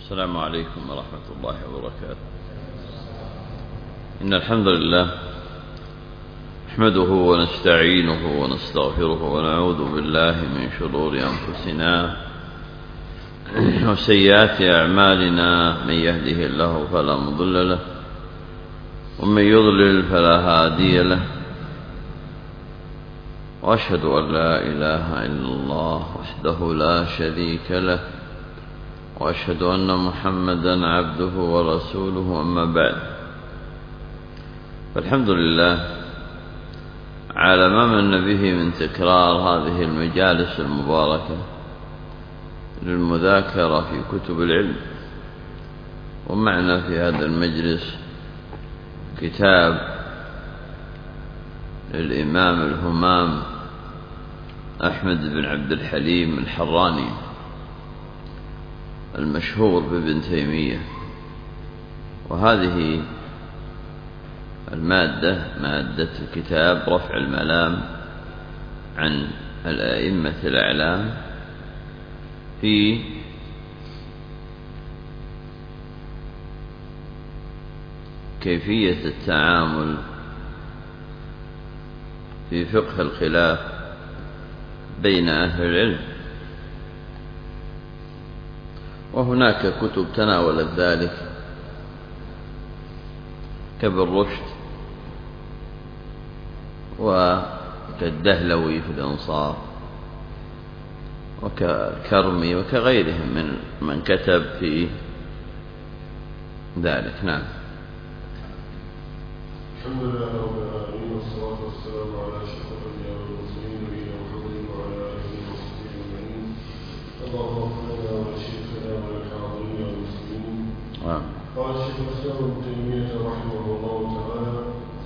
السلام عليكم ورحمة الله وبركاته. إن الحمد لله نحمده ونستعينه ونستغفره ونعوذ بالله من شرور أنفسنا وسيئات أعمالنا. من يهده الله فلا مضل له ومن يضلل فلا هادي له، وأشهد أن لا إله إلا الله وحده لا شريك له، وأشهد أن محمدا عبده ورسوله. أما بعد، فالحمد لله على ما من به من تكرار هذه المجالس المباركة للمذاكرة في كتب العلم. ومعنا في هذا المجلس كتاب للإمام الهمام أحمد بن عبد الحليم الحراني المشهور بابن تيمية، وهذه المادة مادة الكتاب رفع الملام عن الأئمة الأعلام في كيفية التعامل في فقه الخلاف بين أهل العلم. وهناك كتب تناولت ذلك كابن رشد وكالدهلوي في الإنصاف وككرمي وكغيرهم من كتب في ذلك. نعم. الحمد لله رب العالمين، والصلاة والسلام على أشرف الأنبياء والمرسلين نبينا محمد وعلى آله وصحبه أجمعين. اللهم اغفر لنا ولشيخنا وللحاضرين والمسلمين. قال الشيخ الإسلام ابن تيمية رحمه الله تعالى: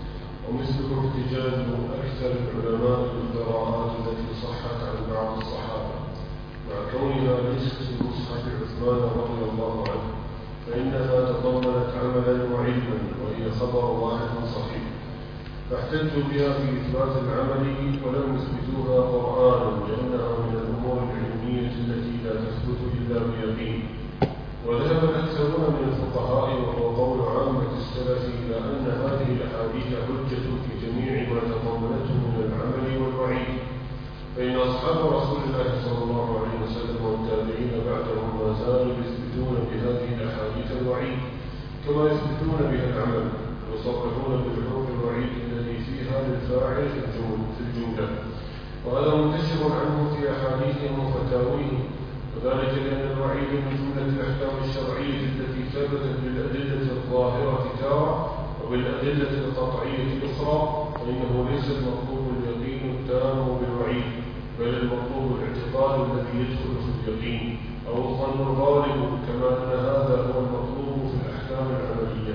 ومثله احتجاج أكثر العلماء بالقراءات التي صحت عن بعض الصحابة مع كونها ليست في مصحف عثمان رضي الله عنه، فإنها تضمنت عملا وعلما وهي خبر واحد صحيح، فاحتجوا بها في إثبات العمل ولم يثبتوها قرآنا لأنها من الأمور العلمية التي لا تثبت إلا بيقين. وذهب الأكثرون من الفقهاء وهو قول عامة السلف إلى أن هذه الأحاديث حجة في جميع ما تضمنته من العمل والوعيد، فإن أصحاب رسول الله صلى الله عليه وسلم والتابعين بعدهم ما زالوا يثبتون بهذه الأحاديث الوعيد كما يثبتون بها العمل، ويصرحون بالحكم الوعيد الذي فيها للفاعل في الجملة، وهذا منتشر عنهم في أحاديثهم وفتاويهم، وذلك لأن الوعيد من جملة الأحكام الشرعية التي ثبتت بالأدلة الظاهرة تارة وبالأدلة القطعية أخرى، فإنه ليس المطلوب اليقين التام بالوعيد، بل المطلوب الاعتقاد الذي يدخل في اليقين أو الظن الغالب، كما أن هذا هو المطلوب في الأحكام العملية.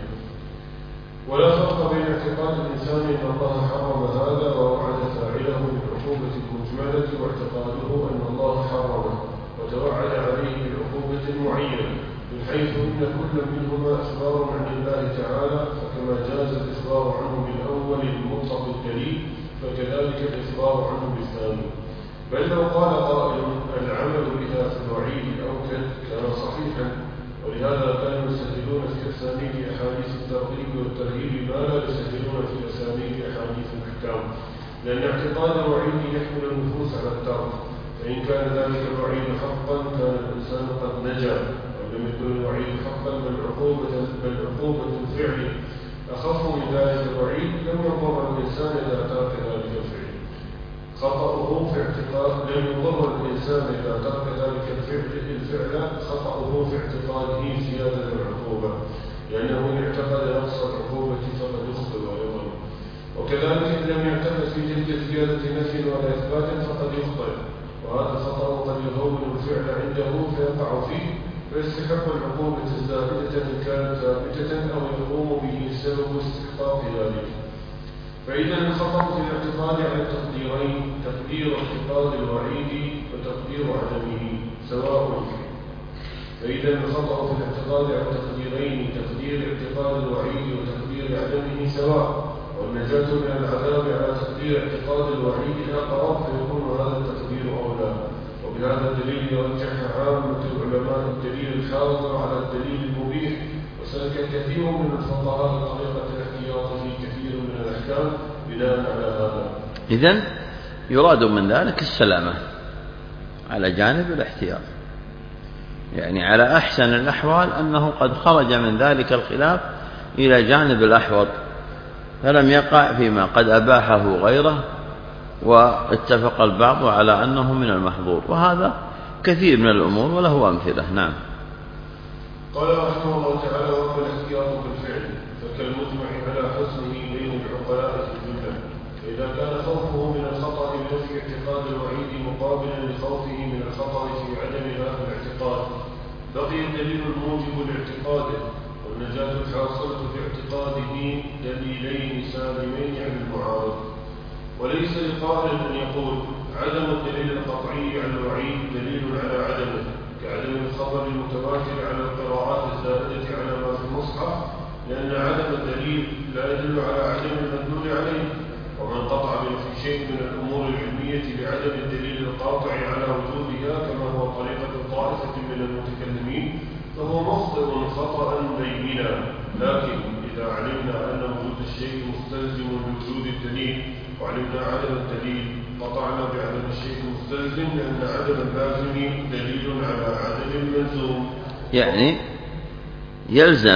ولا فرق بين اعتقاد الإنسان أن الله حرم هذا ووعد فاعله بالعقوبة المجملة واعتقاده أن الله حرمه وتوعد عليه بعقوبة معينة، من حيث إن كل منهما إخبار عن الله تعالى، فكما جاز الإخبار عنه بالأول المطلق الدليل فكذلك الإخبار عنه بالثاني. بل لو قال قائل العمل بها في الوعيد الأوكد كان صحيحا، ولهذا كانوا يسهلون في أسانيد أحاديث الترغيب والترهيب ما لا يسهلون في أسانيد أحاديث الأحكام، لأن اعتقاد الوعيد يحمل النفوس على الترك، فإن كان ذلك الوعيد حقا كان الإنسان قد نجا، ولم يكن الوعيد حقا بل عقوبة الفعل أخف من ذلك الوعيد لم يضر الإنسان إذا ترك ذلك الفعل. خطأه في اعتقاد لم يضر الإنسان إذا ترك ذلك الفعل خطأه في اعتقاده زيادة العقوبة، لأنه إن اعتقد نقص العقوبة فقد يخطئ أيضا، وكذلك إن لم يعتقد في تلك الزيادة نفي ولا إثبات فقد يخطئ، وهذا خطأ قد يهون الفعل عنده فيقع فيه فيستحق العقوبة الزائدة إن كانت ثابتة أو يقوم به سبب استحقاق ذلك. فإذا الخطأ في الاعتقاد على التقديرين، تقدير اعتقاد الوعيد وتقدير عدمه سواء. فإذا الخطأ في الاعتقاد على التقديرين، تقدير اعتقاد الوعيد وتقدير عدمه سواء، والنجاة من العذاب على تقدير اعتقاد الوعيد أقرب، فيكون هذا التقدير أولى. ولهذا الدليل يرجح عامة العلماء الدليل الحاضر على الدليل المبيح، وسلك كثير من الفقهاء طريقة الاحتياط في كثير من الأحكام بناء على هذا. إذن يراد من ذلك السلامة على جانب الاحتياط، يعني على أحسن الأحوال أنه قد خرج من ذلك الخلاف إلى جانب الأحوط، فلم يقع فيما قد أباحه غيره واتفق البعض على أنه من المحظور، وهذا كثير من الأمور وله أمثلة. نعم. قال رحمه الله تعالى: وهو الاحتياط بالفعل فكالمجمع على حسنه بين العقلاء في الجملة، فإذا كان خوفه من الخطأ بنفي اعتقاد الوعيد مقابلا لخوفه من الخطأ في عدم هذا الاعتقاد، بقي الدليل الموجب لاعتقاده والنجاة الحاصلة في اعتقاده دليلين سالمين عن المعارض. وليس لقائل أن يقول عدم الدليل القطعي على الوعيد دليل على عدمه، كعدم الخبر المتواتر على القراءات الزائدة على ما في المصحف، لأن عدم الدليل لا يدل على عدم المدلول عليه. ومن قطع في شيء من الأمور العلمية بعدم الدليل القاطع على وجودها كما هو طريقة طائفة من المتكلمين فهو مخطئ خطأ بينا. لكن إذا علمنا أن وجود الشيء مستلزم لوجود الدليل وعلمنا عدم الدليل قطعنا بعدم الشيء المستلزم، لأن عدم اللازم دليل على عدم الملزوم. يعني يلزم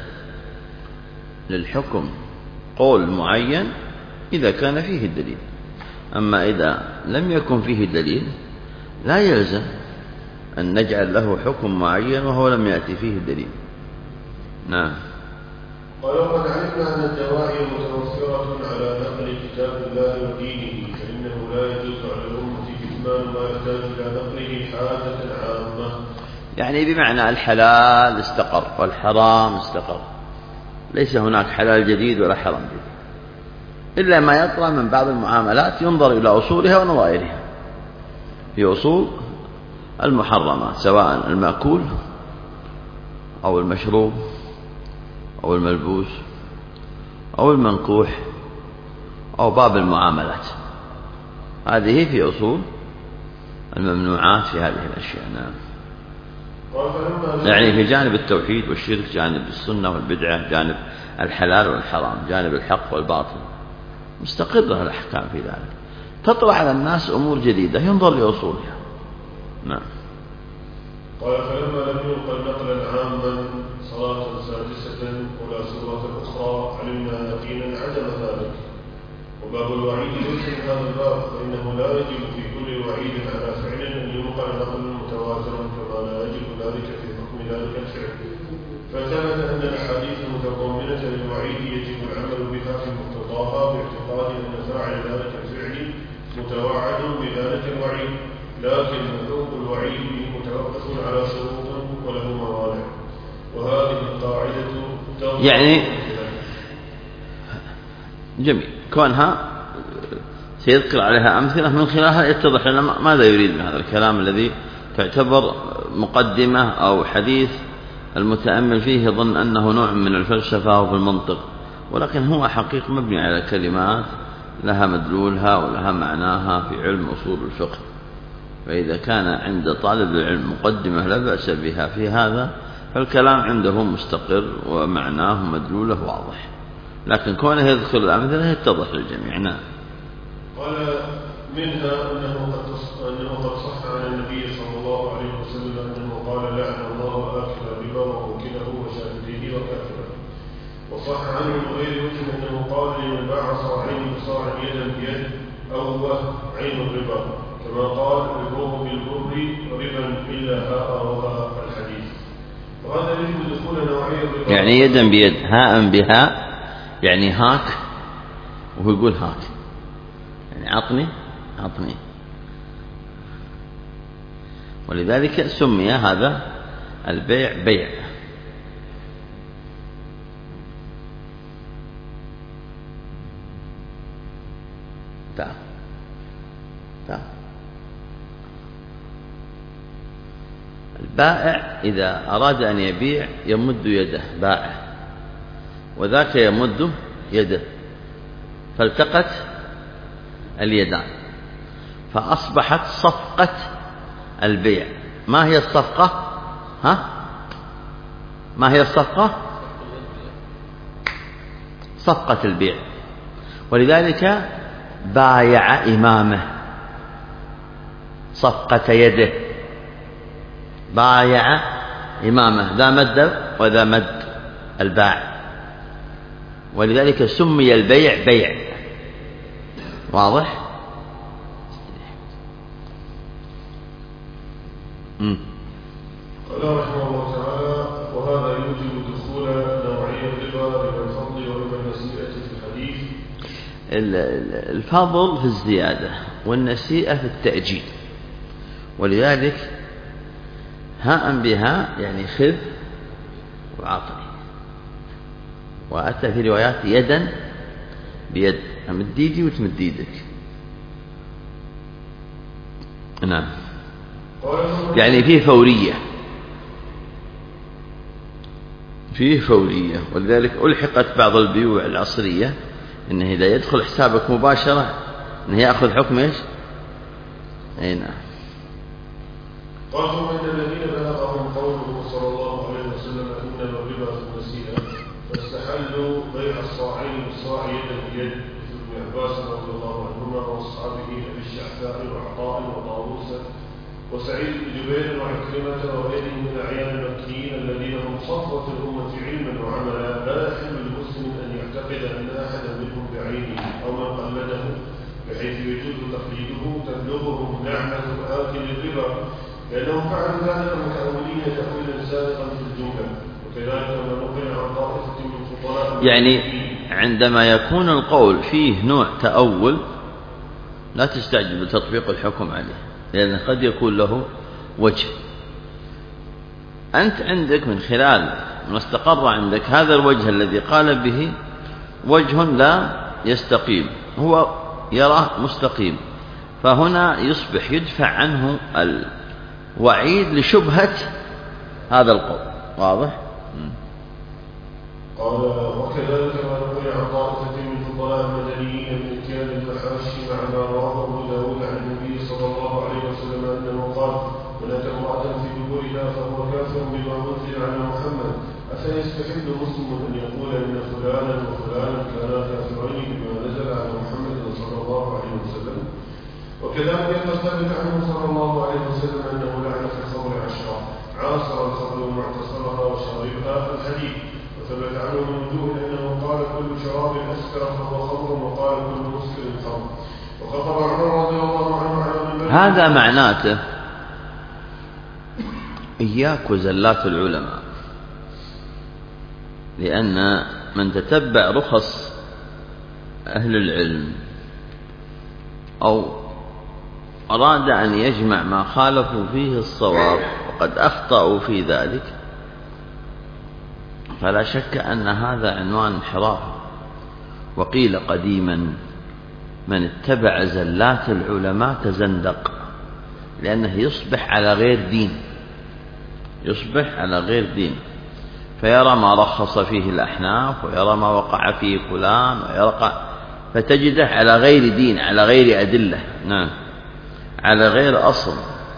للحكم قول معين إذا كان فيه الدليل، أما إذا لم يكن فيه دليل لا يلزم أن نجعل له حكم معين وهو لم يأتي فيه الدليل. نعم. ولقد علمنا أن الدواعي متوفرة على نقل كتاب الله ودينه، فإنه لا يجوز على الأمة كتمان ما يحتاج إلى نقله حاجة عامة. يعني بمعنى الحلال استقر والحرام استقر، ليس هناك حلال جديد ولا حرام جديد، إلا ما يطرأ من بعض المعاملات ينظر إلى أصولها ونظائرها. في أصول المحرمات سواء المأكول أو المشروب أو الملبوس أو المنكوح أو باب المعاملات، هذه في أصول الممنوعات في هذه الأشياء. نعم. يعني في جانب التوحيد والشرك، جانب السنة والبدعة، جانب الحلال والحرام، جانب الحق والباطل، مستقرة الأحكام في ذلك. تطرح على الناس أمور جديدة ينظر لأصولها. نعم. قال: فلما لم ينقل نقلا عاما صلاة سادسة ولا سورة أخرى علمنا يقينا عدم ذلك. وباب الوعيد ليس من هذا الباب، فإنه لا يجب في كل وعيد على فعل أن ينقل نقل متواترا، كما لا يجب ذلك في حكم ذلك الفعل. فثبت أن الأحاديث المتضمنة للوعيد يجب العمل بها في مقتضاها باعتقاد أن فاعل ذلك الفعل متوعد بذلك الوعيد، لكن حقوق الوعيد متوقف على شروط وله موانع، وهذه القاعدة يعني جميل كونها سيذكر عليها أمثلة من خلالها يتضح لنا ماذا يريد من هذا الكلام الذي تعتبر مقدمة أو حديث المتأمل فيه يظن أنه نوع من الفلسفة وفي المنطق، ولكن هو حقيقة مبني على كلمات لها مدلولها ولها معناها في علم أصول الفقه. فإذا كان عند طالب العلم مقدمة لا بأس بها في هذا، فالكلام عنده مستقر ومعناه مدلوله واضح، لكن كونه يذكر الأمثلة يتضح للجميع. نعم. قال: منها أنه قد صح عن النبي صلى الله عليه وسلم أنه قال: لعن الله آكل الربا وموكله وشاهديه وكافره. وصح عنه من غير وجه أنه قال: لمن باع صاعين بصاع يدا بيد أو عين الربا، كما قال: البر بالبر ربا إلا هاء وهاء الحديث. وهذا يجب دخول نوعية الربا، يعني يدا بيد هاء بهاء، يعني هاك وهو يقول هاك، يعني عطني، ولذلك سمي هذا البيع بيع. تعال البائع إذا أراد أن يبيع يمد يده بائع، وذاك يمد يده، فالتقت اليدان فأصبحت صفقة البيع. ما هي الصفقة؟ ما هي الصفقة؟ صفقة البيع. ولذلك بايع إمامه، صفقة يده، بايع إمامه، ذا مد وذا مد الباع، ولذلك سمي البيع بيع. واضح؟ قال رحمه الله تعالى: وهذا يوجب دخول نوعي الربا، ربا الفضل وربا النسيئة في الحديث. الفضل في الزيادة والنسيئة في التأجيل، ولذلك هاء بها يعني خذ وعطني، وأتى في روايات يدا بيد، أمد ايدي وتمد ايدك. نعم، يعني فيه فورية، فيه فورية. ولذلك ألحقت بعض البيوع العصرية إنه إذا يدخل حسابك مباشرة إنه يأخذ حكم إيش؟ أي نعم. قال: ثم إن الذين بلغهم قوله صلى الله عليه وسلم إنما الربا في النسيئة فاستحلوا بيع الصاعين بالصاع يدا بيد، مثل ابن عباس رضي الله عنهما وأصحابه أبي الشعثاء وعطاء وطاووس وسعيد بن جبير وعكرمة وغيرهم من الأعيان المكيين الذين هم صفوة الأمة علما وعملا، لا يحل للمسلم أن يعتقد أن أحدا منهم بعينه أو من قلده بحيث يجوز تقليده تبلغهم نعمة آكل الربا، لأنهم فعلوا ذلك متأولين تأويلا سابقا في الجملة. وكذلك ما نقل عن طائفة من فقراء، يعني عندما يكون القول فيه نوع تأول لا تستعجل بتطبيق الحكم عليه، لأن قد يكون له وجه. أنت عندك من خلال ما استقر عندك هذا الوجه الذي قال به وجه لا يستقيم، هو يراه مستقيم، فهنا يصبح يدفع عنه الوعيد لشبهة هذا القول. واضح؟ قال: وكذلك ما نقل عن طائفة من فضلاء المدنيين من اتيان المحاشي مع ما رواه أبو داود عن النبي صلى الله عليه وسلم أنه قال: من أتى امرأة في دبرها فهو كافر بما أنزل على محمد. أفيستحل مسلم أن يقول إن فلانا وفلانا كانا كافرين بما نزل على محمد صلى الله عليه وسلم؟ وكذلك ثبت عنه صلى الله عليه وسلم أنه لعن في الخمر 10 عاصر الخمر ومعتصرها وشربها الحديث. وثبت عنه من وجوه أنه قال: كل شراب أسكر فهو خمر، وقال: كل مسكر خمر. وخطب عمر رضي الله عنه على من هذا معناته إياك وزلات العلماء، لأن من تتبع رخص أهل العلم أو أراد أن يجمع ما خالفوا فيه الصواب وقد أخطأوا في ذلك، فلا شك أن هذا عنوان انحراف. وقيل قديما: من اتبع زلات العلماء تزندق، لأنه يصبح على غير دين، يصبح على غير دين، فيرى ما رخص فيه الأحناف ويرى ما وقع فيه فلان فتجده على غير دين، على غير أدلة، نعم، على غير أصل.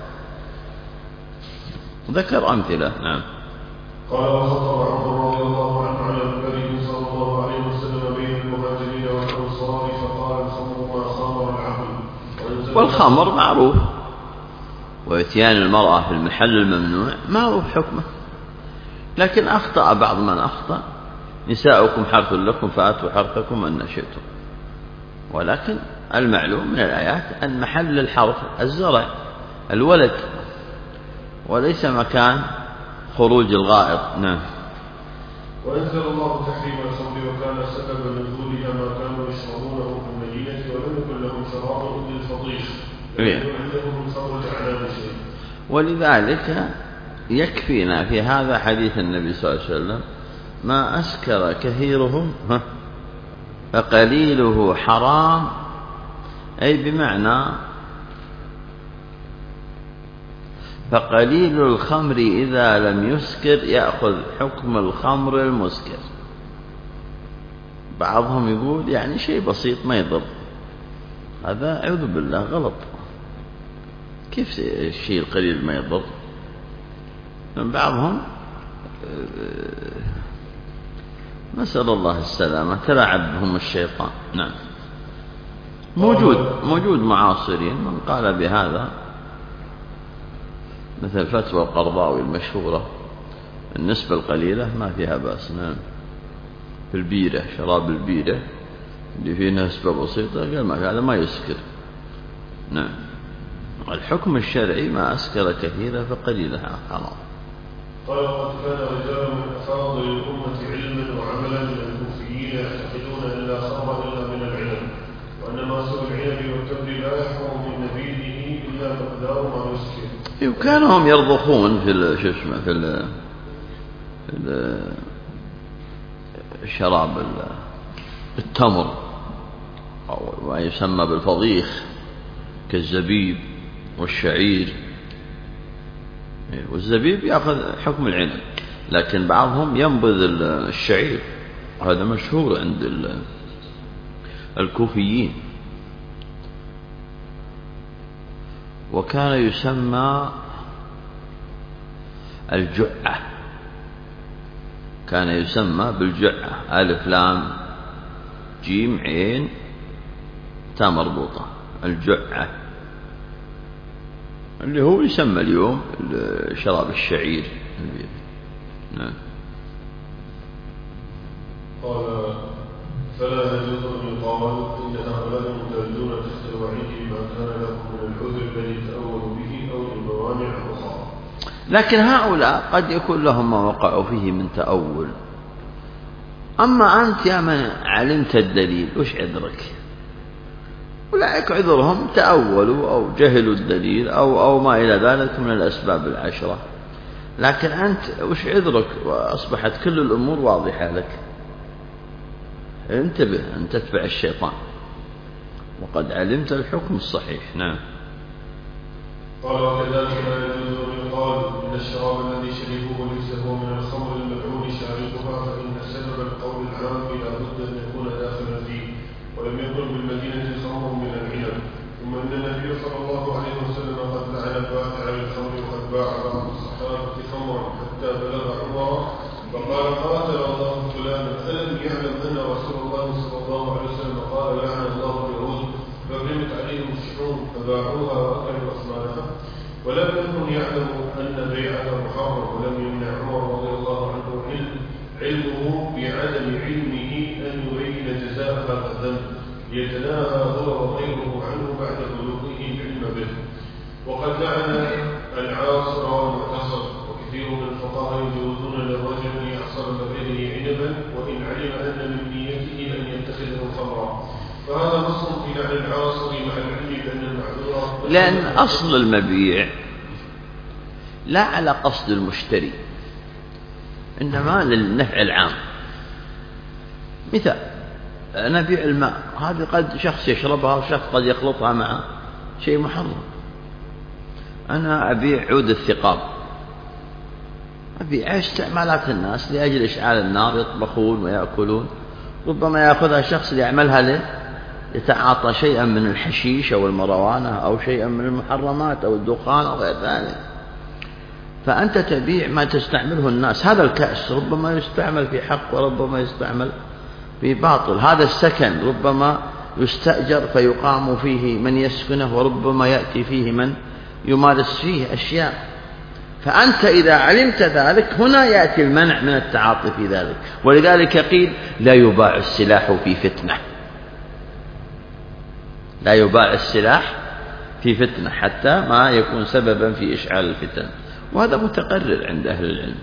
ذكر أمثلة. نعم. قال: وخطب عمر رضي الله عنه على النبي صلى الله عليه وسلم بين المهاجرين والأنصار فقال: الخمر ما خمر العقل. والخمر معروف، وإتيان المرأة في المحل الممنوع معروف حكمه، لكن أخطأ بعض من أخطأ: نساؤكم حرث لكم فأتوا حرثكم أن شئتم. ولكن المعلوم من الآيات أن محل الحرث الزرع الولد، وليس مكان خروج الغائط. نعم. وأنزل الله تحريم الخمر وكان سبب نزولها ما كانوا يشربونه في المدينة ولم يكن لهم شراب إلا الفضيح، لم يكن عندهم من خمر الأعلام شيء. ولذلك يكفينا في هذا حديث النبي صلى الله عليه وسلم: ما أسكر كثيره فقليله حرام، أي بمعنى فقليل الخمر إذا لم يسكر يأخذ حكم الخمر المسكر. بعضهم يقول يعني شيء بسيط ما يضر، هذا أعوذ بالله غلط. كيف الشيء القليل ما يضر؟ من بعضهم نسأل الله السلامة تلاعب بهم الشيطان. نعم. موجود معاصرين من قال بهذا، مثل فتوى القرضاوي المشهورة النسبة القليلة ما فيها بأس. نعم. في البيرة، شراب البيرة اللي فيه نسبة بسيطة قال ما هذا ما يسكر. نعم. الحكم الشرعي ما أسكر كثيرا فقليلها حرام. قال قد كان رجال من أفاضل الأمة علما وعملا من الكوفيين يعتقدون أن لا خمر إلا من العنب، وأن ما سوى العنب والتمر لا يحرم من نبيذه إلا مقدار ما يسكر. وكانوا هم يرضخون في الشراب التمر أو ما يسمى بالفضيخ كالزبيب والشعير، والزبيب يأخذ حكم العنب، لكن بعضهم ينبذ الشعير، هذا مشهور عند الكوفيين. وكان يسمى الجعة، كان يسمى بالجعة، ألف لام جيم عين تاء مربوطة، الجعة اللي هو يسمى اليوم شراب الشعير. نعم. قال فلا يجوز أن يقال إن هؤلاء متردون تحت الوعيد ما كان لهم من العذر الذي تأولوا به أو الموانع الأخرى. لكن هؤلاء قد يكون لهم ما وقعوا فيه من تأول. أما أنت يا من علمت الدليل وش عذرك؟ أولئك عذرهم تأولوا أو جهلوا الدليل أو ما إلى ذلك من الأسباب العشرة، لكن أنت وش عذرك؟ وأصبحت كل الأمور واضحة لك. انتبه أن تتبع الشيطان وقد علمت الحكم الصحيح. نعم. قال وكذلك لا يجوز أن يقال إن الشراب الذي شربوه ليس هو من الخمر الملعون شاربها، فإن سبب القول العام لا بد أن يكون داخلا فيه، ولم يكن بالمدينة خمر من العنب. ثم إن النبي صلى الله عليه وسلم قد لعن البائع للخمر، وقد باع بعض الصحابة خمرا حتى بلغ عمر فقال قاتل الله فلانا، ألم يعلم أن رسول الله صلى الله عليه وسلم قال لعن الله اليهود فغلمت عليهم الشحوم فباعوها وأكلوا أثمانها، ولم يكن يعلم أن بيعها محرم، ولم يمنع عمر رضي الله عنه علمه بعدم علمه أن يبين جزاء هذا الذنب ليتناهى هو وغيره عنه بعد بلوغه العلم به. وقد لعن العاصر والمعتصر، وكثير من الفقهاء يجوزون للرجل أن يعصر بغيره عنبا وإن علم أن من نيته أن يتخذه خمرا، فهذا نص في لعن العاصر مع العلم بأن المعذور، لأن أصل المبيع لا على قصد المشتري، إنما للنفع العام. مثال أنا أبيع الماء، هذه قد شخص يشربها وشخص قد يخلطها مع شيء محرم. أنا أبيع عود الثقاب، أبيع استعمالات الناس لأجل إشعال النار، يطبخون ويأكلون، ربما يأخذها شخص ليعملها له يتعاطى شيئا من الحشيش أو المروانة أو شيئا من المحرمات أو الدخان أو غير ذلك، فأنت تبيع ما تستعمله الناس. هذا الكأس ربما يستعمل في حق وربما يستعمل في باطل، هذا السكن ربما يستأجر فيقام فيه من يسكنه، وربما يأتي فيه من يمارس فيه أشياء. فأنت إذا علمت ذلك هنا يأتي المنع من التعاطي في ذلك، ولذلك قيل لا يباع السلاح في فتنة، لا يباع السلاح في فتنة حتى ما يكون سببا في إشعال الفتن، وهذا متقرر عند أهل العلم.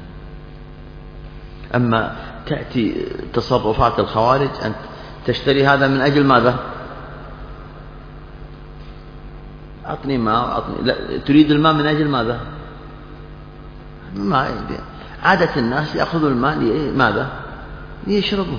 أما تأتي تصرفات الخوارج، أن تشتري هذا من أجل ماذا؟ أعطني ماء، أعطني، لا تريد الماء من أجل ماذا؟ ما عادة الناس يأخذوا الماء لماذا؟ ليشربوا.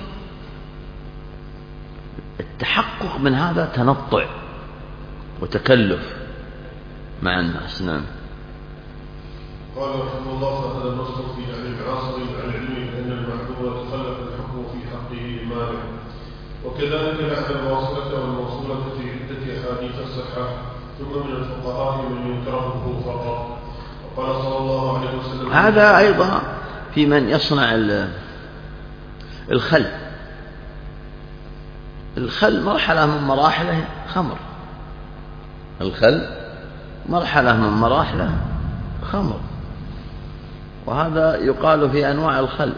التحقق من هذا تنطع وتكلف مع الناس. نعم. قال رحمه الله فهذا النص في لعن العاصر عن العلم بأن المعذور تخلف الحكم في حقه بمانع. وكذلك لعن الواصلة والموصولة في عدة أحاديث الصحاح، ثم من الفقهاء من يكرهه فقط. وقال صلى الله عليه وسلم هذا أيضا في من يصنع الخل. الخل مرحلة من مراحله خمر، الخل مرحلة من مراحله خمر، وهذا يقال في أنواع الخل.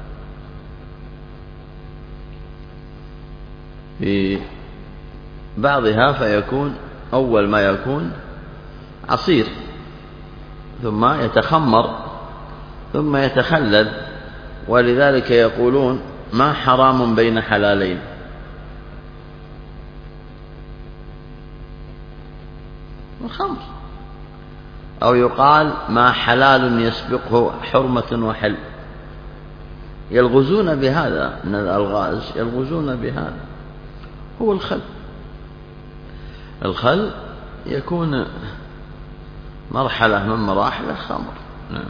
في بعضها فيكون أول ما يكون عصير، ثم يتخمر، ثم يتخلل، ولذلك يقولون ما حرام بين حلالين. الخمر. أو يقال ما حلال يسبقه حرمة وحل. يلغزون بهذا من الألغاز، يلغزون بهذا. هو الخل. الخل يكون مرحلة من مراحل الخمر. نعم.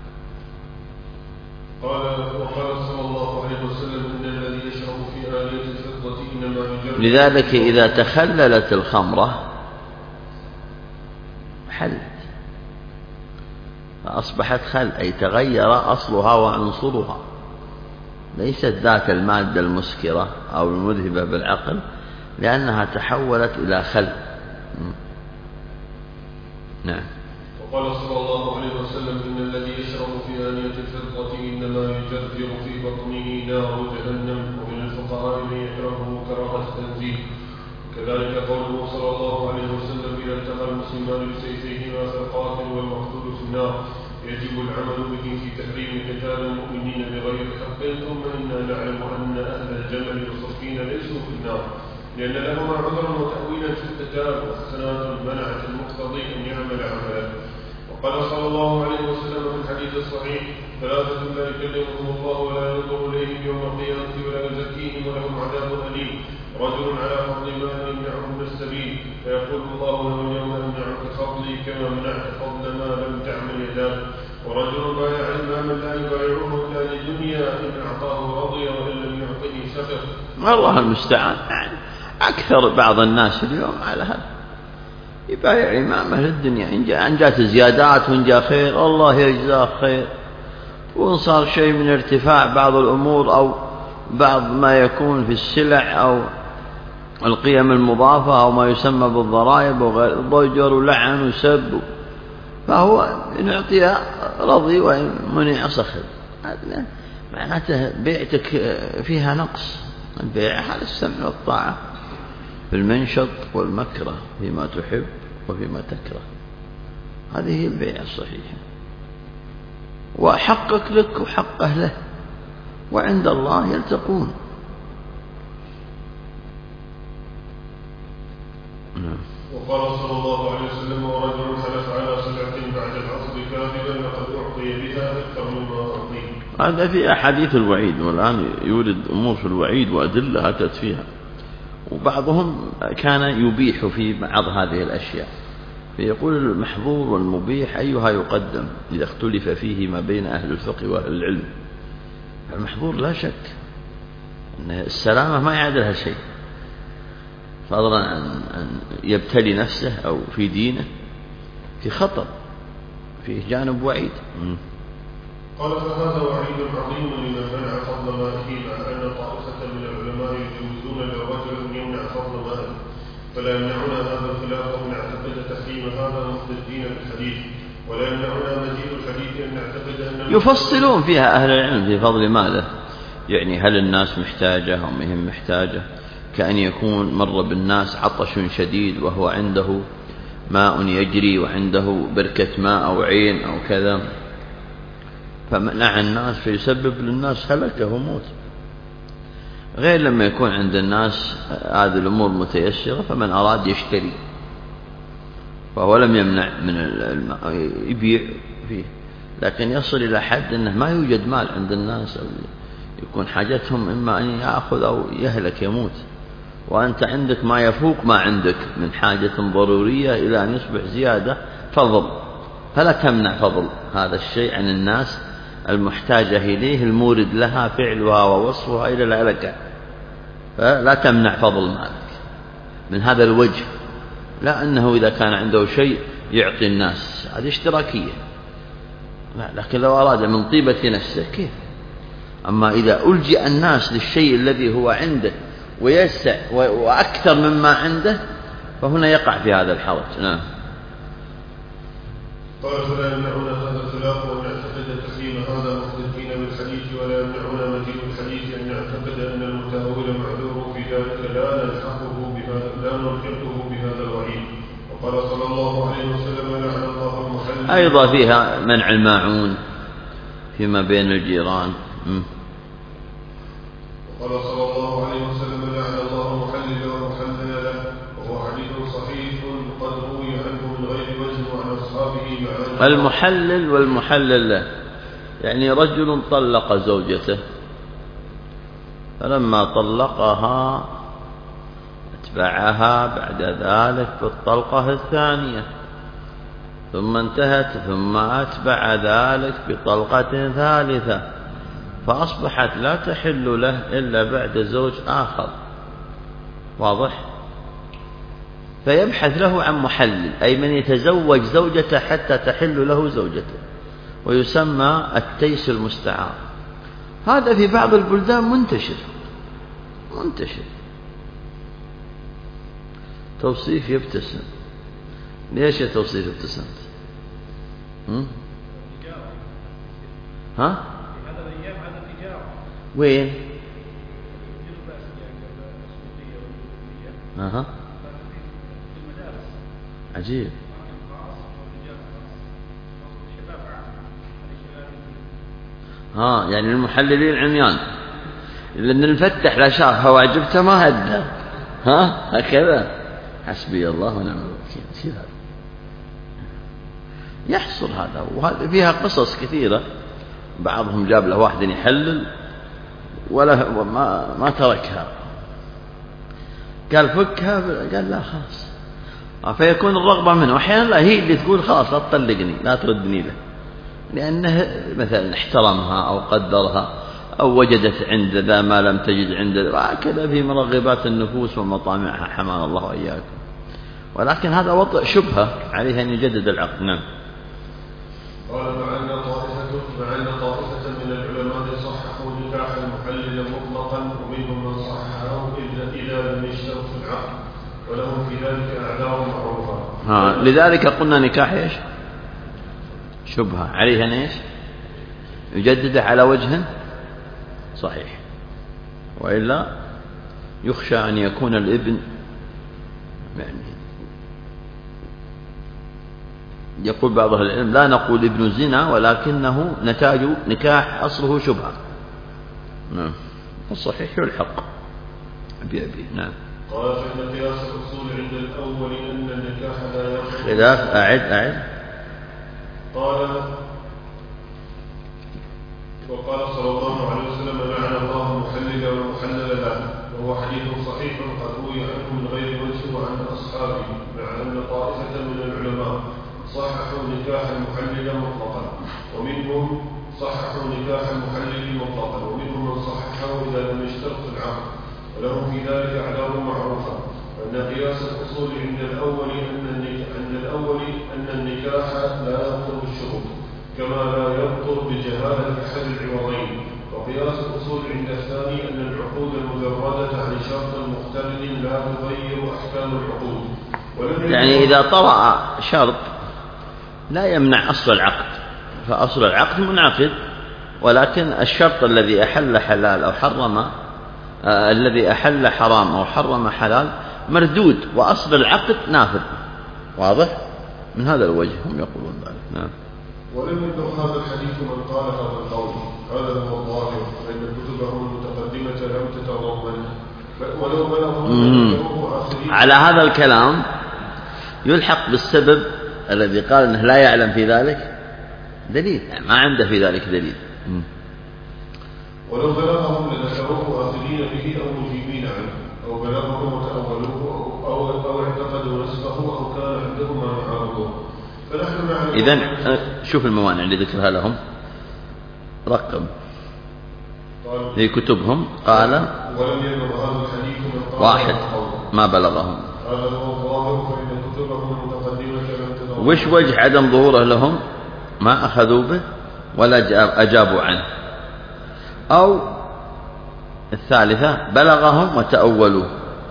وقال صلى الله عليه وسلم إن الذي يشرب في آلية الفضة إنما يجرب. لذلك إذا تخللت الخمرة حلت، فأصبحت خل، أي تغير أصلها وعنصرها، ليست ذات المادة المسكرة أو المذهبة بالعقل، لأنها تحولت إلى خل. نعم. وقال صلى الله عليه وسلم إن الذي يشرب في آنية الفضة إنما يجرجر في بطنه نار جهنم. ومن الفقهاء من يكرهه كراهة التنزيه. كذلك قوله صلى الله عليه وسلم إذا التقى المسلمان بسيفيهما فالقاتل والمقتول في النار يجب العمل به في تحريم قتال المؤمنين بغير حق. ثم إنا نعلم أن أهل الجمل والصفين ليسوا في النار لأن لهما عذرا وتأويلا في القتال، وحسنات منعت المقتضي أن يعمل عملا. وقال صلى الله عليه وسلم في الحديث الصحيح ثلاثة لا يكلمهم الله ولا ينظر إليهم يوم القيامة ولا يزكيهم ولهم عذاب أليم. رجل على فضل ما يمنعه من السبيل فيقول الله له اليوم أمنعك فضلي كما منعت فضل ما لم تعمل يداك. ورجل بايع إماما لا يبايعه إلا لدنيا إن أعطاه رضي وإن لم يعطه سخط. الله المستعان. أكثر بعض الناس اليوم على هذا، يبايع إمامه للدنيا، إن جاءت زيادات وإن جاء خير الله يجزاه خير، وإن صار شيء من ارتفاع بعض الأمور أو بعض ما يكون في السلع أو القيم المضافة أو ما يسمى بالضرائب وغير ضجر ولعن وسب، فهو إن أعطي رضي وإن منع سخط. معناته بيعتك فيها نقص. البيع على السمع والطاعة في المنشط والمكره، فيما تحب وفيما تكره. هذه هي البيع الصحيحة، وحقك لك وحق أهله، وعند الله يلتقون. وقال صلى الله عليه وسلم ورجل حلف على سلعة بعد العصر كاذبا لقد أعطي بها أكثر مما أعطيه. هذا في أحاديث الوعيد، والآن يورد أمور في الوعيد وأدلة أتت فيها. وبعضهم كان يبيح في بعض هذه الأشياء، فيقول المحظور والمبيح أيها يقدم إذا اختلف فيه ما بين أهل الفقه وأهل العلم. المحظور لا شك أن السلامة ما يعدلها شيء، فضلا عن أن يبتلي نفسه أو في دينه في خطر، فيه جانب وعيد. قال فهذا وعيد عظيم لمن منع فضل ماله، مع أن طائفة من العلماء يجوزون للرجل أن يمنع فضل ماله، فلا يمنعون هذا الخلاف أن نعتقد تحريم هذا مختصين بالحديث، ولا يمنعنا مزيد الحديث أن نعتقد أن يفصلون فيها أهل العلم في فضل ماله، يعني هل الناس محتاجة أو مهم محتاجة، كأن يكون مر بالناس عطش شديد وهو عنده ماء يجري وعنده بركة ماء أو عين أو كذا، فمنع الناس فيسبب للناس هلكة وموت، غير لما يكون عند الناس هذه الأمور متيسرة، فمن أراد يشتري فهو لم يمنع من الماء يبيع فيه، لكن يصل إلى حد أنه ما يوجد مال عند الناس أو يكون حاجتهم إما أن يأخذ أو يهلك يموت، وأنت عندك ما يفوق ما عندك من حاجة ضرورية إلى أن يصبح زيادة فضل، فلا تمنع فضل هذا الشيء عن الناس المحتاجة إليه المورد لها فعلها ووصفها إلى الهلكة، فلا تمنع فضل مالك من هذا الوجه. لا أنه إذا كان عنده شيء يعطي الناس، هذه اشتراكية. لا، لكن لو أراد من طيبة نفسه كيف؟ أما إذا ألجأ الناس للشيء الذي هو عنده ويسع وأكثر مما عنده فهنا يقع في هذا الحرج. نعم. قال فلا يمنعنا هذا الخلاف وأن نعتقد تحريم هذا مختلفين بالحديث، ولا يمنعنا مجيء الحديث أن نعتقد أن المتأول معذور في ذلك لا نلحقه بهذا الوعيد. وقال صلى الله عليه وسلم لعن الله المحلل. أيضا فيها منع الماعون فيما بين الجيران. وقال صلى الله عليه وسلم لعن الله المحلل والمحلل له، وهو حديث صحيح قد روي عنه من غير وجه وعن أصحابه معاني. المحلل والمحلل له يعني رجل طلق زوجته، فلما طلقها اتبعها بعد ذلك بالطلقة الثانية، ثم انتهت، ثم أتبع ذلك بطلقة ثالثة، فأصبحت لا تحل له إلا بعد زوج آخر. واضح؟ فيبحث له عن محلل، أي من يتزوج زوجته حتى تحل له زوجته، ويسمى التيس المستعار. هذا في بعض البلدان منتشر. توصيف يبتسم. ليش التوصيف ابتسمت؟ ها؟ وين؟ عجيب. يعني المحللين عميان، لأن المفتح لا شافها وعجبته ما هدى. هكذا. حسبي الله ونعم الوكيل. يحصل هذا، وهذا فيها قصص كثيرة. بعضهم جاب له واحد يحلل ولا ما تركها، قال فكها، قال لا خلاص. فيكون الرغبة منه، أحيانا لا، هي اللي تقول خلاص لا تطلقني، لا تردني له، لأنه مثلا احترمها أو قدرها أو وجدت عند ذا ما لم تجد عند ذا، هكذا في مرغبات النفوس ومطامعها، حمانا الله وإياكم. ولكن هذا وطئ شبهة عليه أن يجدد العقد. نعم. قال مع أن طائفة من العلماء صححوا نكاح المحلل مطلقا، ومنهم من صححه إذا لم يشترط في العقد، ولهم في ذلك أعذار معروفة. لذلك قلنا نكاح ايش؟ شبهة عليه أن ايش؟ يجدده على وجه صحيح، وإلا يخشى أن يكون الابن، يعني يقول بعض أهل العلم لا نقول ابن زنا، ولكنه نتاج نكاح أصله شبهة. نعم. الصحيح يلحق بأبيه. نعم. قال فإن قياس الأصول عند الأول أن النكاح لا يخلو خلاف. أعد. قال وقال صلى الله عليه وسلم لعن الله المحلل والمحلل له، وهو حديث صحيح قد روي عنه من غير وجه وعن أصحابه، مع أن طائفة من العلماء صححوا نكاح المحلل مطلقا، ومنهم صححوا نكاح المحلل مطلقا، ومنهم من صححه إذا لم يشترط العقد، ولهم في ذلك أعذار معروفة. وأن قياس الأصول عند الأول أن النكاح لا يبطل بالشروط، كما لا يبطل بجهالة أحد العوضين. وقياس الأصول عند الثاني أن العقود المجردة عن شرط مختلف لا تغير أحكام العقود. يعني إذا طرأ شرط لا يمنع أصل العقد، فأصل العقد منعقد، ولكن الشرط الذي أحل حلال أو حرم، الذي أحل حرام أو حرم حلال مردود، وأصل العقد نافذ. واضح؟ من هذا الوجه هم يقولون ذلك. نعم. ولم يبلغ هذا الحديث من قال هذا القول، هذا هو الظاهر، فإن كتبهم المتقدمة لم تتضمن، ولو بلغوا على هذا الكلام يلحق بالسبب الذي قال أنه لا يعلم في ذلك دليل، يعني ما عنده في ذلك دليل. ولو بلغهم لذكروه آخرين به أو مجيبين عنه، أو بلغهم وتأولوه أو اعتقدوا نسبه، أو كان عندهم ما يعارضه. إذن شوف الموانع اللي ذكرها لهم، رقم في كتبهم. قال ولم يبلغ هذا الحديث من واحد ما بلغهم. هذا هو الظاهر، فإن كتبهم المتقدمة لم تظهر. وش وجه عدم ظهوره لهم؟ ما أخذوا به ولا أجابوا عنه. أو الثالثة بلغهم وتأولوا.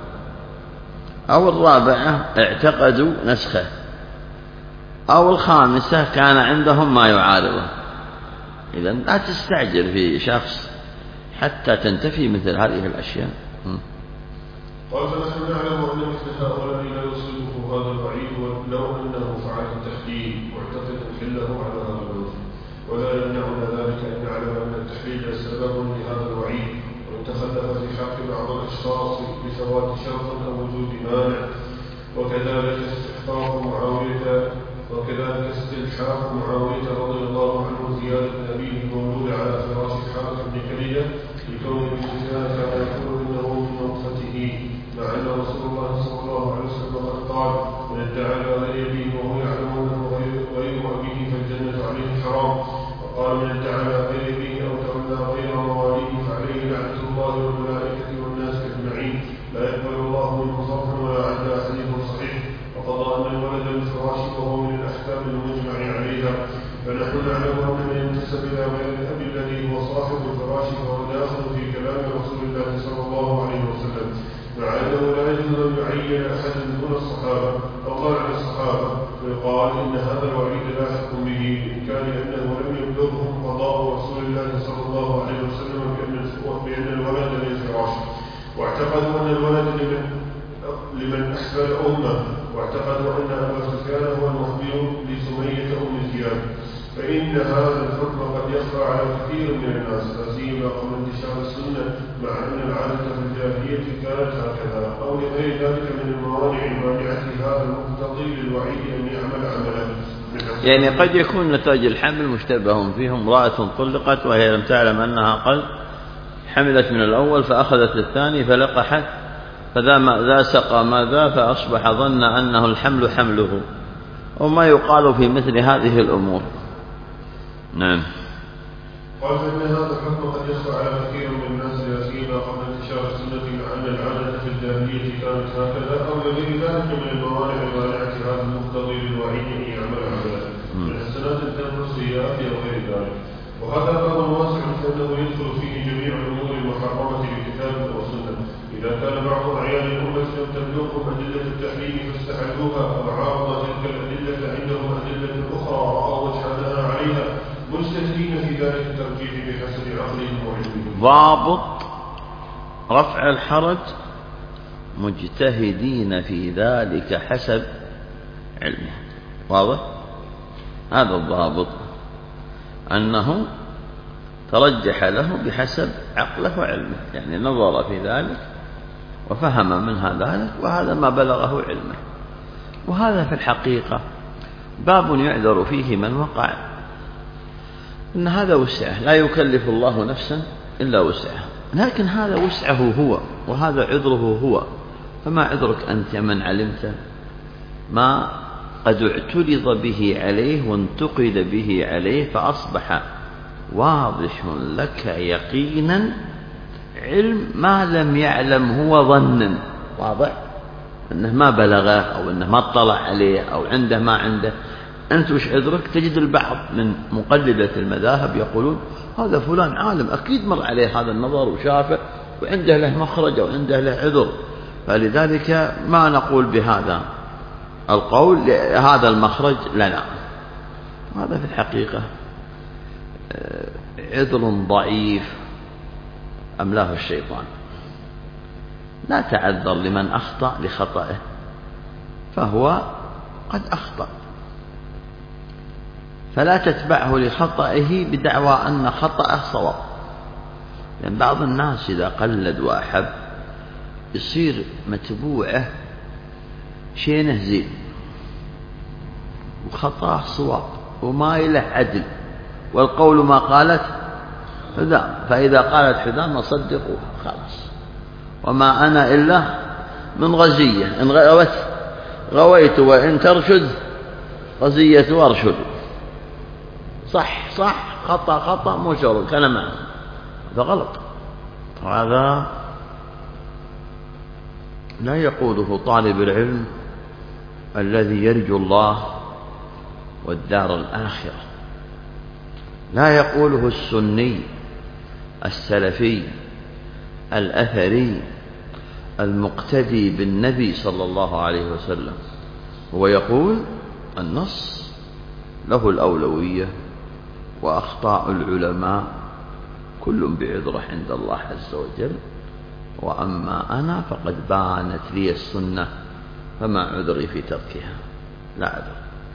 أو الرابعة اعتقدوا نسخه. أو الخامسة كان عندهم ما يعارضه. إذن لا تستعجل في شخص حتى تنتفي مثل هذه الأشياء. قال فنحن نعلم أن مثل هؤلاء لا يصيبه هذا الوعيد لو أنه فعل التحليل معتقدا حله على هذا الوجه، ولا يمنعنا ذلك أن نعلم أن التحليل سبب لهذا الوعيد، وإن تخلف في حق بعض الأشخاص بفوات شرط أو وجود مانع. وكذلك استلحاق معاوية رضي الله عنه زيادة أبيه المولود على فراش الحارث بن كلية لكون ابن سفيان كان يقول إنه من نطفته، مع أن رسول الله صلى الله عليه وسلم قد قال: من ادعى على يده وهو يعلم أنه غير أبيه فالجنة عليه حرام. وقال: من ادعى على يده أو تولى غير مواليه فعليه لعنة الله والملائكة والناس أجمعين، لا يقبل الله منه صرفا ولا عدل. حديث صحيح. وقضى أن الولد للفراش وهو من الأحكام المجمع عليها. فنحن نعلم أن من ينتسب إلى غير الأب الذي هو صاحب الفراش فهو داخل في كلام رسول الله صلى الله عليه وسلم، مع أنه لا يجوز أن يعين أحدا دون الصحابة أو قال عن الصحابة ويقال إن هذا الوعيد لاحق به، بإمكان أنه لم يبلغهم قضاء رسول الله صلى الله عليه وسلم بأن الولد للفراش. واعتقدوا أن الولد لمن أحبل أمه، واعتقدوا أن أبا سفيان هو المخبر لسمية أم زياد. فإن هذا الحكم قد يخفى على كثير من الناس، لا سيما قبل انتشار السنة، مع أن العادة في الجاهلية كانت هكذا، أو لغير ذلك من الموانع المانعة هذا المقتضي للوعيد أن يعمل عملا. يعني قد يكون نتاج الحمل مشتبه فيهم. امرأة طلقت وهي لم تعلم أنها قد حملت من الأول فأخذت الثاني فلقحت، فذا سقى ماذا فأصبح ظن أنه الحمل حمله، وما يقال في مثل هذه الأمور. نعم. قال فإن هذا الحكم قد يخفى على كثير من الناس، لا سيما قبل انتشار السنة، مع أن العادة في الجاهلية كانت هكذا، أو لغير ذلك من الموانع المانعة هذا المقتضي للوعيد أن يعمل عملا من الحسنات تنقل السيئات وغير ذلك. وهذا باب واسع فإنه يدخل فيه جميع الأمور المحرمة بكتاب وسنة. إذا كان بعض أعيان الأمة لم تبلغهم أدلة التحريم فاستحلوها، أو عارض تلك الأدلة عندهم أدلة أخرى رأوا وجهها عليها، مجتهدين في ذلك الترجيح بحسب عقلهم وعلمهم. ضابط رفع الحرج مجتهدين في ذلك حسب علمه. واضح؟ هذا الضابط، أنه ترجح له بحسب عقله وعلمه، يعني نظر في ذلك وفهم منها ذلك، وهذا ما بلغه علمه. وهذا في الحقيقة باب يعذر فيه من وقع، إن هذا وسعه، لا يكلف الله نفسا إلا وسعها، لكن هذا وسعه هو وهذا عذره هو. فما عذرك أنت من علمت ما قد اعترض به عليه وانتقد به عليه فأصبح واضح لك يقينا علم ما لم يعلم هو ظنا. واضح أنه ما بلغه أو أنه ما اطلع عليه أو عنده ما عنده. أنت وش عذرك؟ تجد البعض من مقلدة المذاهب يقولون هذا فلان عالم أكيد مر عليه هذا النظر وشافه وعنده له مخرج وعنده له عذر، فلذلك ما نقول بهذا القول هذا المخرج لنا. هذا في الحقيقة عذر ضعيف أملاه الشيطان. لا تعذر لمن أخطأ لخطأه، فهو قد أخطأ، فلا تتبعه لخطئه بدعوى أن خطأه صواب. لأن بعض الناس إذا قلد وأحب يصير متبوعه شينه زين وخطأه صواب وما له عدل، والقول ما قالت حذام، فإذا قالت حذام صدقوها خلاص. وما أنا إلا من غزية، إن غويت وإن ترشد غزية أرشد. صح صح، خطأ خطأ، مو شرط كلام معه، هذا غلط. هذا لا يقوله طالب العلم الذي يرجو الله والدار الآخرة، لا يقوله السني السلفي الأثري المقتدي بالنبي صلى الله عليه وسلم. هو يقول النص له الأولوية، وأخطاء العلماء كل بعذره عند الله عز وجل، وأما أنا فقد بانت لي السنة فما عذري في تركها، لا عذر.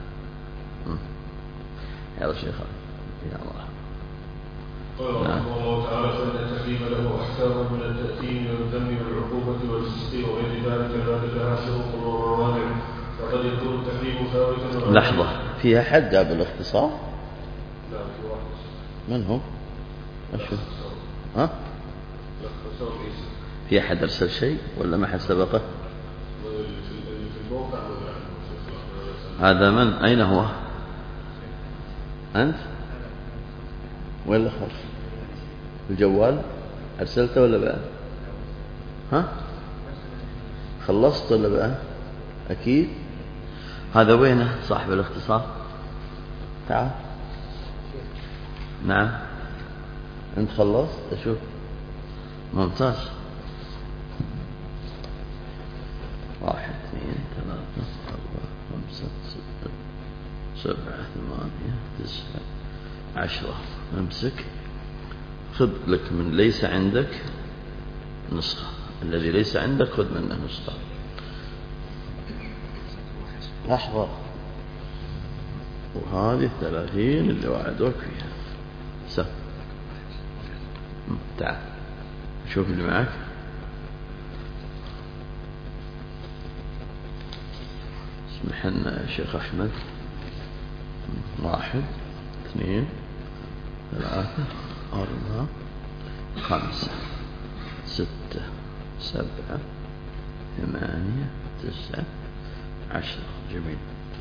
يا شيخ يا الله. قال رحمه الله تعالى: فإن التحريم له أحكام من التأثيم والذم والعقوبة والفسق وغير ذلك لا لها شروط وموانع، فقد يكون التحريم ثابتا. لحظة، فيها حد جاب الاختصار؟ لا، في واحد. من هو؟ أشوف. ها؟ في أحد أرسل شيء ولا ما حد سبقه؟ في الموقع. هذا من؟ أين هو؟ أنت؟ وين الأخر؟ الجوال؟ أرسلته ولا بقى؟ ها؟ خلصت ولا بقى؟ أكيد. هذا وينه صاحب الاختصار؟ تعال. نعم. أنت خلصت؟ أشوف. ممتاز. 1 2 3 4 5 6 7 8 9 10. امسك، خذ لك من ليس عندك نسخة، الذي ليس عندك خذ منه نسخة. لحظة، وهذه 30 اللي وعدوك فيها. سم تعال شوف اللي معك. اسمح لنا يا شيخ أحمد. 1 2 3 4 5 6 7 8 9 10. جميل.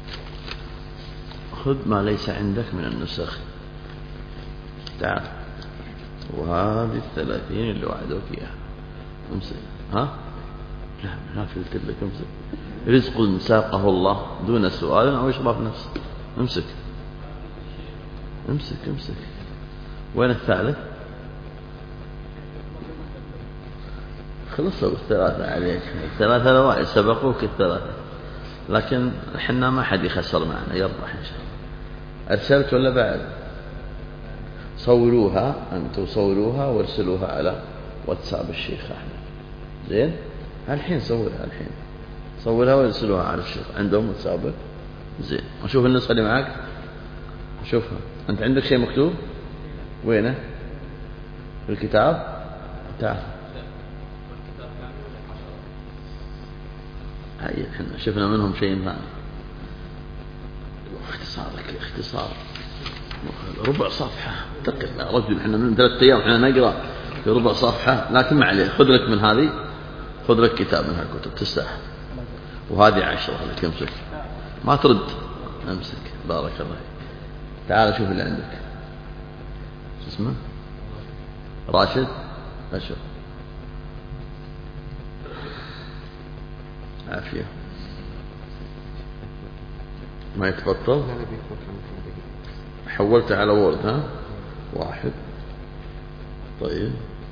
خذ ما ليس عندك من النسخ. تعال، وهذه 30 اللي وعدوك إياها. امسك. ها؟ لا ما قلت لك امسك. رزق ساقه الله دون سؤال أو إشراف نفس. امسك امسك امسك. وين الثالث؟ خلصوا الثلاثة عليك. الثلاثة الأوائل سبقوك الثلاثة، لكن حنا ما حد يخسر معنا، يربح إن شاء الله. أرسلت ولا بعد؟ صوروها أنتوا، صوروها وارسلوها على واتساب الشيخ أحمد. زين؟ الحين صورها، الحين صورها وارسلوها على الشيخ. عندهم واتسابه؟ زين. وشوف النسخة اللي معك، شوفها. أنت عندك شيء مكتوب؟ وينه؟ في الكتاب؟ تعال. هاي احنا شفنا منهم شيء ثاني. اختصارك اختصار ربع صفحة. اتق الله رجل، احنا من 3 أيام احنا نقرأ في ربع صفحة، لكن ما عليه. خذ لك من هذه، خذ لك كتاب من هالكتب تستاهل. وهذه 10 لك. امسك، ما ترد، امسك. بارك الله. تعال شوف اللي عندك. شو اسمه؟ راشد. أشوف. عافية. ما يتبطل. حولته على وورد. ها 1. طيب.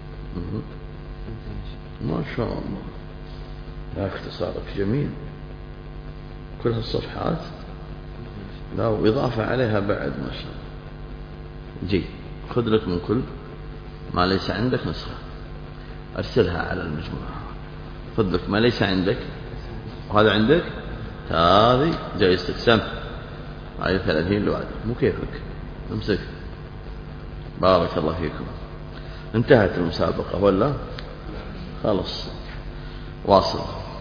ما شاء الله، لا اختصارك جميل. كل هالصفحات، لا وإضافة عليها بعد، ما شاء الله. جي، خذ لك من كل ما ليس عندك نسخة، أرسلها على المجموعة. خذ لك ما ليس عندك، وهذا عندك، هذه جائزتك. سم هذه 30 لوحدك، مو كيفك. امسك. بارك الله فيكم. انتهت المسابقة ولا؟ خلص، واصل.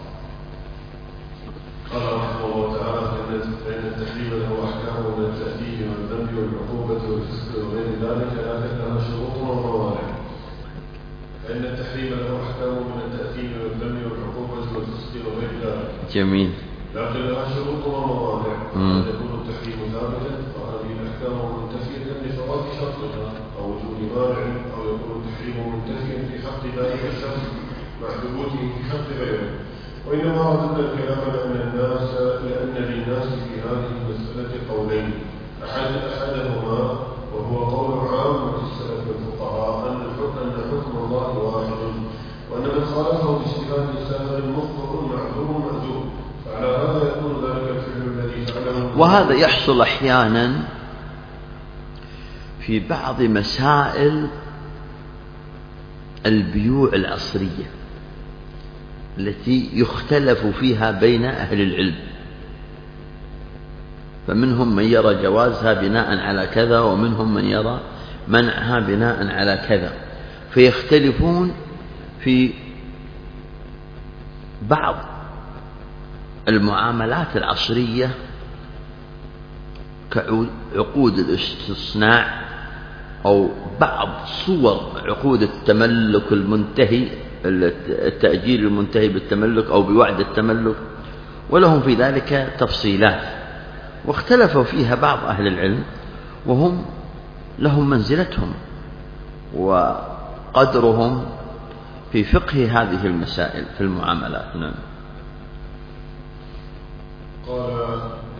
قال رحمه الله تعالى: فإن التحريم له أحكام من التأثيم والذنب والعقوبة والفسق وغير ذلك لها شروط وموانع. فإن التحريم له أحكام من التأثيم والذنب والعقوبة والفسق وغير ذلك. جميل. لكن لها شروط وموانع. قد يكون التحريم ثابتا، وهذه الأحكام منتفية لفوات شرطها أو وجود مانع، أو يكون التحريم منتفيا في حق ذلك الشخص مع ثبوته في حق غيره. وإنما رددنا الكلام لأن للناس في هذه المسألة قولين، أحدهما وهو قول عامة السلف الفقهاء أن حكم الله واحد، وأن من خالفه باجتهاد سائر مخطئ معذور مأجور، فعلى هذا يكون ذلك الفعل الذي فعله. وهذا يحصل أحيانا في بعض مسائل البيوع العصرية التي يختلف فيها بين أهل العلم، فمنهم من يرى جوازها بناء على كذا، ومنهم من يرى منعها بناء على كذا، فيختلفون في بعض المعاملات العصرية كعقود الاستصناع أو بعض صور عقود التملك المنتهي، التأجير المنتهي بالتملك أو بوعد التملك، ولهم في ذلك تفصيلات، واختلفوا فيها بعض أهل العلم وهم لهم منزلتهم وقدرهم في فقه هذه المسائل في المعاملات. نعم. قال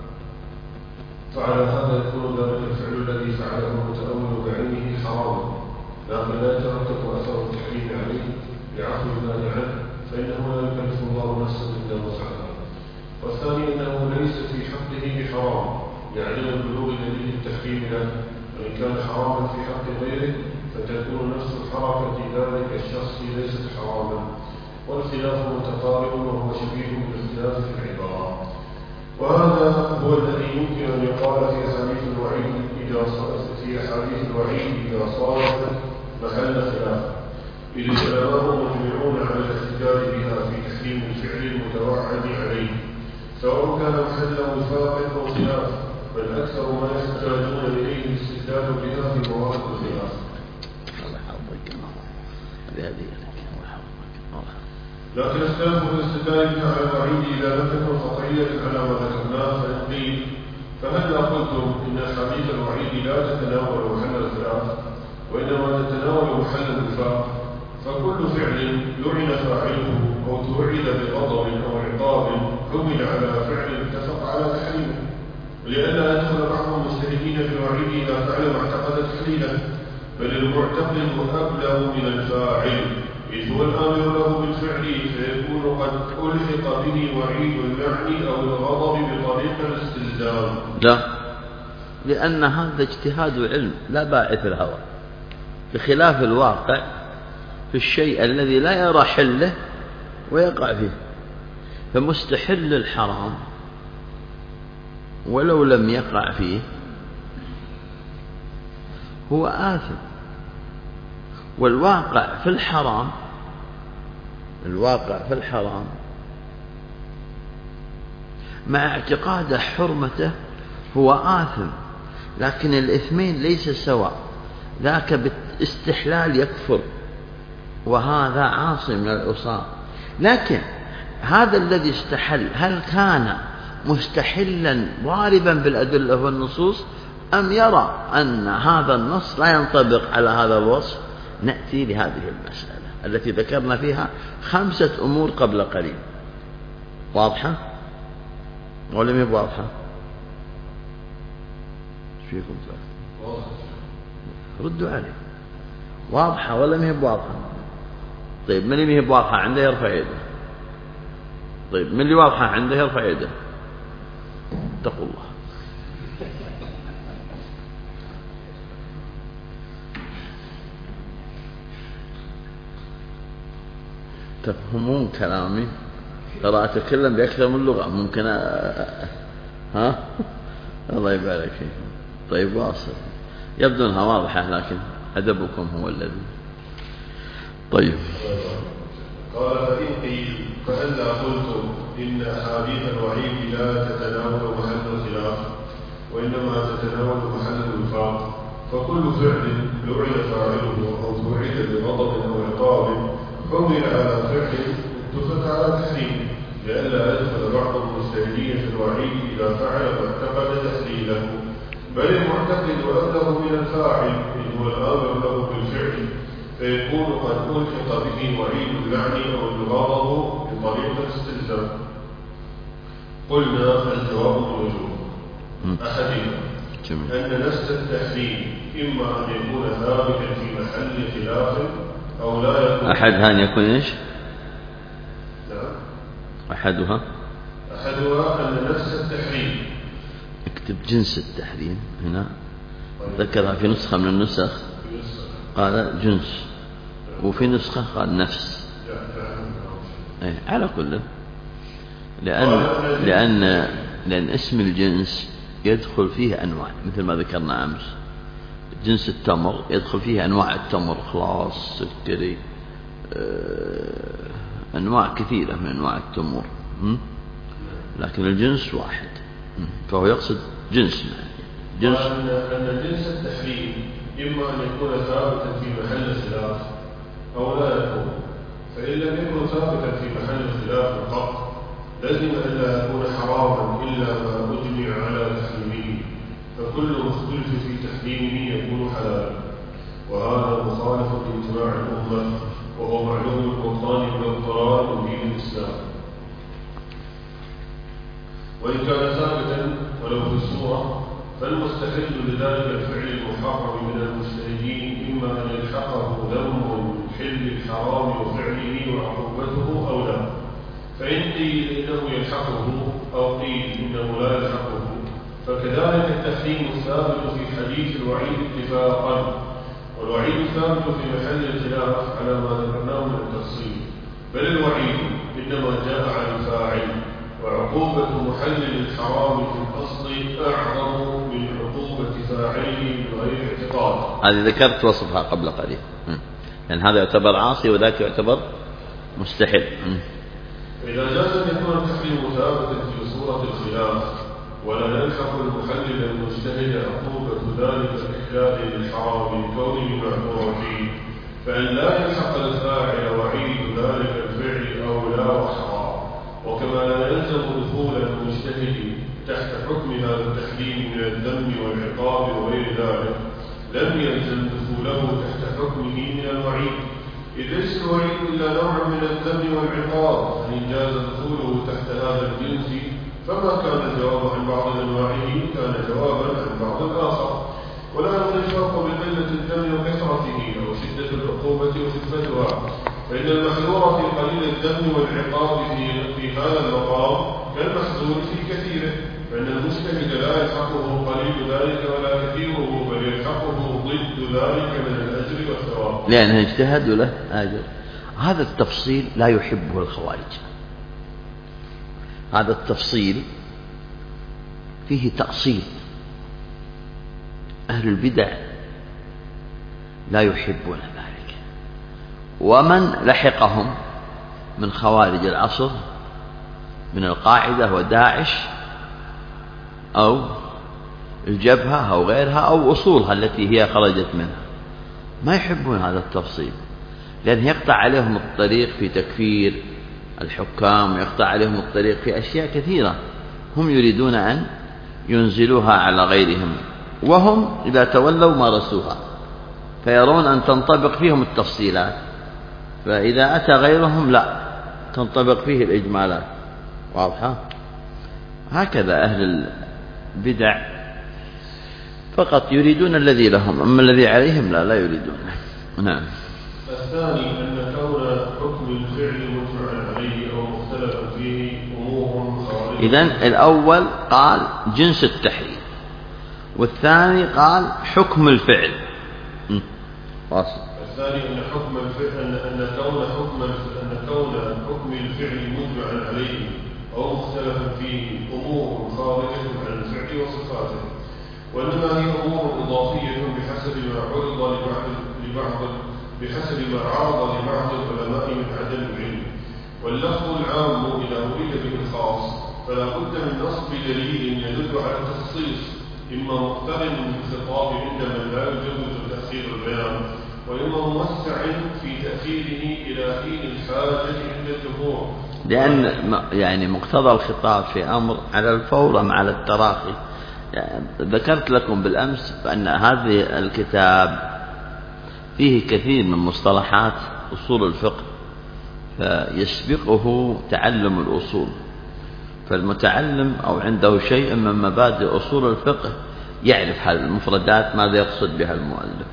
فعلى هذا يكون ذلك الفعل الذي فعله المتأول بعينه حراما، لكن لا يترتب أثر التحريم عليه لعفو الله عنه، فإنه لا يكلف الله نفسا إلا وسعها. والثاني أنه ليس في حقه بحرام لعدم البلوغ دليل التحريم له، وإن كان حراما في حق غيره فتكون نفس الحركة ذلك الشخص ليست حراما، والخلاف متقارب وهو شبيه بالاختلاف في العبارات. وهذا هو الذي يمكن أن يقال في أحاديث الوعيد إذا صارت محل خلاف، إذ العلماء مجمعون على الاحتجاج بها في تحريم الفعل المتوعد عليه، سواء كان محل وفاق أو خلاف، بل أكثر ما يحتاجون إليه الاستدلال بها في موارد الخلاف. لكن اختلاف الاستدلال بها على الوعيد إذا لم تكن قطعية على ما ذكرناه، فإن قيل فهل قلتم إن أحاديث الوعيد لا تتناول محل الخلاف وإنما تتناول محل الوفاق، فكل فعل لعن فاعله أو توعد بغضب أو عقاب حمل على فعل اتفق على تحريمه، لئلا يدخل بعض المجتهدين في الوعيد إذا فعل ما اعتقد تحليله، بل المعتقد أبلغ من الفاعل، إذ هو الآمر له بالفعل فيكون قد ألحق به وعيد اللعن أو الغضب بطريق الاستلزام. لا، لأن هذا اجتهاد علم لا باعث الهوى، بخلاف الواقع في الشيء الذي لا يرى حله ويقع فيه، فمستحل الحرام ولو لم يقع فيه هو آثم، والواقع في الحرام مع اعتقاد حرمته هو آثم، لكن الإثمين ليس سواء، ذاك بالاستحلال يكفر وهذا عاصم من العصاة. لكن هذا الذي استحل هل كان مستحلا ضاربا بالأدلة والنصوص أم يرى أن هذا النص لا ينطبق على هذا الوصف؟ نأتي لهذه المسألة التي ذكرنا فيها 5 أمور قبل قليل. واضحة ولا مي واضحة؟ ايش فيكم؟ ردوا علي. واضحة ولا مي واضحة؟ طيب من اللي مي واضحة عنده يرفع يده. طيب من اللي واضحة عنده يرفع يده. اتقوا الله. تفهمون كلامي؟ ترى أتكلم بأكثر من لغة ممكن ها؟ الله يبارك فيكم. طيب واصل. يبدو أنها واضحة لكن أدبكم هو الذي. طيب. قال فإن قيل فهلا قلتم إن أحاديث الوعيد لا تتناول محل الخلاف وإنما تتناول محل الوفاق، فكل فعل لعن فاعله أو توعد بغضب أو عقاب حمل على فعل اتفق على تحريمه، لئلا يدخل بعض المجتهدين في الوعيد إذا فعل واعتقد تحليله، بل المعتقد أبلغ من الفاعل إذ هو الآمر له بالفعل، فيكون قد ألحق به وعيد اللعن أو الغضب بطريقة الاستلزام. قلنا الجواب موجود. أحدهما أن نفس التحريم إما أن يكون ثابتا في محل خلاف أو لا يكون. أحدها أن يكون إيش؟ نعم. أحدها أن نفس التحريم. اكتب جنس التحريم هنا. ذكرها في نسخة من النسخ قال جنس، وفي نسخة قال نفس. على كل لأن اسم الجنس يدخل فيه أنواع مثل ما ذكرنا أمس. جنس التمر يدخل فيه أنواع التمر، خلاص، سكري، أنواع كثيرة من أنواع التمور، لكن الجنس واحد، فهو يقصد جنس. أن جنس التحريم إما أن يكون ثابتا في محل خلاف أو لا يكون. فإن لم يكن ثابتا في محل خلاف قط لازم ألا يكون حراما إلا ما أجمع على تحريمه، فكل مختلف في تحريمه يكون حلالا. وهذا مخالف لإجماع الأمة، وهو معلوم القرآن بالاضطرار من دين الإسلام. وإن كان ثابتا ولو في الصورة، فالمستحل لذلك الفعل المحرم من المجتهدين إما أن يلحقه ذم حل الحرام وفعله وعقوبته أو لا. فإن قيل إنه يلحقه أو قيل إنه لا يلحقه، فكذلك التحريم الثابت في حديث الوعيد اتفاقا، والوعيد الثابت في محل الخلاف على ما ذكرناه من التفصيل. بل الوعيد إنما جاء عن الفاعل، وعقوبة محلل الحرام في الأصل أعظم من عقوبة فاعله من غير اعتقاد. هذه ذكرت وصفها قبل قليل، لأن هذا يعتبر عاصي وذاك يعتبر مستحل. إذا جاز أن يكون التحريم ثابتا في صورة الخلاف ولا يلحق المحلل المجتهد عقوبة ذلك الإحلال للحرام لكونه معذورا فيه، فإن لا يلحق الفاعل وعيد ذلك الفعل أو لا وحرام. وكما لا يلزم دخول المجتهد تحت حكم هذا التحريم من الذم والعقاب وغير ذلك، لم يلزم دخوله تحت حكمه من الوعيد، إذ ليس الوعيد إلا نوع من الذم والعقاب. فإن جاز دخوله تحت هذا الجنس فما كان الجواب عن بعض أنواعه كان جوابا عن بعض الآخر. ولا يوجد فرق بين قلة الذم وكثرته أو شدة العقوبة وخفتها، فإن المحذور في قليل الذم والعقاب في هذا المقام كالمحذور في كثيره، فإن المجتهد لا يلحقه قليل ذلك ولا كثيره، بل يلحقه ضد ذلك من الأجر والثواب، لأنه اجتهد له أجر. هذا التفصيل لا يحبه الخوارج. هذا التفصيل فيه تأصيل. أهل البدع لا يحبون ذلك، ومن لحقهم من خوارج العصر من القاعدة وداعش أو الجبهة أو غيرها أو أصولها التي هي خرجت منها ما يحبون هذا التفصيل، لأنه يقطع عليهم الطريق في تكفير الحكام، ويقطع عليهم الطريق في أشياء كثيرة هم يريدون أن ينزلوها على غيرهم، وهم إذا تولوا مارسوها فيرون أن تنطبق فيهم التفصيلات، فإذا أتى غيرهم لا تنطبق فيه الإجمالات. واضحة؟ هكذا أهل البدع فقط يريدون الذي لهم، أما الذي عليهم لا يريدونه. نعم. الثاني أن كون حكم الفعل مجمعا عليه أو مختلفا فيه أمور خارجة. إذن الأول قال جنس التحريم، والثاني قال حكم الفعل. الثاني أن حكم الفعل أن كون حكم الفعل مجمعا عليه أو مختلفا فيه أمور خارجة عن الفعل وصفاته، وإنما هي أمور إضافية بحسب ما عرض لبعض العلماء من عدم العلم. واللفظ العام إذا أريد به الخاص فلا بد من نصب دليل يدل على التخصيص، إما مقترن بالخطاب عند من لا يجوز تأخير البيان، وإما موسع في تأخيره إلى حين الحاجة عند الجمهور، لأن يعني مقتضى الخطاب في أمر على الفور أم على التراخي. يعني ذكرت لكم بالأمس بأن هذه الكتاب فيه كثير من مصطلحات أصول الفقه، فيسبقه تعلم الأصول، فالمتعلم أو عنده شيء من مبادئ أصول الفقه يعرف المفردات ماذا يقصد بها المؤلف.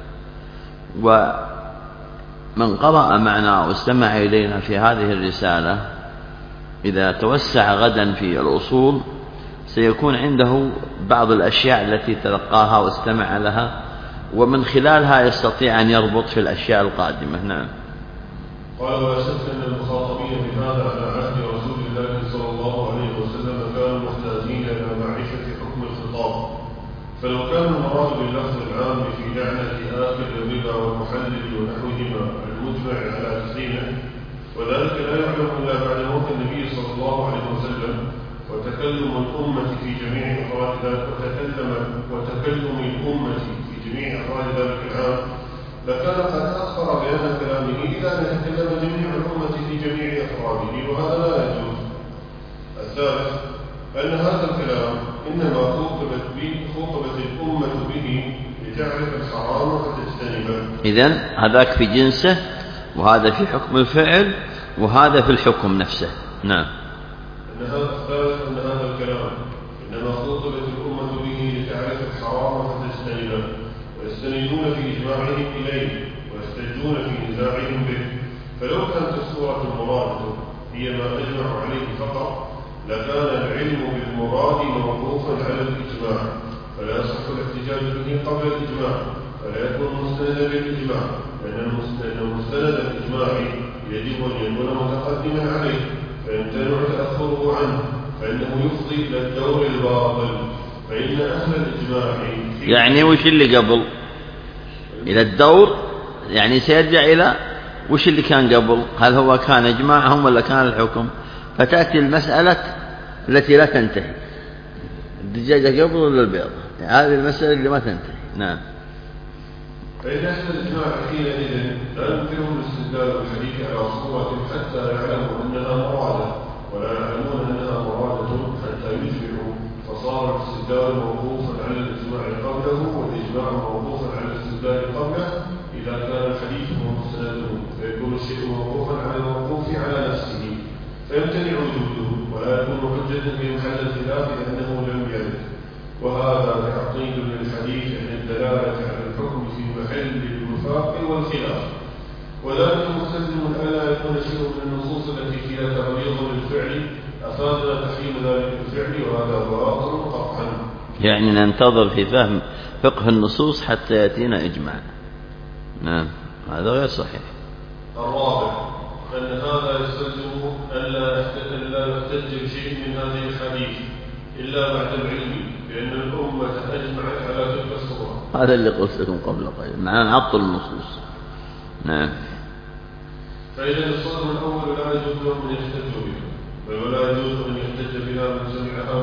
ومن قرأ معنا واستمع إلينا في هذه الرسالة إذا توسع غدا في الأصول سيكون عنده بعض الأشياء التي تلقاها واستمع لها، ومن خلالها يستطيع أن يربط في الأشياء القادمة. نعم. قال: ولا شك أن المخاطبين بهذا على عهد رسول الله صلى الله عليه وسلم كانوا محتاجين إلى معرفة حكم الخطاب، فلو كان المراد باللفظ العام في لعنة آكل الربا والمحلل ونحوهما المجمع على تحريمه، وذلك لا يعلم إلا بعد موت النبي صلى الله عليه وسلم وتكلم الأمة في جميع أفراد ذلك ذلك العام، لكان قد أخر بيان كلامه إلى أن يتكلم جميع الأمة في جميع أفراده، وهذا لا يجوز. الثالث أن هذا الكلام إنما خطبت الأمة به لتعرف الحرام فتجتنبه. إذن هذاك في جنسه، وهذا في حكم الفعل، وهذا في الحكم نفسه. نعم. الثالث أن هذا الكلام إنما خطبت الأمة به لتعرف الحرام فتجتنبه، ويستندون في إجماعهم إليه ويحتجون في نزاعهم به، فلو كانت الصورة المراد هي ما أجمع عليه فقط لكان العلم بالمراد موقوفا على الإجماع، فلا يصح الاحتجاج به قبل الإجماع، فلا يكون مستندا بالإجماع، لأن المستند الإجماعي يجب أن يكون متقدما عليه، فيمتنع تأخره عنه، فإنه يفضي إلى الدور الباطل، فإن أهل الإجماع يعني وش اللي قبل إلى الدور، يعني سيرجع إلى وش اللي كان قبل، هل هو كان إجماعهم ولا كان الحكم، فتأتي المسألة التي لا تنتهي، الدجاجة قبل ولا البيض، هذه المسألة اللي ما تنتهي. نعم. فإن أهل الإجماع حينئذ لا يمكنهم الاستدلال بالحديث على صورة حتى يعلموا أنها مرادة، ولا يعلمون أنها مرادة حتى يجمعوا، فصار الاستدلال موقوفا على الإجماع قبله، والإجماع موقوفا على الاستدلال قبله إذا كان الحديث مستنده، فيكون الشيء موقوفا على الموقوف على نفسه فيمتنع وجوده، ولا يكون حجة في محل الخلاف لأنه لم يرد، وهذا تعطيل للحديث عن الدلالة على الحكم في محل الوفاق والخلاف، وذلك مستلزم ألا يكون شيء من النصوص التي فيها تغليظ للفعل أفادنا تحريم ذلك الفعل، وهذا باطل قطعا. يعني ننتظر في فهم فقه النصوص حتى يأتينا إجماع. نعم، هذا غير صحيح. الرابع أن هذا يستلزم ألا يحتج بشيء من هذه الحديث إلا بعد العلم بأن الأمة أجمعت على تلك الصورة. هذا اللي قلت لكم قبل قليل، معناه نعطل النصوص. نعم. فإذا الصدر الأول لا يجوز لهم أن يحتجوا بها، بل ولا يجوز أن يحتج بها من سمعها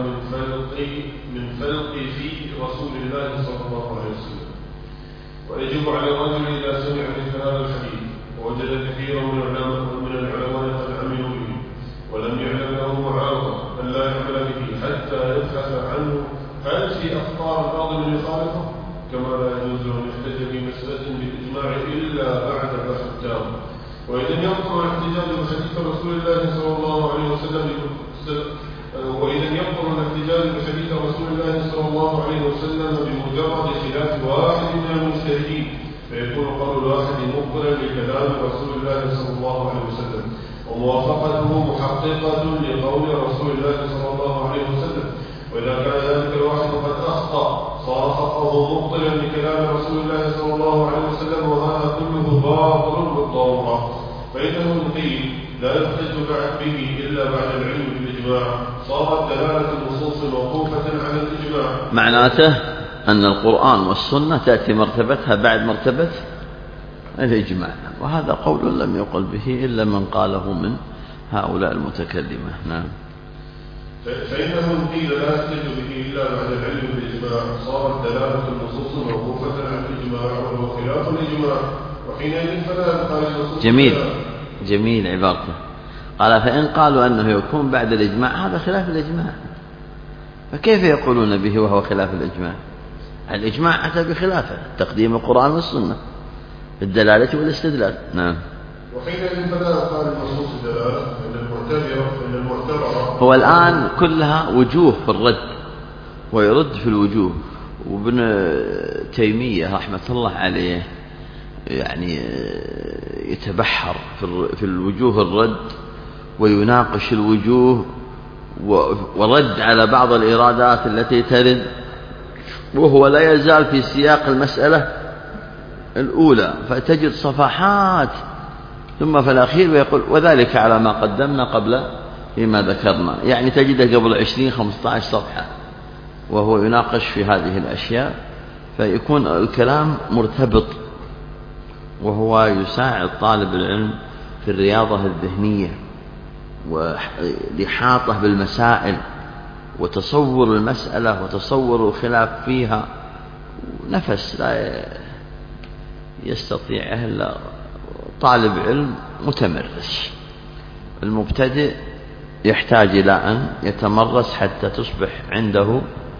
من فلق في رسول الله صلى الله عليه وسلم. ويجب على الرجل إذا سمع مثل هذا الحديث ووجد كثيرا من العلماء قد عملوا به ولم يعلم له معارضة أن لا يعمل به حتى يبحث عنه هل في أخطار البعض من يخالفه، كما لا يجوز أن يحتج في مسألة بالإجماع إلا بعد بحث تام. وإذا يبطل الاحتجاج بحديث رسول الله صلى الله عليه وسلم بمجرد خلاف واحد من المجتهدين، فيكون قول الواحد مقبلا لكلام رسول الله صلى الله عليه وسلم، وموافقته محققة لقول رسول الله صلى الله عليه وسلم. وإذا كان ذلك الواحد قد أخطأ صار خطأه مبطلا لكلام رسول الله صلى الله عليه وسلم، وهذا كله باطل بالضرورة. فإنه قيل لا يحتج به إلا بعد العلم بالإجماع، صارت دلالة النصوص موقوفة على الإجماع. معناته أن القرآن والسنة تأتي مرتبتها بعد مرتبة الإجماع، وهذا قول لم يقل به إلا من قاله من هؤلاء المتكلمة. نعم. فإنه قيل لا يحتج به إلا بعد العلم بالإجماع، صارت دلالة النصوص موقوفة على الإجماع وهو خلاف الإجماع، وحينئذ فلا يبقى للنصوص. جميل عبارته. قال فإن قالوا أنه يكون بعد الإجماع هذا خلاف الإجماع، فكيف يقولون به وهو خلاف الإجماع؟ الإجماع أتى بخلافه، تقديم القرآن والسنة، الدلالة والاستدلال. نعم. وحينئذ فلا يقال نصوص الدلالة إن المعتبرة هو الآن كلها وجوه في الرد ويرد في الوجوه. وابن تيمية رحمة الله عليه يعني يتبحر في الوجوه الرد ويناقش الوجوه ورد على بعض الإرادات التي ترد، وهو لا يزال في سياق المسألة الأولى، فتجد صفحات ثم في الأخير ويقول وذلك على ما قدمنا قبل فيما ذكرنا، يعني تجده قبل 20-15 صفحة وهو يناقش في هذه الأشياء، فيكون الكلام مرتبط، وهو يساعد طالب العلم في الرياضة الذهنية والإحاطة بالمسائل وتصور المسألة وتصور الخلاف فيها. نفس لا يستطيع إلا طالب علم متمرس. المبتدئ يحتاج إلى أن يتمرس حتى تصبح عنده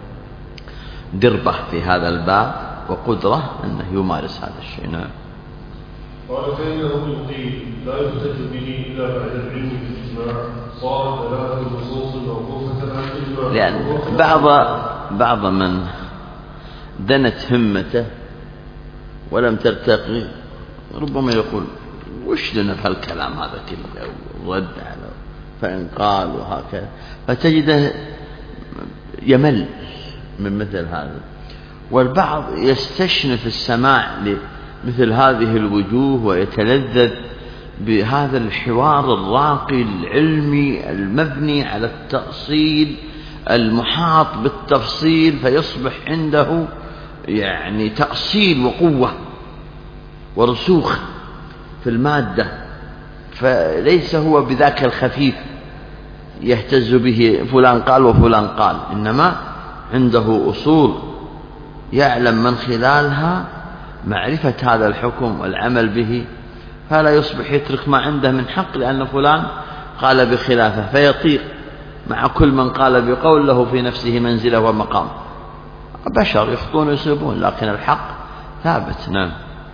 دربة في هذا الباب وقدرة أنه يمارس هذا الشيء. نعم. قال فإنه إن قيل لا يحتج به إلا بعد العلم بالإجماع صارت دلالة النصوص موقوفة على الإجماع، لأن بعض من دنت همته ولم ترتقي ربما يقول وش لنا في الكلام هذا كله ورد على فإن قال وهكذا، فتجده يمل من مثل هذا. والبعض يستشنف السماع لمثل هذه الوجوه ويتلذذ بهذا الحوار الراقي العلمي المبني على التأصيل المحاط بالتفصيل، فيصبح عنده يعني تأصيل وقوة ورسوخ في المادة، فليس هو بذاك الخفيف يهتز به فلان قال وفلان قال، إنما عنده أصول يعلم من خلالها معرفة هذا الحكم والعمل به، فلا يصبح يترك ما عنده من حق لأن فلان قال بخلافه، فيطيق مع كل من قال بقول له في نفسه منزله ومقام. بشر يخطون ويصيبون لكن الحق ثابت. نعم.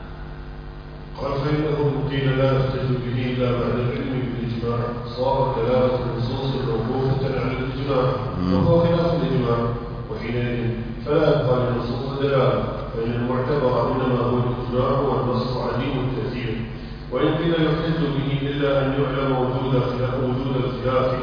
قال فإنه قيل لا يحتج به إلا بعد العلم بالإجماع صارت دلالة النصوص موقوفة على الإجماع وهو خلاف الإجماع، وحينئذ فلا يبقى للنصوص دلالة، فإن المعتبر إنما هو الإجماع والنص عديم التأثير. وإن قيل يحتج به إلا أن يعلم وجود الخلاف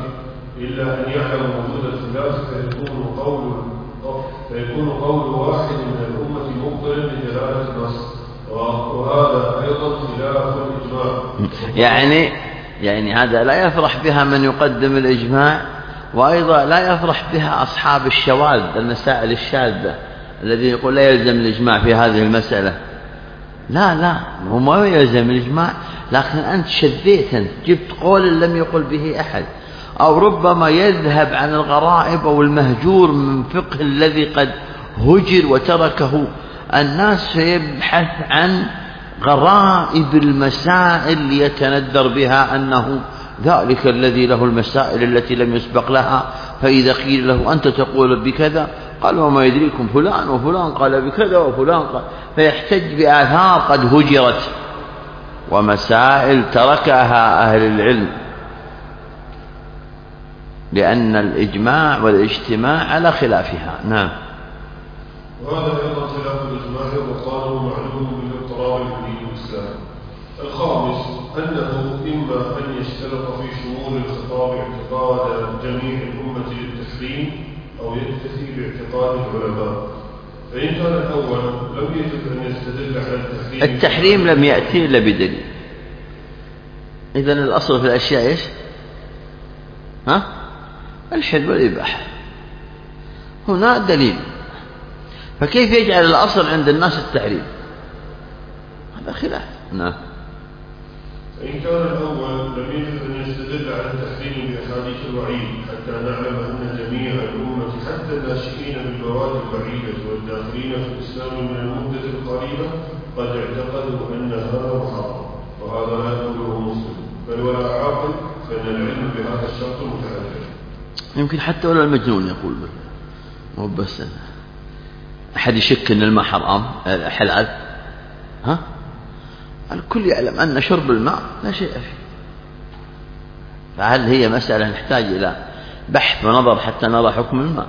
فيكون قول واحد من الأمة مقبلا لدلالة النص، وهذا أيضا خلاف الإجماع. يعني هذا لا يفرح بها من يقدم الإجماع، وأيضا لا يفرح بها أصحاب الشواذ المسائل الشاذة الذي يقول لا يلزم الإجماع في هذه المسألة. لا هو ما يلزم الإجماع، لكن أنت شذيت، جبت قول لم يقل به أحد، أو ربما يذهب عن الغرائب أو المهجور من فقه الذي قد هجر وتركه الناس، فيبحث عن غرائب المسائل ليتندر بها أنه ذلك الذي له المسائل التي لم يسبق لها، فإذا قيل له أنت تقول بكذا قال وما يدريكم فلان وفلان قال بكذا وفلان قال، فيحتج بآثار قد هجرت ومسائل تركها أهل العلم، لأن الإجماع والاجتماع على خلافها. نعم. وهذا أيضا خلاف الإجماع وقاله معلوم بالاضطراب في دين الإسلام. الخامس أنه إما أن يشترط في شمول الخطاب اعتقاد جميع الأمة للتحريم أو يكتفي باعتقاد العلماء، فإن كان الأول لم يجب أن يستدل على التحريم لم يأتي إلا بدليل. إذن الأصل في الأشياء إيش؟ الحل والإباحة، هنا دليل، فكيف يجعل الأصل عند الناس التحريم؟ هذا خلاف. نعم. فإن كان الأول لم يجب أن يستدل على التحريم بأحاديث الوعيد حتى نعلم أن جميع الأمة حتى الناشئين بالبوادي البعيدة والداخلين في الإسلام من المدة القريبة قد اعتقدوا أن هذا محرم، وهذا لا يقوله مسلم بل ولا عاقل، فإن العلم بهذا الشرط متعذر. يمكن حتى ولا المجنون يقول به، مو بس أحد يشك أن الماء حرام حلال، الكل يعلم أن شرب الماء لا شيء فيه. فهل هي مسألة نحتاج إلى بحث ونظر حتى نرى حكم الماء؟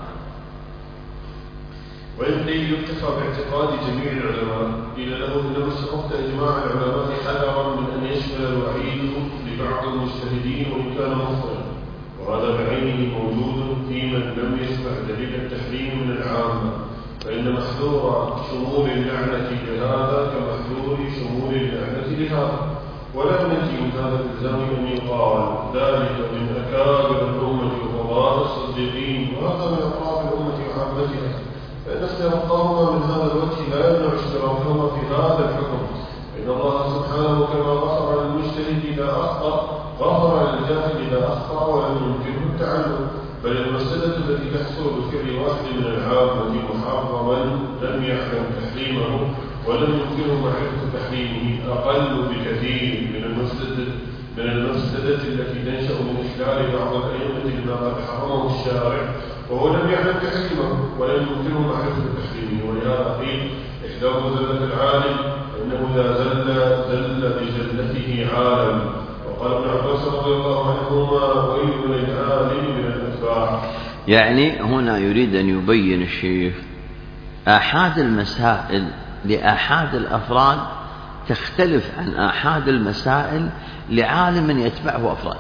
ويمكن يكتفى باعتقاد جميع العلماء إلى له إنما سبقت إجماع العلماء حذرا من أن يشمل الوعيد لبعض المجتهدين وإن كان مخطئا، وهذا بعينه موجود في من لم يسمع دليل التحريم من العامة، فإن محذور شمول اللعنة لهذا كمحذور شمول اللعنة لهذا، ولا نجي من هذا الإلزام أن يقال ذلك من أكابر الأمة وفضلاء الصديقين وهذا من أطراف الأمة وعامتها، فإن اختيارهما من هذا الوجه لا يمنع اشتراكهما في هذا الحكم، فإن الله سبحانه كما غفر للمجتهد إذا أخطأ غفر للجاهل إذا أخطأ ولم يمكنه التعلم، بل المفسدة التي تحصل بفعل واحد من العامة محرما لم يعلم تحريمه ولم يمكنه معرفة تحريمه أقل بكثير من المفسدة التي تنشأ من إحلال بعض الأئمة لما قد حرمه الشارع وهو لم يعلم تحريمه ولم يمكنه معرفة تحريمه. ولهذا قيل إحداه زلة العالم إنه إذا زل بزلته عالم. وقال ابن عباس رضي الله عنهما ويل للعالم من الأتباع. يعني هنا يريد أن يبين الشيخ آحاد المسائل لآحاد الأفراد تختلف عن آحاد المسائل لعالم يتبعه أفراد.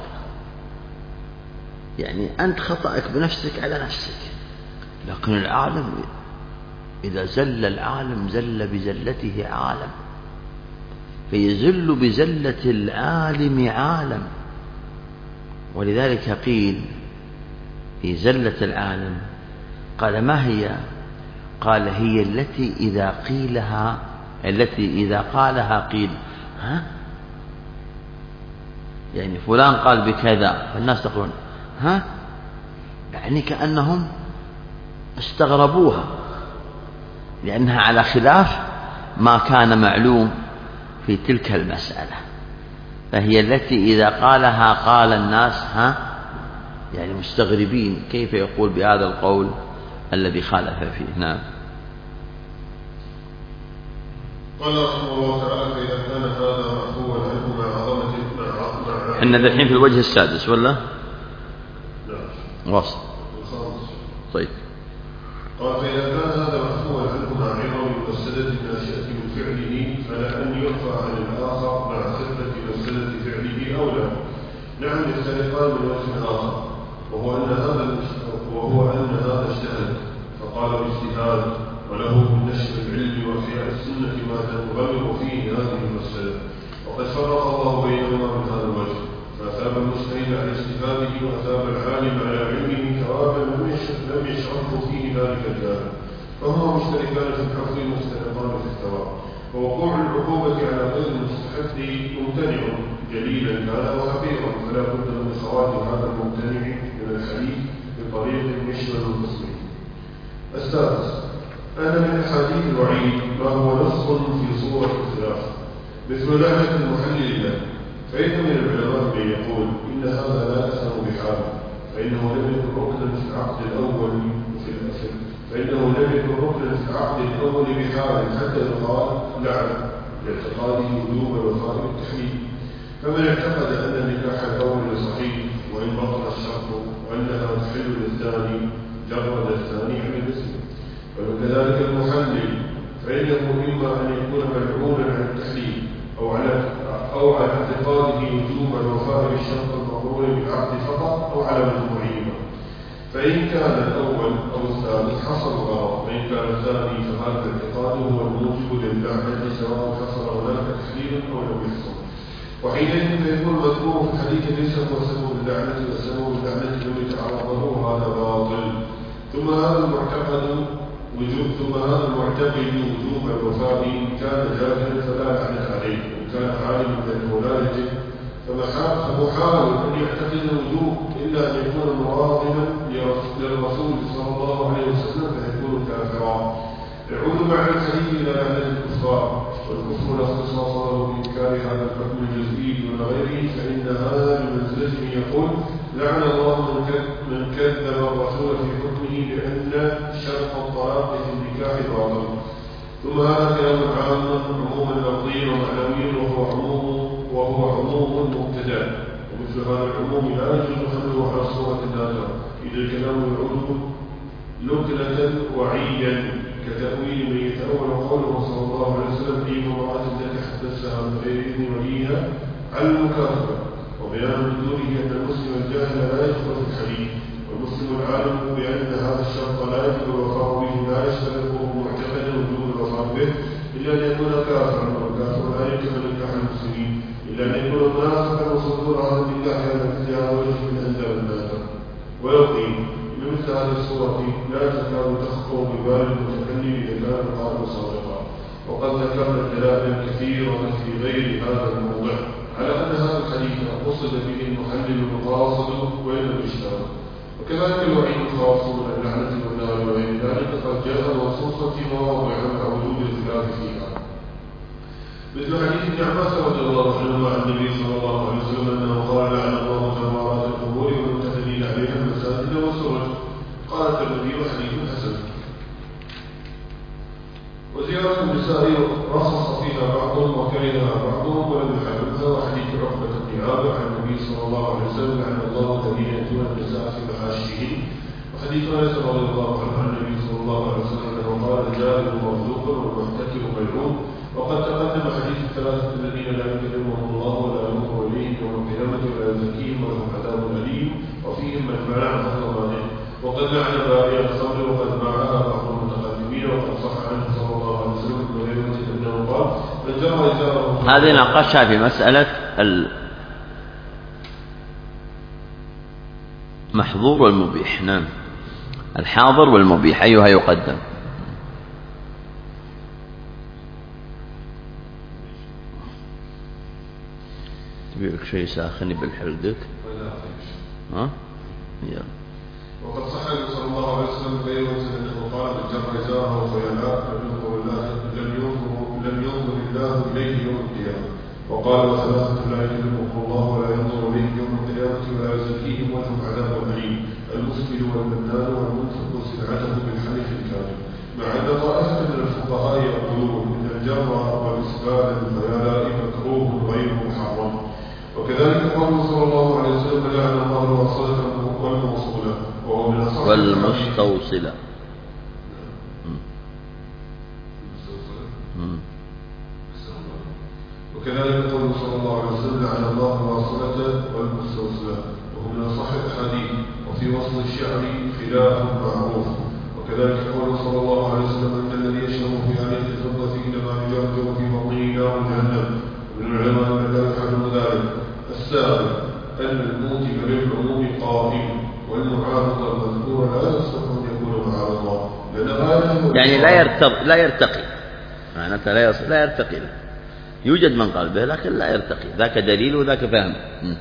يعني أنت خطأك بنفسك على نفسك، لكن العالم إذا زل العالم زل بزلته عالم، فيزل بزلة العالم عالم. ولذلك قيل في زلة العالم قال ما هي؟ قال هي التي إذا قالها قيل ها، يعني فلان قال بكذا فالناس تقولون ها، يعني كأنهم استغربوها لأنها على خلاف ما كان معلوم في تلك المسألة، فهي التي إذا قالها قال الناس ها، يعني مستغربين كيف يقول بهذا القول الذي خالف فيه. نعم. قال رحمه الله تعالى فإذا كان هذا معفوا عنه مع عظمة احنا الحين في الوجه السادس ولا؟ نعم. وصل. طيب. قال فإذا كان هذا معفوا عنه مع عظم المفسدة الناشئة من فعله فلا أن يرفع عن الآخر مع خفة مفسدة فعله أولى. نعم يختلفان من وجه آخر وهو أن هذا اجتهد فقال باجتهاد وله من نشر العلم وإحياء السنة ما تنغمر فيه هذه المسألة، وقد فرق الله بينهما من هذا الوجه، فأثاب المجتهد على اجتهاده وأثاب العالم على علمه ثوابا لم يشعره فيه ذلك الجانب، فهما مشتركان في الحفظ مختلفان في الثواب. ووقوع العقوبة على غير المستحق ممتنع جليلا كان وحقيقا، فلا بد من إخراج هذا الممتنع من الحديث بطريق يشمل المسلمين. السادس أن من أحاديث الوعيد ما هو نص في صورة الخلاف مثل لعنة المحلل له، فإن من العلماء من يقول إن هذا لا يأثم بحاله فإنه لم يكن ركنا في العقد الأول وفي الأخير، فإنه لم يكن ركنا في العقد الأول بحال حتى يقال لعنة لاعتقاده وجوب الوفاء بالتحليل. فمن اعتقد أن النكاح الأول صحيح وإن بطل الشرط وأنها تحل للثاني جرد الثاني عن المسلم. وكذلك المحلل فإنه إما أن يكون ملعونا عن التحليل أو على اعتقاده وجوب الوفاء بالشرط المقرون بالعقد فقط أو على مجموعهما، فإن كان الأول أو الثالث حصل الغرض، وإن كان الثاني فهذا الاعتقاد هو الموجب للعنة سواء حصل هناك تحليل أو لم يحصل، وحينئذ فيكون المذكور في الحديث ليس هو سبب اللعنة وسبب اللعنة لم يتعرض له هذا باطل. ثم هذا المعتقد وجوب الوفاء إن كان جاهلا فلا لعنة عليه، وإن كان عالما بأنه لا يجب فمحال أن يعتقد الوجوب إلا أن يكون مراغما للرسول صلى الله عليه وسلم فيكون كافرا. يعود معنى الحديث إلى لعنة الكفار، والكفر لا اختصاص له بإنكار هذا الحكم الجزئي دون غيره، فإن هذا بمنزلة يقول لعن الله من كذب الرسول في حكمه لأن شرط الطلاق في النكاح باطل. ثم هذا كلام عام عموما لفظي ومعنوي وهو مثل هذا العموم لا يجوز حمله على صورة النادرة إذا الكلام يعود لكنة وعيا كتأويل من يتأول قوله صلى الله عليه وسلم في امرأة التي حدثها من غير إذن وليها على المكافأة، وبيان بدونه أن المسلم الجاهل لا يدخل في الحديث، والمسلم العالم بأن هذا الشرط لا يجب الوفاء به لا يشترطه معتقدا وجوب الوفاء به إلا أن يكون كافرا، والكافر لا يمكن أن ينكح المسلمين إلا أن يكون منافقا وصدور هذا النكاح على مثل هذا الوجه من أنداب الناس. ويقيم بمثل هذه الصورة لا تكاد تخطر ببال المتكلم إذا كان القائل صادقا. وقد ذكرنا دلائل كثيرة في غير هذا الموضع على أن هذا الحديث قصد به المحلل القاصد وإن الاشتراك، وكذلك الوعيد الخاص من اللعنة والنار وغير ذلك قد جاء مخصوصا في مواضع مع وجود الخلاف فيها، مثل حديث ابن عباس رضي الله عنهما عن النبي صلى الله عليه وسلم أنه قال لعن الله زوارات القبور والمتخذين عليها المساجد والسرج. قال الترمذي حديث حسن. وزيارة النساء رخص فيها بعضهم وكرهها بعضهم ولم يحرمها، وحديث عقبة بن عامر عن النبي صلى الله عليه وسلم لعن الله الذين يأتون النساء في محاشرهم، وحديث أنس رضي الله عنه عن النبي صلى الله عليه وسلم أنه قال الجاهل مرزوق والمحتكر ملعون. وقد تقدم حديث الثلاثة الذين لا يكلمهم الله ولا ينظر إليهم يوم القيامة ولا يزكيهم ولهم عذاب أليم، وفيهم من منع هذا مانع. وقد لعن بائع الخمر وقد باعها بعض المتقدمين، وقد صح عنه صلى الله عليه وسلم بغير أنه قال من جرى إزاره. هذه ناقشها في مسألة المحظور والمبيح. نعم، الحاضر والمبيح أيها يقدم؟ تبيك شيء ساخن بالحلقك؟ ها؟ يلا. وقد صح صلى الله عليه وسلم غير أنه قال من جر إزاره فينام لم ينظر الله إليه يوم القيامة. وقال وثلاثة لا يكلمهم الله ولا ينظر إليهم يوم القيامة ولا يزكيهم ولهم عذاب أليم، المسبل والمنان والمنفق سلعته بالحلف الكاذب. مع أن طائفة من الفقهاء يقولون إن الجر والإسبال الخيلاء مكروه غير محرم. وكذلك قوله صلى الله عليه وسلم لعن الله الواصلة والموصولة وهو من أصح والمستوصلة. وكذلك قوله صلى الله عليه وسلم لعن الله الواصلة والمستوصلة وهو من أصح الأحاديث. وفي وصل الشعر خلاف معروف. وكذلك قوله صلى الله عليه وسلم أن الذي يشرب في آلية الفضة إنما يجرجر في بطنه نار جهنم، ومن العلماء من لا يفعل ذلك. السابع أن الموجب للعموم قائم، والمعارض المذكور لا يصح أن يكون مع الله يعني لا يرتقي معناته لا يرتقي له. يوجد من قال به لكن لا يرتقي، ذاك دليل وذاك فهم.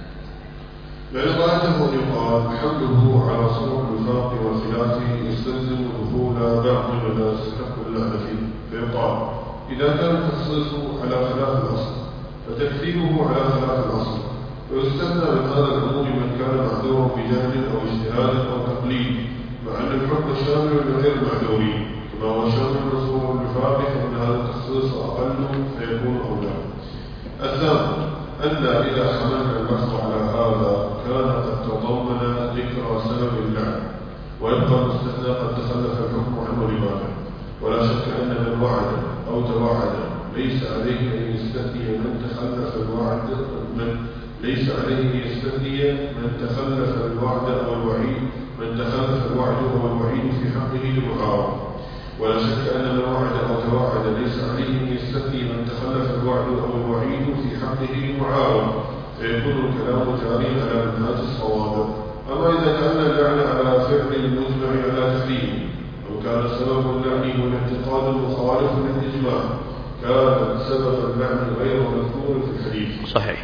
لأن غايته أن يقال حمله على صور الوفاق والخلاف يستلزم دخول بعض الناس حق اللعنة فيه، فيقال إذا كان التخصيص على خلاف الأصل فتكفيره على خلاف الأصل، ويستثنى من هذا العموم من كان معذورا بجهل أو اجتهاد أو تقليد، مع أن الحكم شامل لغير المعذورين كما هو شامل لصور الوفاق، فإن هذا التخصيص أقل فيكون أولى. الثامن أن إذا حملنا البحث على هذا كان قد تضمن ذكر سبب اللعن، ويبقى المستثنى قد تخلف الحكم عنه لماذا. ولا شك أن من وعد أو توعد ليس عليه أن يستثني من تخلف الوعد ليس عليه أن يستثني من تخلف الوعد أو الوعيد من تخلف الوعد أو الوعيد في حقه لمحارب. ولا شك أن من وعد أو توعد ليس عليه أن يستثني من تخلف الوعد أو الوعيد في حقه لمعارض، فيكون الكلام جاريا على منهاج الصواب. أما إذا كان اللعن على فعل المجمع على تحريمه، أو كان سبب اللعن والاعتقاد مخالف للإجماع، كان سبب اللعن غير مذكور في الحديث. صحيح.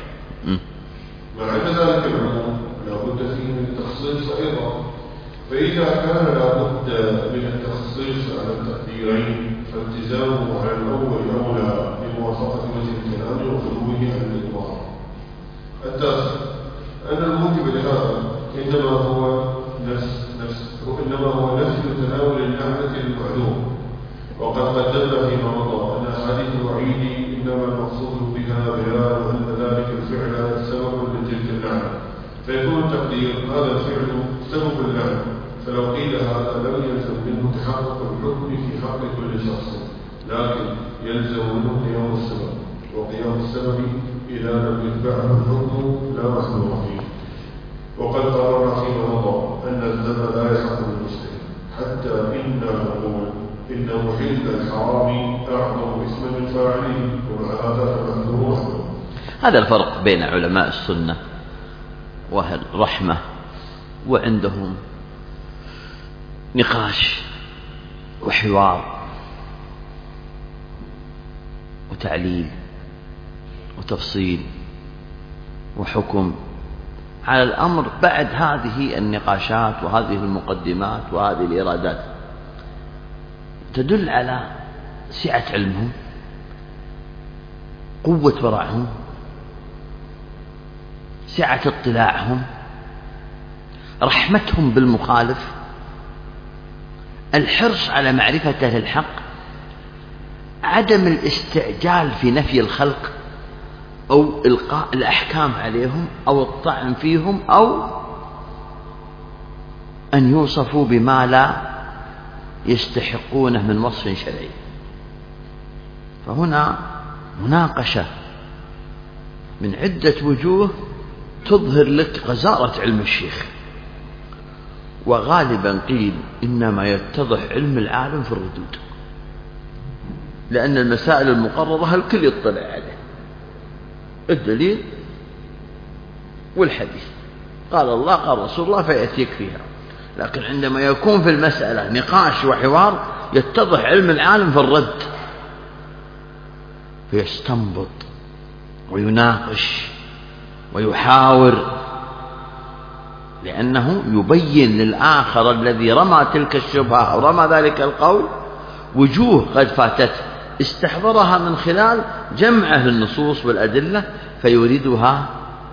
مع أن ذلك العموم لا بد فيه من التخصيص أيضا، فإذا كان لا بد من التخصيص على التقديرين فالتزامه على الأول أولى بموافقة وجه الكلام وخلوه عن الإطلاق. التاسع أن الموجب لهذا إنما هو نفي تناول اللعنة للمعلوم. وقد قدمنا فيما مضى أن أحاديث الوعيد إنما المقصود بها بيان أن ذلك الفعل سبب لتلك اللعنة، التقدير هذا الفعل سبب له، فلو قيل هذا لم يلزم منه تحقق الحكم في حق كل شخص، لكن يلزم منه قيام السبب، وقيام السبب إذا لم يتبعه الحكم لا محذور فيه. وقد قرر فيما مضى أن الذنب لا يحق للمسلم، حتى إنا نقول إن محل الحرام أعظم اسما من فاعله، ومع هذا فمحذور. هذا الفرق بين علماء السنة وأهل الرحمة، وعندهم نقاش وحوار وتعليل وتفصيل وحكم على الأمر بعد هذه النقاشات وهذه المقدمات وهذه الإرادات، تدل على سعة علمهم، قوة ورعهم، سعة اطلاعهم، رحمتهم بالمخالف، الحرص على معرفة أهل الحق، عدم الاستعجال في نفي الخلق أو إلقاء الأحكام عليهم أو الطعن فيهم أو أن يوصفوا بما لا يستحقونه من وصف شرعي. فهنا مناقشة من عدة وجوه تظهر لك غزارة علم الشيخ. وغالبا قيل إنما يتضح علم العالم في الردود، لأن المسائل المقررة الكل يطلع عليه، الدليل والحديث، قال الله قال رسول الله فيأتيك فيها. لكن عندما يكون في المسألة نقاش وحوار يتضح علم العالم في الرد، فيستنبط ويناقش ويحاور، لأنه يبين للآخر الذي رمى تلك الشبهة أو رمى ذلك القول وجوه قد فاتته استحضرها من خلال جمعه للنصوص والأدلة، فيريدها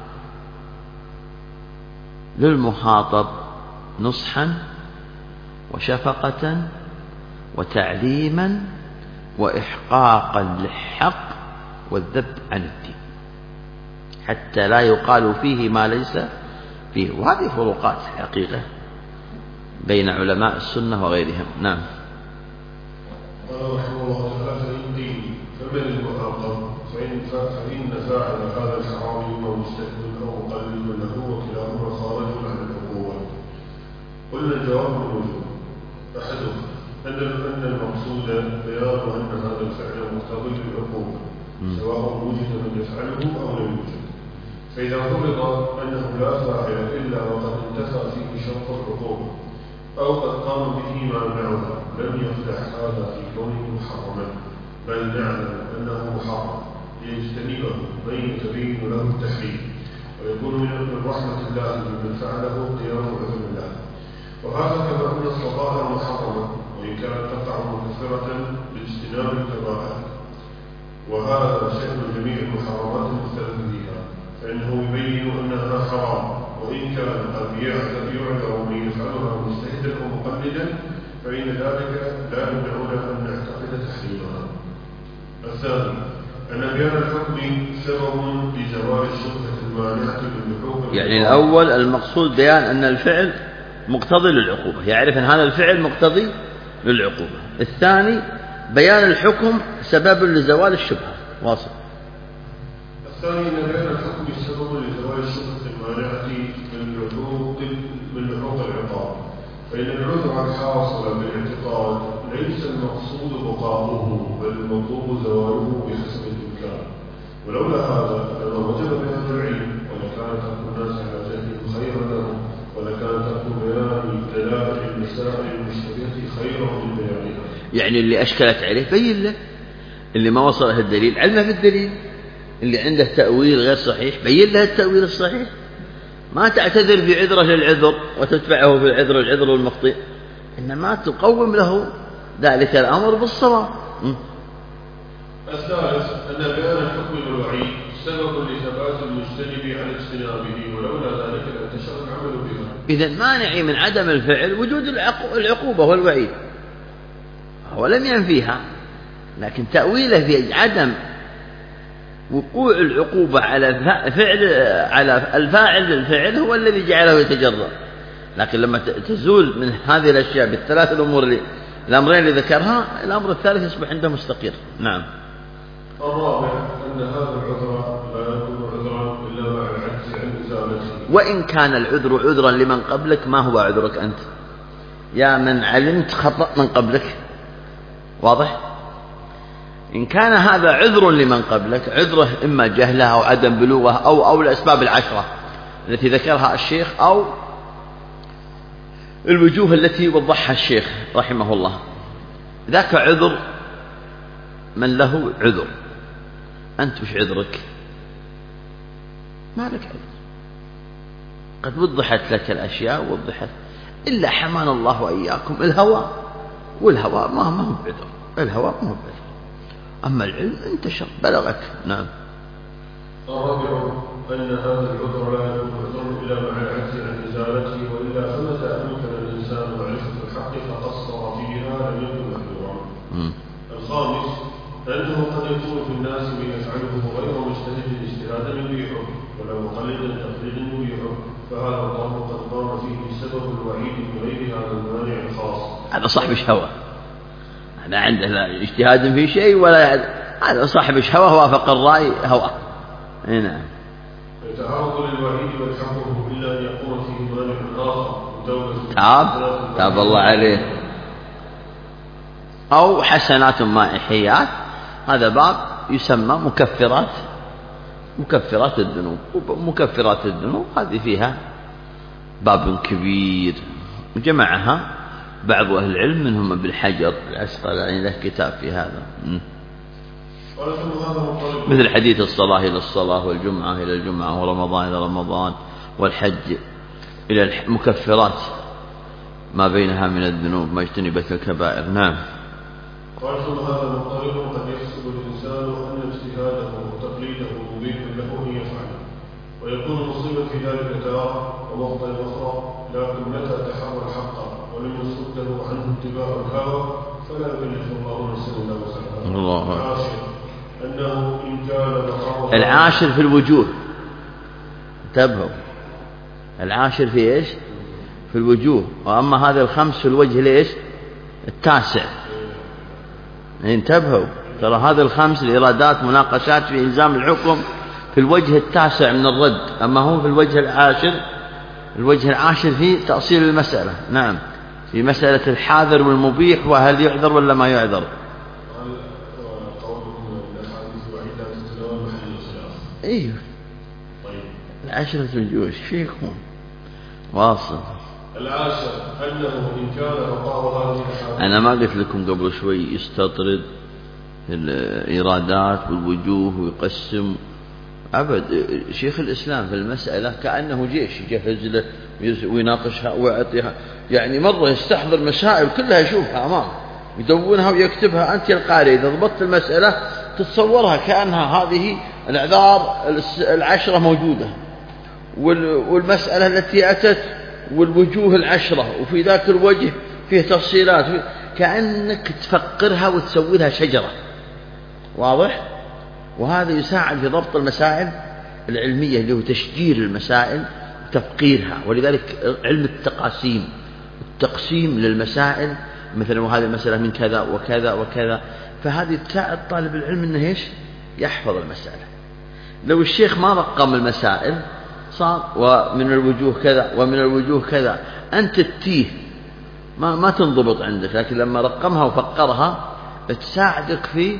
للمخاطب نصحا وشفقة وتعليما وإحقاقا للحق والذب عن الدين، حتى لا يقال فيه ما ليس فيه. وهذه فروقات حقيقة بين علماء السنة وغيرهم. نعم. قال رحمه الله تعالى: فإن قيل فمن المعاقب؟ فإن فاعل هذا الحرام إما مستهل أو مقلد له، وكلاهما خارج عن العقوبة. قلنا الجواب من وجوه: أحدها أن المقصود بيان أن هذا الفعل مقتضي للعقوبة، سواء وجد من يفعله أو لم يوجد. فإذا فرض أنه لا فاعل إلا وقد انتفى فيه شرط العقوبة أو قد قام به ما منعها، لم يفلح هذا في كونه محرما، بل نعلم أنه محرم ليجتنبه من يتبين له التحريم، ويكون من رحمة الله بمن فعله قيام عذر الله. وهذا كما أن الصغائر محرمة وإن كانت تقع مكفرة باجتناب الكبائر، وهذا شأن جميع المحرمات المختلف فيها، فإنه يبين أنها حرام، وإن كان قد يعذر من يفعلها مجتهدا ومقلدا، فإن ذلك لا يمنعنا أن نعتقد تحريمها. الثاني أن بيان الحكم سبب لزوال الشبهة المانعة للحكم. يعني الأول المقصود بيان أن الفعل مقتضي للعقوبة، يعرف أن هذا الفعل مقتضي للعقوبة. الثاني بيان الحكم سبب لزوال الشبهة. واصل. الثاني أن بيان الحكم سبب لزوال الشبهة المانعة من لحوق العقاب، فإن العذر الحاصل بالاعتقاد ليس المقصود بقاؤه، بل المطلوب زواله بحسب الإمكان. ولولا هذا لما وجب بهذا العلم، ولكان ترك الناس على جهلهم خيرا لهم، ولكان ترك بيان دلائل المسائل المشتبهة خيرا من بيانها. يعني اللي أشكلت عليه بين له، اللي ما وصله الدليل علمه بالدليل، اللي عنده تأويل غير صحيح بين له التأويل الصحيح. ما تعتذر بعذره للعذر وتتبعه في العذر والمخطئ، إنما تقوم له ذلك الأمر بالصواب. الثالث أن بيان الحكم بالوعيد سبب لثبات المجتنب عن اجتنابه، ولولا ذلك لانتشر العمل بها. إذن مانع من عدم الفعل وجود العقوبة والوعيد، هو لم ينفيها، لكن تأويله في عدم وقوع العقوبة على الفاعل الفعل هو الذي جعله يتجرأ. لكن لما تزول من هذه الأشياء بالثلاث الأمرين اللي ذكرها، الأمر الثالث يصبح عنده مستقير. نعم. الرابع أن هذا العذر لا يكون عذرا إلا مع العجز عن إزالته. وإن كان العذر عذرا لمن قبلك، ما هو عذرك أنت يا من علمت خطأ من قبلك؟ واضح؟ إن كان هذا عذر لمن قبلك، عذره إما جهله أو عدم بلوغه أو الأسباب العشرة التي ذكرها الشيخ، أو الوجوه التي وضحها الشيخ رحمه الله، ذاك عذر من له عذر. أنت وش عذرك؟ ما لك عذر، قد وضحت لك الأشياء وضحت، إلا حمان الله وإياكم الهوى، والهوى ما هو بعذر، الهوى ما هو بعذر، أما العلم انتشر بلغك. نعم. الرابع أن هذا العذر لا يكون عذرا إلا مع العجز عن إزالته، وإلا فمتى أمكن الإنسان معرفة الحق فقصر فيها لم يكن محذورا. الخامس أنه قد يكون في الناس من يفعله غير مجتهد اجتهادا يبيحه ولا مقلدا تقليدا يبيحه، فهذا الضرب قد قام فيه سبب الوعيد من غير هذا المانع الخاص. هذا صاحب شهوة، هذا عنده لا اجتهاد في شيء ولا هذا صاحب شهوة وافق الرأي هوى. نعم. يتعرض للوعيد والحكم إلا أن يقوم فيه مانع آخر تاب الله عليه، أو حسنات مائحيات، هذا باب يسمى مكفرات الذنوب. ومكفرات الذنوب هذه فيها باب كبير جمعها بعض أهل العلم منهم ابن حجر العسقلاني له كتاب في هذا، مثل حديث الصلاة إلى الصلاة والجمعة إلى الجمعة ورمضان إلى رمضان والحج إلى المكفرات ما بينها من الذنوب ما اجتنبت الكبائر. نعم. قال ثم هذا مضطرب قد يحسب الإنسان أن اجتهاده وتقليده مبيح له أن يفعله، ويكون مصيبا في ذلك تارة ومخطئ أخرى، لكن متى تحرى الحق ولم يصده عنه اتباع الهوى فلا يكلف الله نفسا إلا وسعها. أنه إن كان العاشر في الوجوه، انتبهوا، العاشر في إيش؟ في الوجوه، وأما هذا الخمس في الوجه ليش؟ التاسع. انتبهوا، ترى هذا الخمس الإرادات مناقشات في إلزام الحكم في الوجه التاسع من الرد، أما هم في الوجه العاشر. الوجه العاشر في تأصيل المسألة. نعم، في مسألة الحاذر والمبيح وهل يعذر ولا ما يعذر. ايوه العشرة الوجوه فيكم واصل. العاشر أنه إن كان بقاء هذه الحالة، أنا ما قلت لكم قبل شوي يستطرد الإرادات والوجوه ويقسم أبد. شيخ الإسلام في المسألة كأنه جيش يجهز له ويناقشها ويعطيها، يعني مرة يستحضر مسائل كلها يشوفها أمامه يدونها ويكتبها. أنت القارئ إذا ضبطت المسألة تتصورها كأنها هذه الأعذار العشرة موجودة، والمسألة التي أتت والوجوه العشرة، وفي ذاك الوجه فيه تفصيلات، كأنك تفقرها وتسوي لها شجرة. واضح؟ وهذا يساعد في ضبط المسائل العلمية اللي هو تشجير المسائل وتفقيرها. ولذلك علم التقسيم للمسائل، مثلا وهذه المسألة من كذا وكذا وكذا، فهذه تساعد طالب العلم انه ايش؟ يحفظ المسألة. لو الشيخ ما رقم المسائل صار ومن الوجوه كذا ومن الوجوه كذا، أنت تتيه ما تنضبط عندك، لكن لما رقمها وفقرها تساعدك في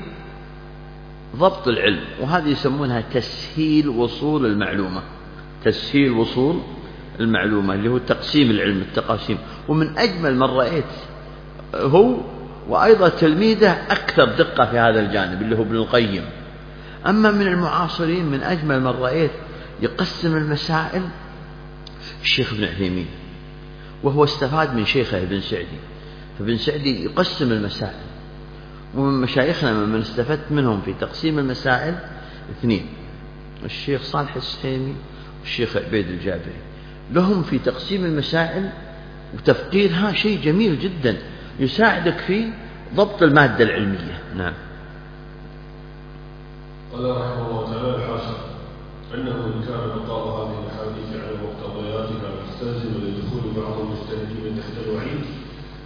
ضبط العلم. وهذه يسمونها تسهيل وصول المعلومة، تسهيل وصول المعلومة اللي هو تقسيم العلم، التقاسيم. ومن أجمل من رأيت هو وأيضا تلميذه أكثر دقة في هذا الجانب اللي هو ابن القيم. أما من المعاصرين من أجمل من رأيت يقسم المسائل الشيخ ابن عثيمين، وهو استفاد من شيخه ابن سعدي. فابن سعدي يقسم المسائل، ومن مشايخنا من استفدت منهم في تقسيم المسائل اثنين، الشيخ صالح السحيمي والشيخ عبيد الجابري. لهم في تقسيم المسائل وتفقيرها شيء جميل جدا يساعدك في ضبط المادة العلمية. نعم. قال رحمه الله تعالى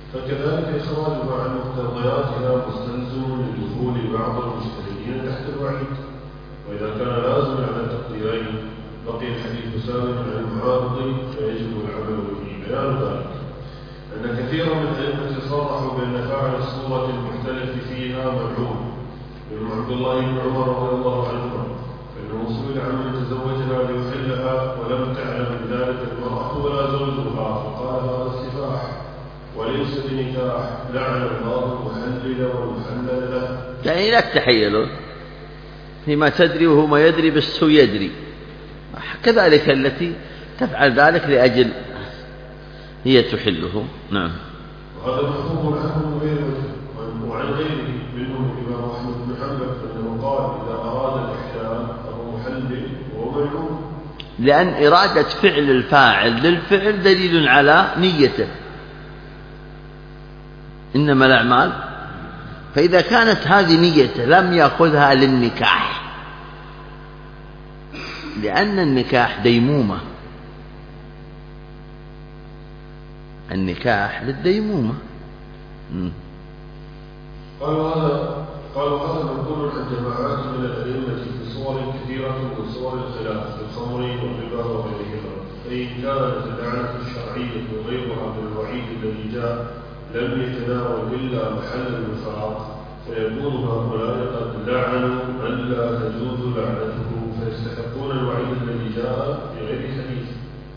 فكذلك إخراجها عن مقتضياتها مستلزم لدخول بعض المجتهدين تحت الوعيد. وإذا كان لازما على التقديرين بقي الحديث سالما عن المعارض فيجب العمل به. بيان ذلك أن كثيرا من الأئمة صرحوا بأن فاعل الصورة المختلف فيها ملعون، من عبد الله بن عمر رضي الله عنهما، فإنه سئل عمن تزوجها ليحلها ولم تعلم بذلك المرأة ولا زوجها، فقال هذا السفاح وليس بنكاح، لعن الله المحلل والمحلل له. يعني لا تتحيلوا فيما تدري وهو ما يدري بس هو يدري. كذلك التي تفعل ذلك لأجل هي تحله. نعم. وهذا مفهوم عنه من غير وجه، وعن غيره منهم الإمام أحمد بن حنبل أنه قال إذا أراد الإحلال فهو محلل وهو ملعون، لأن إرادة فعل الفاعل للفعل دليل على نيته، إنما الأعمال. فإذا كانت هذه نيته لم يأخذها للنكاح، لأن النكاح ديمومة، النكاح للديمومة. قالوا هذا منقول عن جماعات من الأئمة في صور كثيرة من صور الخلاف في الخمر والربا وغيرهما. فإن كانت اللعنة الشرعية وغيرها من الوعيد الذي جاء لم يتناول إلا محل الوفاق، فيكون هؤلاء قد لعنوا من لا تجوز لعنته، فيستحقون الوعيد الذي جاء بغير حديث.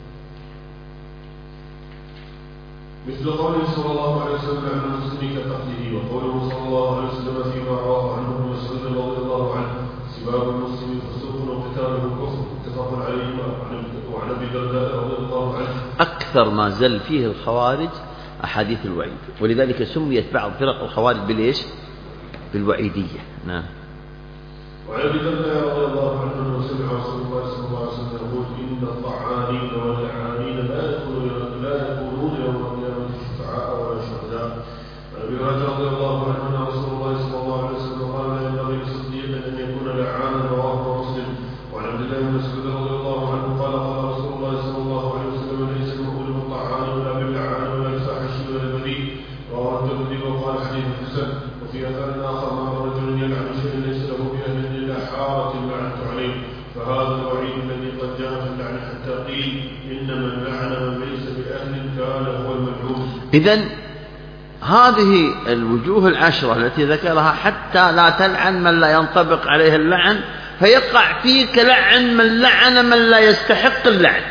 مثل قوله صلى الله عليه وسلم عن المسلم كقتله، وقوله صلى الله عليه وسلم فيما رواه عنه ابن مسعود رضي الله عنه سباب المسلم فسوق وقتاله كفر، متفق عليهما. وعن ابي الدرداء رضي الله عنه أكثر ما زل فيه الخوارج أحاديث الوعيد، ولذلك سميت بعض فرق الخوارج بالإيش؟ بالوعيدية. نعم. وعن ابي الدرداء رضي الله عنه انه سمع رسول الله صلى الله عليه وسلم يقول ان الطعانين واللعانين لا يكونون يوم القيامه شفعاء ولا شهداء. عن ابي هريره رضي الله عنه ان رسول الله صلى الله عليه وسلم قال لا ينبغي لصديق ان يكون لعانا، رواه مسلم. وعن عبد الله بن مسعود رضي الله عنه قال قال رسول الله صلى الله عليه وسلم ليس المؤمن بالطعان ولا باللعان ولا الفاحش ولا البذيء، رواه الترمذي وقال حديث حسن. وفي اثر اخر ما رجل يلعن شيئا ليس له باهل الا حارت اللعنه عليه، فهذا الوعيد الذي قد جاء في اللعن حتى قيل ان من لعن من ليس باهل كان هو الملعون. إذن هذه الوجوه العشرة التي ذكرها حتى لا تلعن من لا ينطبق عليه اللعن، فيقع فيك لعن من لعن من لا يستحق اللعن.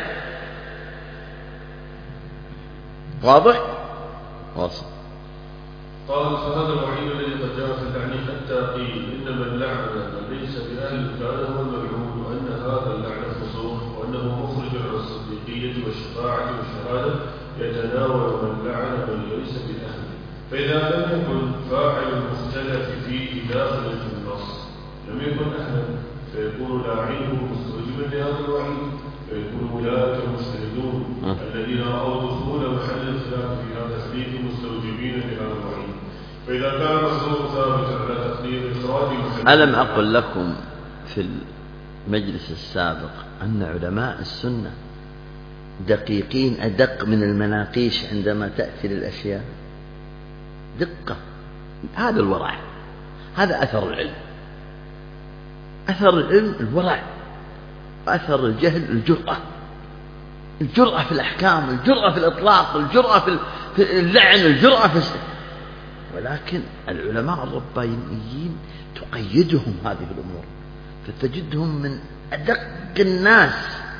واضح؟ واضح. قال فهذا الوعيد الذي قد جاء في اللعن حتى قيل إن من لعن من ليس بأهل كان هو الملعون، وأن هذا اللعن فسوق، وأنه مخرج عن الصديقية والشفاعة والشهادة، يتناول من لعن من ليس بأهل. فإذا لم يكن فاعل المختلف فيه داخل في النص لم يكن أهلا، فيكون لاعنه مستوجبا لهذا الوعيد، فيكون أولئك المجتهدون الذين رأوا دخول محل الخلاف في هذا الحديث مستوجبين لهذا الوعيد. فإذا كان المحظور ثابتا على تقدير إخراج محل، ألم أقل لكم في المجلس السابق أن علماء السنة دقيقين أدق من المناقيش عندما تأتي للأشياء؟ دقة. هذا الورع، هذا أثر العلم. أثر العلم الورع، أثر الجهل الجرأة. الجرأة في الأحكام، الجرأة في الإطلاق، الجرأة في اللعن، الجرأة في ولكن العلماء الربانيين تقيدهم هذه الأمور، فتجدهم من أدق الناس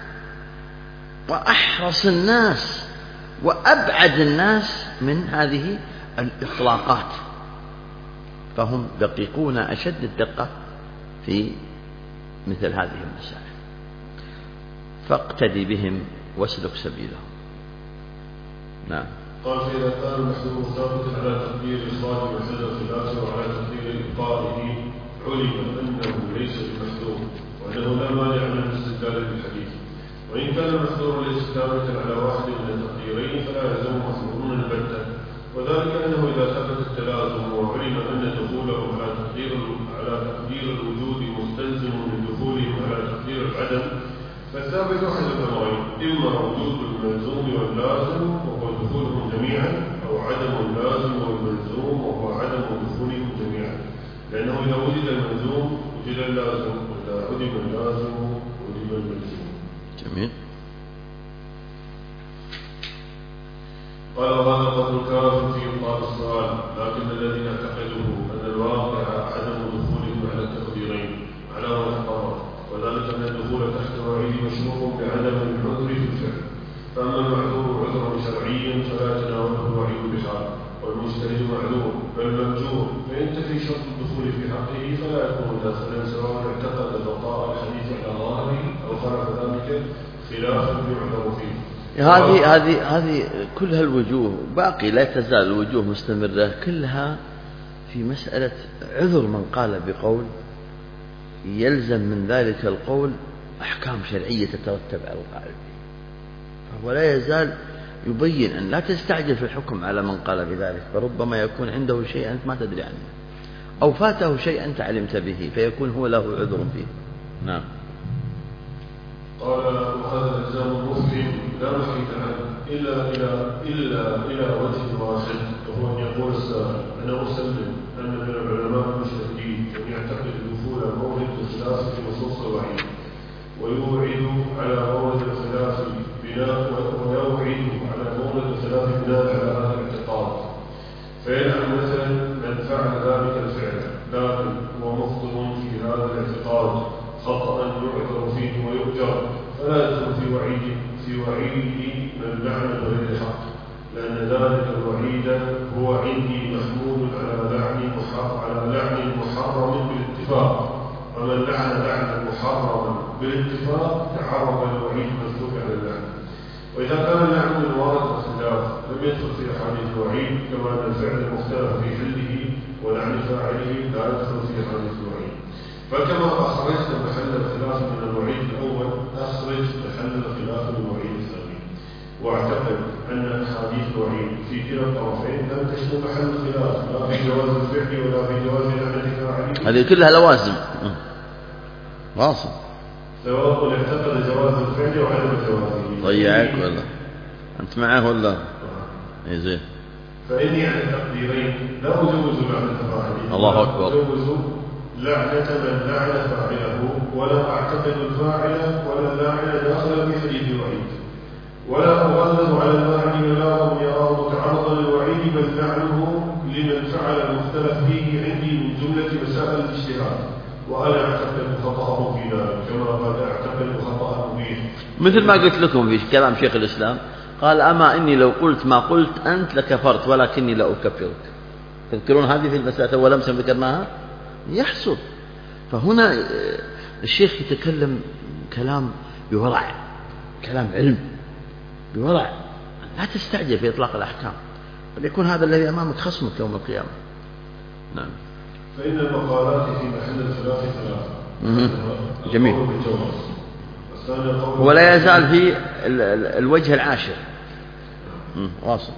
وأحرص الناس وأبعد الناس من هذه الإطلاقات، فهم دقيقون أشد الدقة في مثل هذه المسائل، فاقتدي بهم واسلك سبيلهم. نعم. قال فإذا كان المحذور ثابتا على تقدير إخراج محل الخلاف وعلى تقدير إبقائه علم أنه ليس بمحذور، وأنه لا مانع من الاستدلال بالحديث. وإن كان المحذور ليس ثابتا على واحد من التقديرين فلا يلزم محذورون البتة، وذلك أنه إذا ثبت التلازم وعلم أن دخولهم على تقدير الوجود مستلزم من دخولهم على تقدير العدم، فالثابت أحد الأمرين: إما وجود الملزوم واللازم وهو دخولهم جميعا، أو وهو عدم اللازم والملزوم وهو عدم دخولهم جميعا، لأنه إذا وجد الملزوم وجد اللازم، وإذا عدم اللازم وجد الملزوم. جميل. قال وهذا قول كاف في إبطال السؤال، لكن الذين اعتقدوا أن الواقع عدم دخولهم على التقديرين على ما احتمل، وذلك أن الدخول تحت وعيد مشروع بعدم العذر في الفعل، فأما المعذور عذرا شرعيا فلا يتناوله الوعيد بحال، والمجتهد معذور بل مأجور، فإن تفي شرط الدخول في حقه فلا يكون داخلا سواء اعتقد بقاء الحديث على ظاهره أو خالف ذلك خلافا يعذر فيه. هذه كلها الوجوه باقي، لا تزال الوجوه مستمرة كلها في مسألة عذر من قال بقول يلزم من ذلك القول أحكام شرعية تترتب على القائل به، فهو لا يزال يبين أن لا تستعجل في الحكم على من قال بذلك، فربما يكون عنده شيء أنت ما تدري عنه، أو فاته شيء أنت علمت به فيكون هو له عذر فيه. نعم. قال وهذا الإلزام المفهم لا محيط عنه إلا إلى وجه واحد، وهو أن يقول السائل أنا أسلم أن من العلماء المجتهدين من يعتقد دخول مورد الخلاف في نصوص الوعيد ويوعد على مورد الخلاف بناء على هذا الاعتقاد، فيلعن مثلا من فعل ذلك الفعل لكن هو مخطئ في هذا الاعتقاد خطأ يعذر فيه ويؤجر، فلا يدخل في وعيد من لعن بغير حق، لأن ذلك الوعيد هو عندي محمول على لعن محرم بالاتفاق، ومن لعن لعنا محرما بالاتفاق تعرض الوعيد المسلوك على اللعن. وإذا كان اللعن من وارد الخلاف لم يدخل في أحاديث الوعيد، كما أن الفعل المختلف في حله ولعن فاعله لا يدخل في أحاديث الوعيد. فكما أخرجت محل الخلاف من الوعيد الأول أخرج محل الخلاف من الوعيد الثاني، واعتقد أن أحاديث الوعيد في كلا الطرفين لم تشمل محل الخلاف لا في جواز الفعل ولا في جواز لعنة فاعله، هذه كلها لوازم واصل، سواء اعتقد جواز الفعل وعدم جوازه. ضيعك ولا أنت معه ولا إيه زين؟ فإني على التقديرين لا أجوز لعنة فاعله، الله أكبر، أجوز لعنة من لعن فاعله، ولا أعتقد الفاعل ولا اللعن داخل في حديث الوعيد، ولا أغلظ على اللاعن ولا يراه متعرضا للوعيد، بل لعنه لمن فعل المختلف فيه عندي من جملة مسائل الاجتهاد، وأنا أعتقد خطأه في ذلك كما قد أعتقد خطأه فيه. مثل ما قلت لكم في كلام شيخ الإسلام قال أما إني لو قلت ما قلت أنت لكفرت ولكني لا أكفرك. تذكرون هذه في المسألة أول أمس ذكرناها؟ يحصل. فهنا الشيخ يتكلم كلام بورع، كلام علم بورع، لا تستعجل في إطلاق الأحكام، بل يكون هذا الذي أمامك خصمك يوم القيامة. نعم. فإن المقالات في محل الخلاف ثلاثة. جميل. ولا يزال في الوجه العاشر. واصل.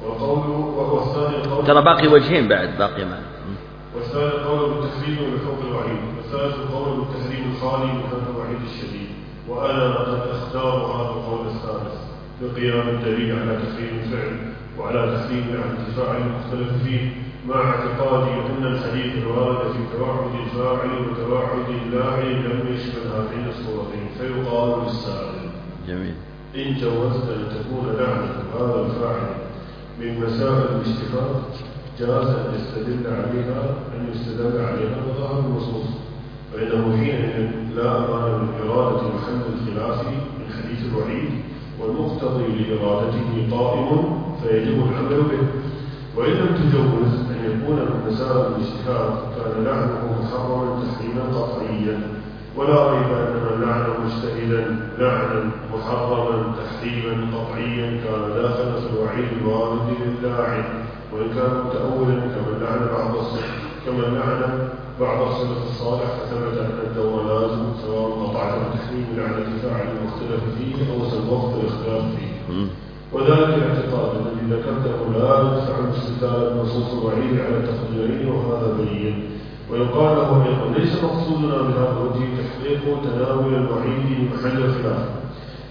ترى باقي وجهين بعد باقي معنا. والثاني القول بالتحريم وبفوق الوعيد، والثالث القول بالتحريم الخالي من الوعيد الشديد، وأنا قد أختار هذا القول الثالث لقيام الدليل على تحريم الفعل وعلى تحريم الانتفاع المختلف فيه، مع اعتقادي أن الحديث الوارد في توعد الفاعل وتوعد اللاعن لم يشمل هاتين الصورتين، فيقال للسائل: جميل. إن جوزت أن تكون لعنة هذا الفاعل من مسائل الاشتفاق جاز أن يستدل عليها بظاهر النصوص، فإنه حينئذ لا أمان من إرادة محل الخلاف من حديث الوعيد، والمقتضي لإرادته قائم فيجب العمل به. وإن لم تجوز أن يكون من مسائل الاجتهاد كان لعنه محرما تحريما قطعيا، ولا ريب أن من لعن مجتهدا لعنا محرما تحريما قطعيا كان داخلا في الوعيد الوارد للاعن، وإن كان متأولا كمن لعن بعض السلف الصالح فثبت أن الدور لازم سواء قطعت بتحريم لعنة فاعل المختلف فيه أو سبقت الاختلاف فيه. وذلك الاعتقاد الذي ذكرته لا يدفع استدلال النصوص الوعيد على تقديرين، وهذا بين. ويقال له أيضا: ليس مقصودنا بهذا الوجه تحقيق تناول الوعيد محل الخلاف،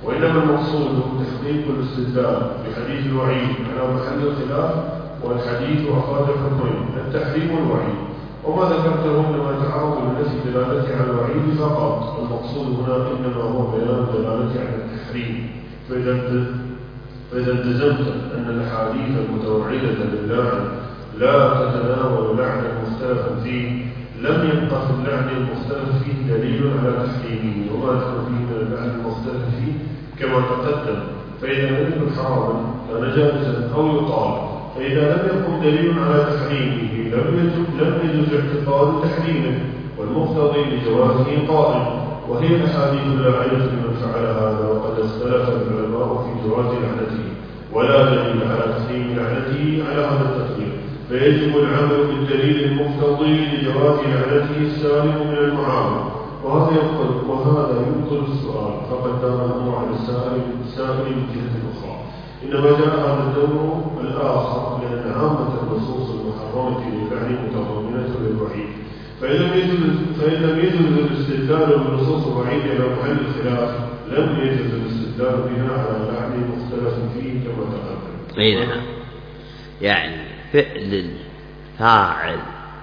وإنما المقصود تحقيق الاستدلال بحديث الوعيد على محل الخلاف، والحديث أفاد حكمين: التحريم والوعيد. وما ذكرته إنما يتعرض لنفي دلالته على الوعيد فقط، المقصود هنا إنما هو بيان دلالته على التحريم. فإذا التزمت أن الأحاديث المتوعدة للعن لا تتناول لعنا مختلفا فيه، لم يبقى في اللعن المختلف فيه دليل على تحريمه، وما ذكر فيه من اللعن المختلف فيه كما تقدم. فإذا لم يكن حراما كان جائزا أو يطال، فإذا لم يكن دليل على تحريمه لم يجوز اعتقاد تحريمه، والمقتضي لجوازه قائم. وهي الأحاديث اللاعنة لمن فعل هذا، وقد اختلف العلماء في جواز لعنته، ولا دليل على تحريم لعنته على هذا التقدير، فيجب العمل بالدليل المقتضي لجواز لعنته السالم من المعارض. وهذا يبطل السؤال، فقد دار الأمر على السائل من جهة أخرى. إنما جاء هذا الدور الآخر لأن عامة النصوص المحرمة للعن متضمنة للوعيد، فإن لم يجوز الاستدلال بالنصوص الوعيد على محل الخلاف، لم يجوز الاستدلال بها على لعن مختلف فيه كما تقدم. أي نعم، يعني فعل الفاعل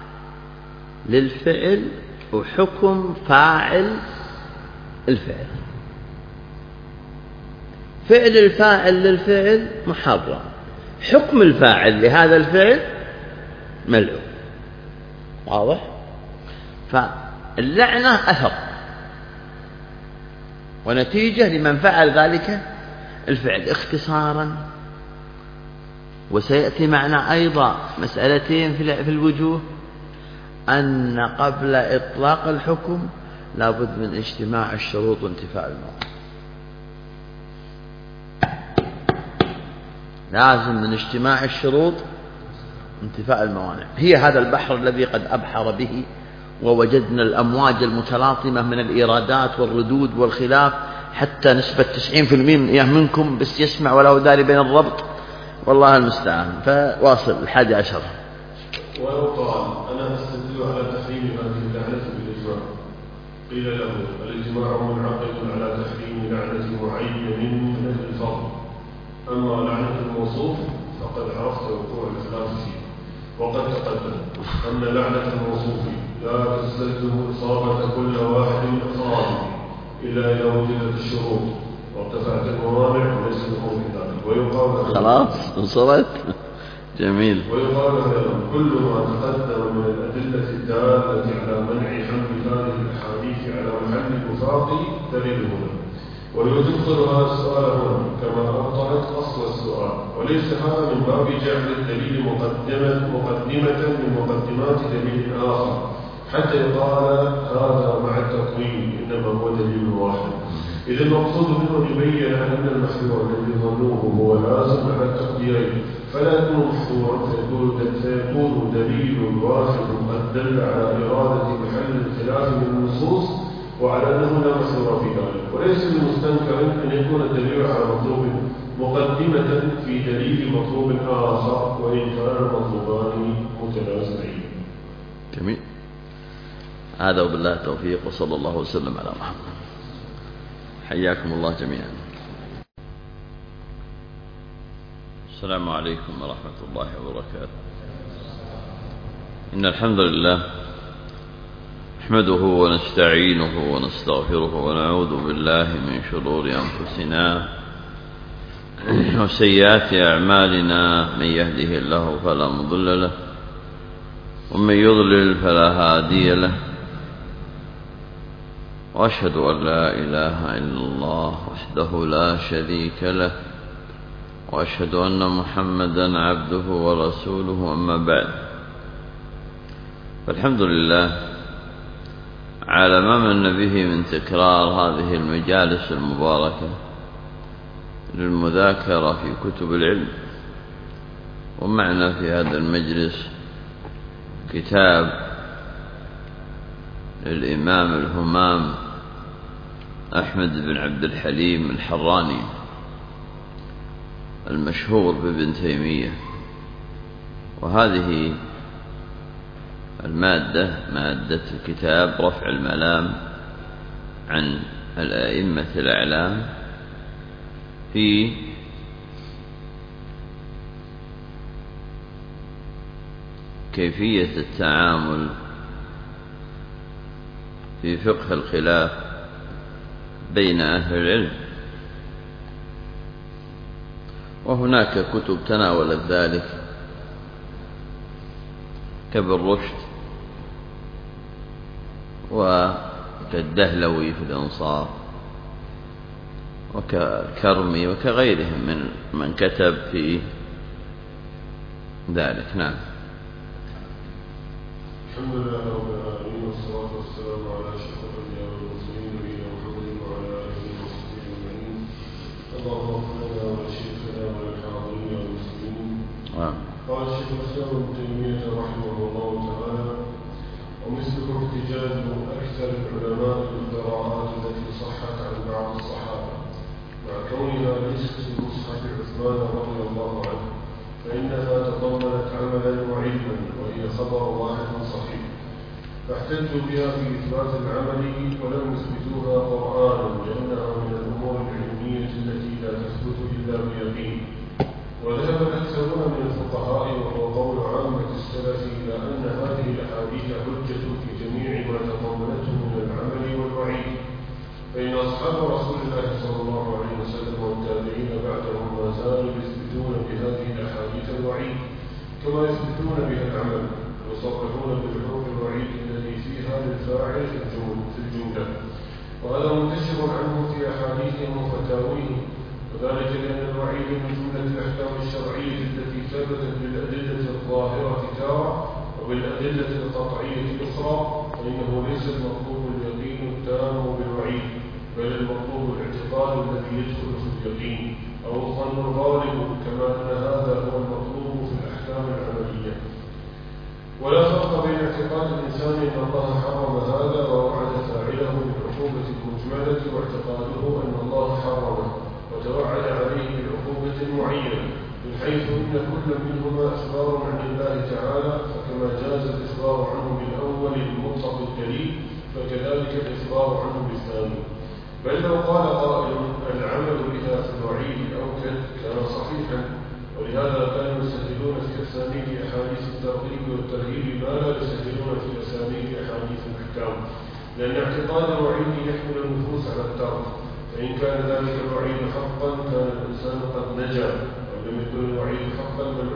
للفعل وحكم فاعل الفعل. فعل الفاعل للفعل محرم، حكم الفاعل لهذا الفعل ملعون. واضح؟ فاللعنة أثر ونتيجة لمن فعل ذلك الفعل اختصارا. وسيأتي معنا أيضا مسألتين في الوجوه: أن قبل إطلاق الحكم لابد من اجتماع الشروط وانتفاء الموانع. لازم من اجتماع الشروط انتفاء الموانع. هي هذا البحر الذي قد أبحر به، ووجدنا الأمواج المتلاطمة من الإيرادات والردود والخلاف، حتى نسبة 90% منكم بس يسمع ولا داري بين الربط، والله المستعان. فواصل 11. ويقال: أنا أستدل على تحريم هذه اللعنة بالإجماع. قيل له: الإجماع منعقد على تحريم لعنة معين من أهل الفضل، أما لعنة الموصوف فقد عرفت وقوع الخلاف فيه. وقد تقدم أن لعنة الموصوف لا تستلزم إصابة كل واحد من أفراده إلا إذا وجدت الشروط وارتفعت الموانع، وليس الأمر كذلك. ويقال: خلاص انصرت. جميل. ويقال: كل ما تقدم من الأدلة الدالة على منع حمل هذه الأحاديث على محل الوفاق دليل هنا، ويدخل هذا السؤال هنا كما أبطلت أصل السؤال، وليس هذا من باب جعل الدليل مقدمة من مقدمات دليل آخر حتى يقال هذا مع التقويم، إنما هو دليل واحد. إذا المقصود منه يبين أن المحذور الذي ظنوه هو لازم على التقديرين، فلا يكون محذورا، فيكون دليل واحد قد دل على إرادة محل الخلاف من النصوص وعلى أنه لا محذور في ذلك. وليس بمستنكر أن يكون الدليل على مطلوب مقدمة في دليل مطلوب آخر، وإن كان المطلوبان متلازمين. جميل. هذا وبالله التوفيق، وصلى الله وسلم على محمد. حياكم الله جميعا. السلام عليكم ورحمة الله وبركاته. إن الحمد لله نحمده ونستعينه ونستغفره، ونعوذ بالله من شرور أنفسنا وسيئات أعمالنا. من يهده الله فلا مضل له، ومن يضلل فلا هادي له. وأشهد أن لا إله إلا الله وحده لا شريك له، وأشهد أن محمدا عبده ورسوله. أما بعد، فالحمد لله على ما من به من تكرار هذه المجالس المباركة للمذاكرة في كتب العلم. ومعنا في هذا المجلس كتاب للإمام الهمام أحمد بن عبد الحليم الحراني المشهور بابن تيمية. وهذه المادة مادة الكتاب رفع الملام عن الأئمة الأعلام في كيفية التعامل في فقه الخلاف بين أهل العلم، وهناك كتب تناولت ذلك كابن رشد وكالدهلوي في الإنصاف وكالكرمي وكغيرهم من كتب في ذلك. نعم. الحمد لله رب العالمين، والصلاة والسلام على أشرف الأنبياء والمرسلين نبينا محمد وعلى آله وصحبه أجمعين. اللهم اغفر لنا ولشيخنا وللحاضرين والمسلمين. قال الشيخ الإسلام ابن تيمية رحمه الله تعالى: ومثله احتجاج أكثر العلماء بالقراءات التي صحت عن بعض الصحابة مع كونها ليست في مصحف عثمان رضي الله عنه، فإنها تضمنت عملا وعلما، وهي خبر واحد صحيح، فاحتجوا بها في إثبات العمل ولم يثبتوها قرآنا، لأنها من الأمور العلمية التي لا تثبت إلا بيقين. وذهب الأكثرون من الفقهاء وهو قول عامة السلف إلى أن هذه الأحاديث حجة في جميع ما تضمنته من العمل والوعيد، فإن أصحاب رسول الله صلى الله عليه وسلم والتابعين بعدهم ما زالوا يثبتون بهذه الأحاديث الوعيد كما يثبتون بها العمل، ويصرحون بالحكم الوعيد الذي فيها للفاعل في الجملة، وهذا منتشر عنه في أحاديثهم وفتاويهم، وذلك لأن الوعيد من جملة الأحكام الشرعية التي ثبتت بالأدلة الظاهرة تارة وبالأدلة القطعية الأخرى، فإنه ليس المطلوب اليقين التام بالوعيد، بل المطلوب الاعتقاد الذي يدخل في اليقين أو الظن الغالب، كما أن هذا هو المطلوب في الأحكام العملية. ولا فرق بين اعتقاد الإنسان أن الله حرم هذا ووعد فاعله بالعقوبة المجملة، واعتقاده أن الله حرمه وتوعد عليه بعقوبة معينة، من حيث إن كل منهما إخبار عن الله تعالى، فكما جاز الإخبار عنه بالأول المطلق الدليل، فكذلك الإخبار عنه بالثاني. بل لو قال قائل العمل بها في الوعيد الأوكد كان صحيحا، ولهذا كانوا يسهلون في أسانيد أحاديث الترغيب والترهيب ما لا يسهلون في أسانيد أحاديث الأحكام، لأن اعتقاد الوعيد يحمل النفوس على الترك، فإن كان ذلك الوعيد حقا كان الإنسان قد نجا، ولم يكن الوعيد حقا بل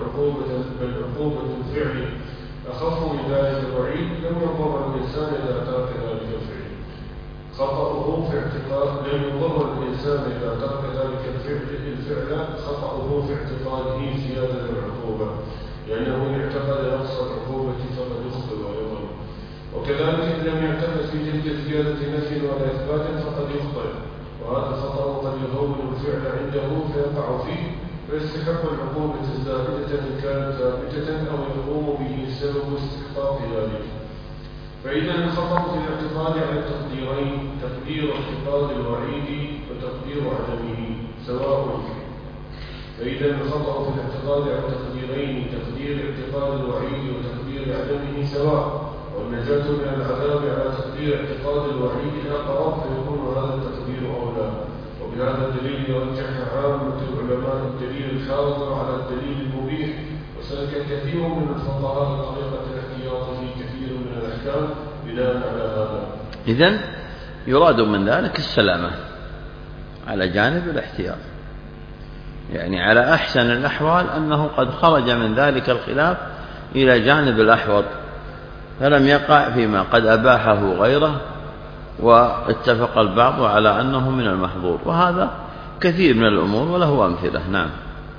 عقوبة الفعل أخف من ذلك الوعيد لم يضر الإنسان إذا ترك ذلك الفعل. خطأه في اعتقاد لم يضر الإنسان إذا ترك ذلك الفعل خطأه في اعتقاده زيادة العقوبة، لأنه إن اعتقد نقص العقوبة فقد يخطئ ويضل، وكذلك إن لم يعتقد في تلك الزيادة نفي ولا إثبات فقد يخطئ، وهذا الخطأ قد يهون الفعل عنده فيقع فيه، فيستحق العقوبة الزائدة إن كانت ثابتة أو يقوم به سبب استحقاق ذلك. فإذا الخطأ في الاعتقاد على التقديرين، تقدير اعتقاد الوعيد وتقدير عدمه سواء. فإذا الخطأ في الاعتقاد على التقديرين، تقدير اعتقاد الوعيد وتقدير عدمه سواء، والنجاة من العذاب على تقدير اعتقاد الوعيد أقرب، فيكون هذا التقدير أولى. وبهذا الدليل يرجح عامة العلماء الدليل الحاضر على الدليل المبيح، وسلك كثير من الفقهاء طريقة الاحتياط في كثير من الأحكام بناء على هذا. إذن يراد من ذلك السلامة على جانب الاحتياط، يعني على أحسن الأحوال أنه قد خرج من ذلك الخلاف إلى جانب الأحوط، فلم يقع فيما قد أباحه غيره واتفق البعض على أنه من المحظور، وهذا كثير من الأمور وله أمثلة. نعم.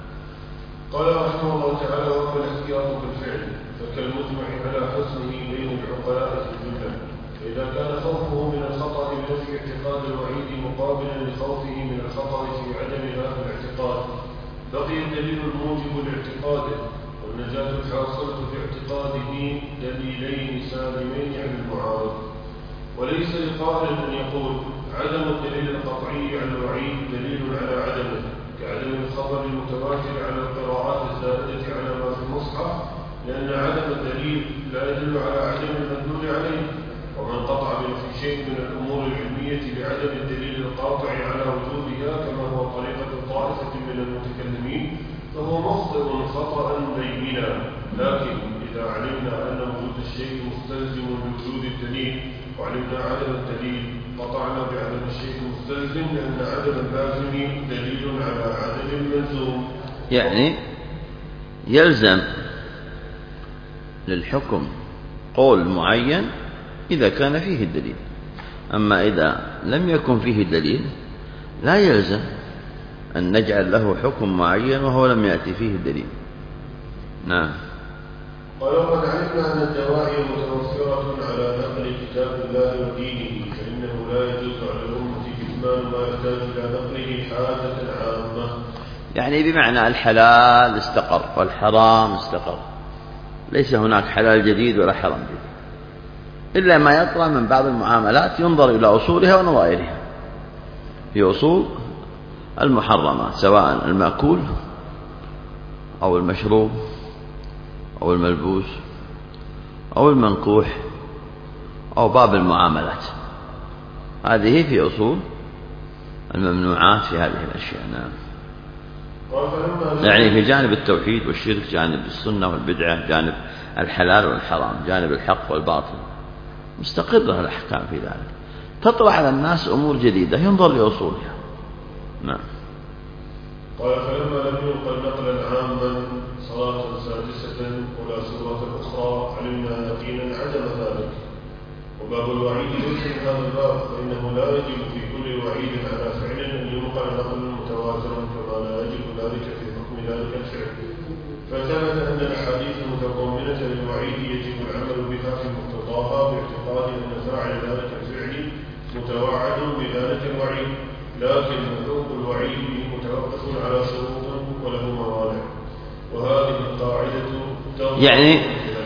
قال رحمه الله تعالى: وأما الاحتياط بالفعل فكالمجمع على حسنه بين العقلاء في الجملة، فإذا كان خوفه من الخطأ بنفي اعتقاد الوعيد مقابلا لخوفه من الخطأ في عدم هذا الاعتقاد، بقي الدليل الموجب لاعتقاده والنجاة الحاصلة في اعتقاده دليلين سالمين عن المعارض. وليس لقائل أن يقول عدم الدليل القطعي على الوعيد دليل على عدمه، كعدم الخبر المتواتر على القراءات الزائدة على ما في المصحف، لأن عدم الدليل لا يدل على عدم المدلول عليه، ومن قطع في شيء من الأمور العلمية بعدم الدليل القاطع على وجودها كما هو طريقة الطائفة من المتكلمين فهو مخطئ خطأ بينا، لكن إذا علمنا أن وجود الشيء مستلزم لوجود الدليل وعلمنا عدم الدليل قطعنا بعدم الشيء مستلزم، لأن عدم اللازم دليل على عدم الملزوم. يعني يلزم للحكم قول معين إذا كان فيه الدليل، أما إذا لم يكن فيه دليل لا يلزم أن نجعل له حكم معين وهو لم يأتي فيه الدليل. نعم. ولو قد علمنا أن الدواعي متوفرة على نقل كتاب الله ودينه فإنه لا يجوز على الأمة كتمان ما يحتاج إلى نقله حاجة عامة. يعني بمعنى الحلال استقر والحرام استقر، ليس هناك حلال جديد ولا حرام جديد، إلا ما يطرأ من بعض المعاملات ينظر إلى أصولها ونظائرها. في أصول المحرمات سواء المأكول أو المشروب أو الملبوس أو المنكوح أو باب المعاملات، هذه في أصول الممنوعات في هذه الأشياء. نعم. يعني في جانب التوحيد والشرك، جانب السنة والبدعة، جانب الحلال والحرام، جانب الحق والباطل، مستقرة الأحكام في ذلك. تطرح على الناس أمور جديدة ينظر لأصولها. نعم. قال فلما لم ينقل نقلا عاما صلاة سادسة ولا سورة أخرى علمنا يقينا عدم ذلك. وباب الوعيد ليس من هذا الباب، فإنه لا يجب في كل وعيد على فعل أن ينقل نقل متواترا كما لا يجب ذلك في حكم ذلك الفعل. فثبت أن الأحاديث المتضمنة للوعيد يجب العمل بها في مقتضاها باعتقاد أن فاعل ذلك الفعل متوعد بذلك الوعيد، لكن مفهوم الوعيد متوقف على شروط وله موانع، وهذه القاعدة يعني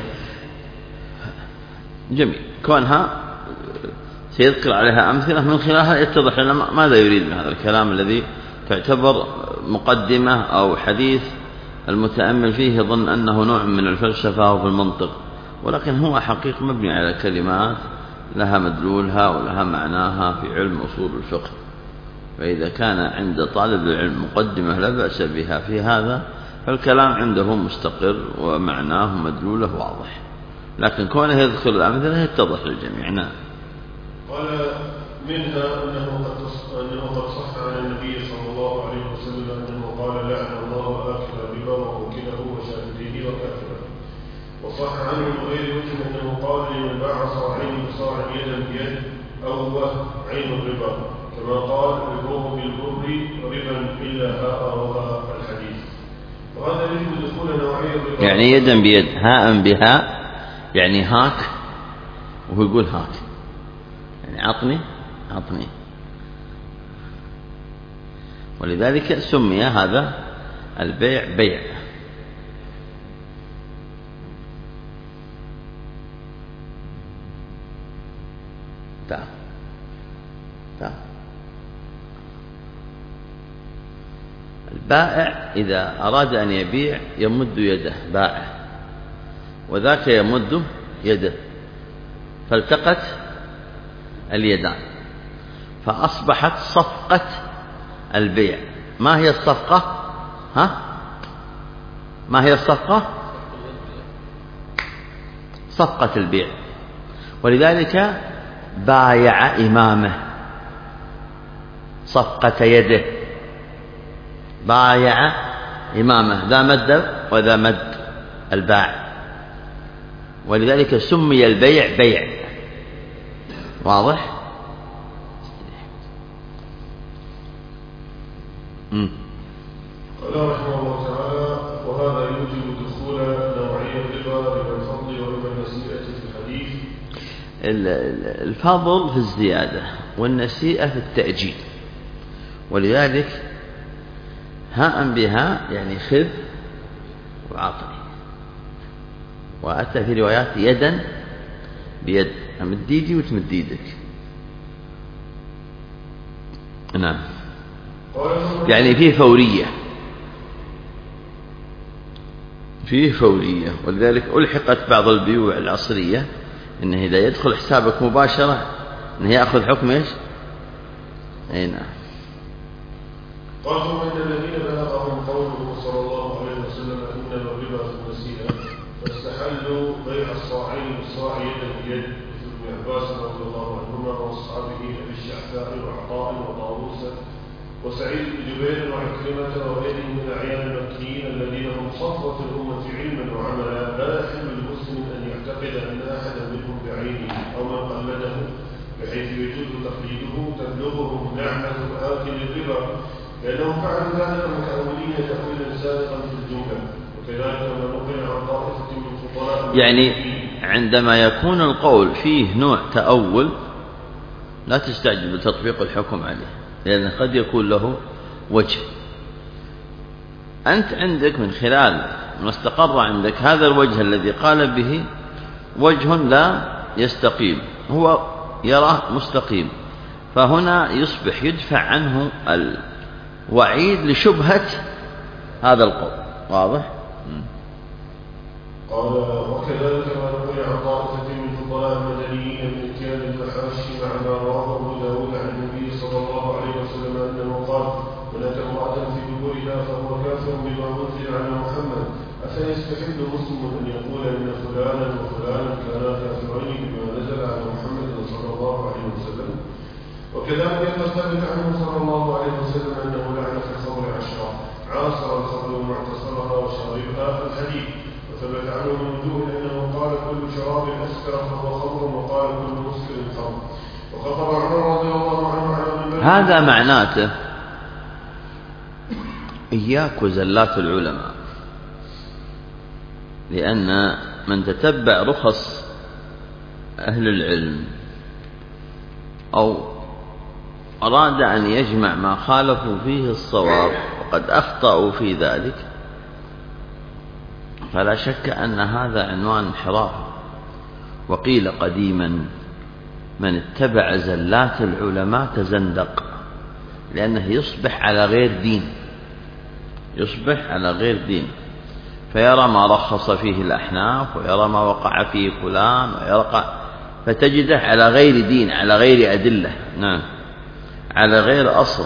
جميل كونها سيذكر عليها أمثلة من خلالها يتضح لنا ماذا يريد من هذا الكلام الذي تعتبر مقدمة أو حديث المتأمل فيه يظن أنه نوع من الفلسفة أو في المنطق، ولكن هو حقيقة مبني على كلمات لها مدلولها ولها معناها في علم أصول الفقه. فإذا كان عند طالب العلم مقدمة لا بأس بها في هذا، فالكلام عنده مستقر ومعناه مدلوله واضح، لكن كونه يذكر الأمثلة يتضح للجميع. نعم. قال منها أنه قد صح عن النبي صلى الله عليه وسلم أنه قال لعن الله آكل الربا وموكله وشاهديه وكافره. وصح عنه من غير وجه أنه قال لمن باع صاعين بصاع يدا بيد أو عين الربا، كما قال البر بالبر ربا إلا هاء وهاء الحديث. وهذا يجب دخول نوعية الربا، يعني يدا بيد هاء بهاء، يعني هاك وهو يقول هاك، يعني عطني عطني، ولذلك سمي هذا البيع بيع. تعال تعال. البائع إذا أراد أن يبيع يمد يده بائع، وذاك يمد يده، فالتقت اليدان فأصبحت صفقة البيع. ما هي الصفقة؟ ما هي الصفقة؟ صفقة البيع. ولذلك بايع إمامه صفقة يده، بايع إمامه، ذا مد وذا مد الباع، ولذلك سمي البيع بيع. واضح؟ قال رحمه الله تعالى وهذا يوجب دخول نوعية الربا، ربا الفضل وربا النسيئة في الحديث. الفضل في الزيادة والنسيئة في التأجيل، ولذلك هاء بها يعني خذ وعطني، وأتى في روايات يدا بيد، أمد ايدي وتمد ايدك. نعم. يعني فيه فورية، فيه فورية، ولذلك ألحقت بعض البيوع العصرية إنه إذا يدخل حسابك مباشرة إنه يأخذ حكم إيش؟ أي نعم. قال ثم إن الذين بلغهم قوله صلى الله عليه وسلم إن الربا في النسيئة فاستحلوا بيع الصاعين بالصاع يدا بيد مثل ابن عباس رضي الله عنهما واصحابه ابي الشعثاء وعطاء وطاووس وسعيد بن جبير وعكرمة وغيرهم من الأعيان المكيين الذين هم صفوة الأمة علما وعملا لا يحل للمسلم أن يعتقد أن أحدا منهم بعينه أو من قلده بحيث يجوز تقليده تبلغهم نعمة آكل الربا لأنهم فعلوا ذلك متأولين تأويلا سابقا في الجملة وكذلك ما نقل عن طائفة من فقراء يعني عندما يكون القول فيه نوع تأول لا تستعجل بتطبيق الحكم عليه، لأن قد يكون له وجه. أنت عندك من خلال ما استقر عندك هذا الوجه الذي قال به وجه لا يستقيم، هو يراه مستقيم، فهنا يصبح يدفع عنه الوعيد لشبهة هذا القول. واضح؟ قال وكذلك ما نقل عن طائفة من فضلاء المدنيين من اتيان المحاشي مع ما رواه أبو داود عن النبي صلى الله عليه وسلم أنه قال من أتى امرأة في دبرها فهو كافر بما أنزل على محمد أفيستحل مسلم أن يقول إن فلانا وفلانا كانا كافرين بما نزل على محمد صلى الله عليه وسلم. وكذلك ثبت عنه صلى الله عليه وسلم أنه لعن في الخمر 10 عاصر الخمر ومعتصرها وشاربها الحديث. وثبت عنه من وجوه أنه قال كل شراب أسكر فهو خمر وقال كل مسكر خمر. وخطب عمر رضي الله عنه على من هذا معناته إياك وزلات العلماء، لأن من تتبع رخص أهل العلم أو أراد أن يجمع ما خالفوا فيه الصواب وقد أخطأوا في ذلك فلا شك أن هذا عنوان انحراف. وقيل قديما من اتبع زلات العلماء تزندق، لأنه يصبح على غير دين، يصبح على غير دين، فيرى ما رخص فيه الأحناف ويرى ما وقع فيه فلان فتجده على غير دين، على غير أدلة، نعم، على غير أصل.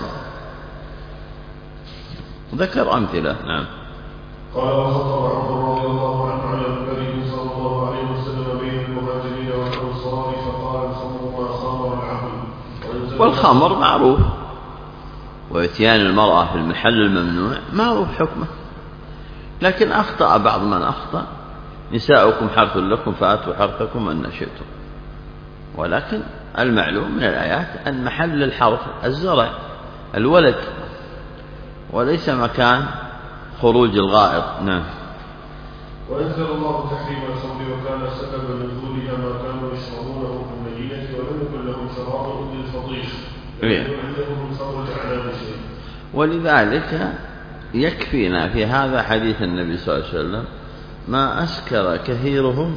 ذكر أمثلة. نعم. قال وخطب عمر رضي الله عنه على النبي صلى الله عليه وسلم بين المهاجرين والأنصار فقال الخمر ما خمر العقل. والخمر معروف، وإتيان المرأة في المحل الممنوع معروف حكمه، لكن أخطأ بعض من أخطأ نساؤكم حرث لكم فأتوا حرثكم أن شئتم. ولكن المعلوم من الآيات أن محل الحرث الزرع الولد وليس مكان خروج الغائط. نعم. وأنزل الله تحريم الخمر وكان سبب نزولها ما كانوا يشربونه في المدينة ولم يكن لهم شراب إلا الفضيح عندهم الخمر لعنان شيء. ولذلك يكفينا في هذا حديث النبي صلى الله عليه وسلم ما أسكر كثيره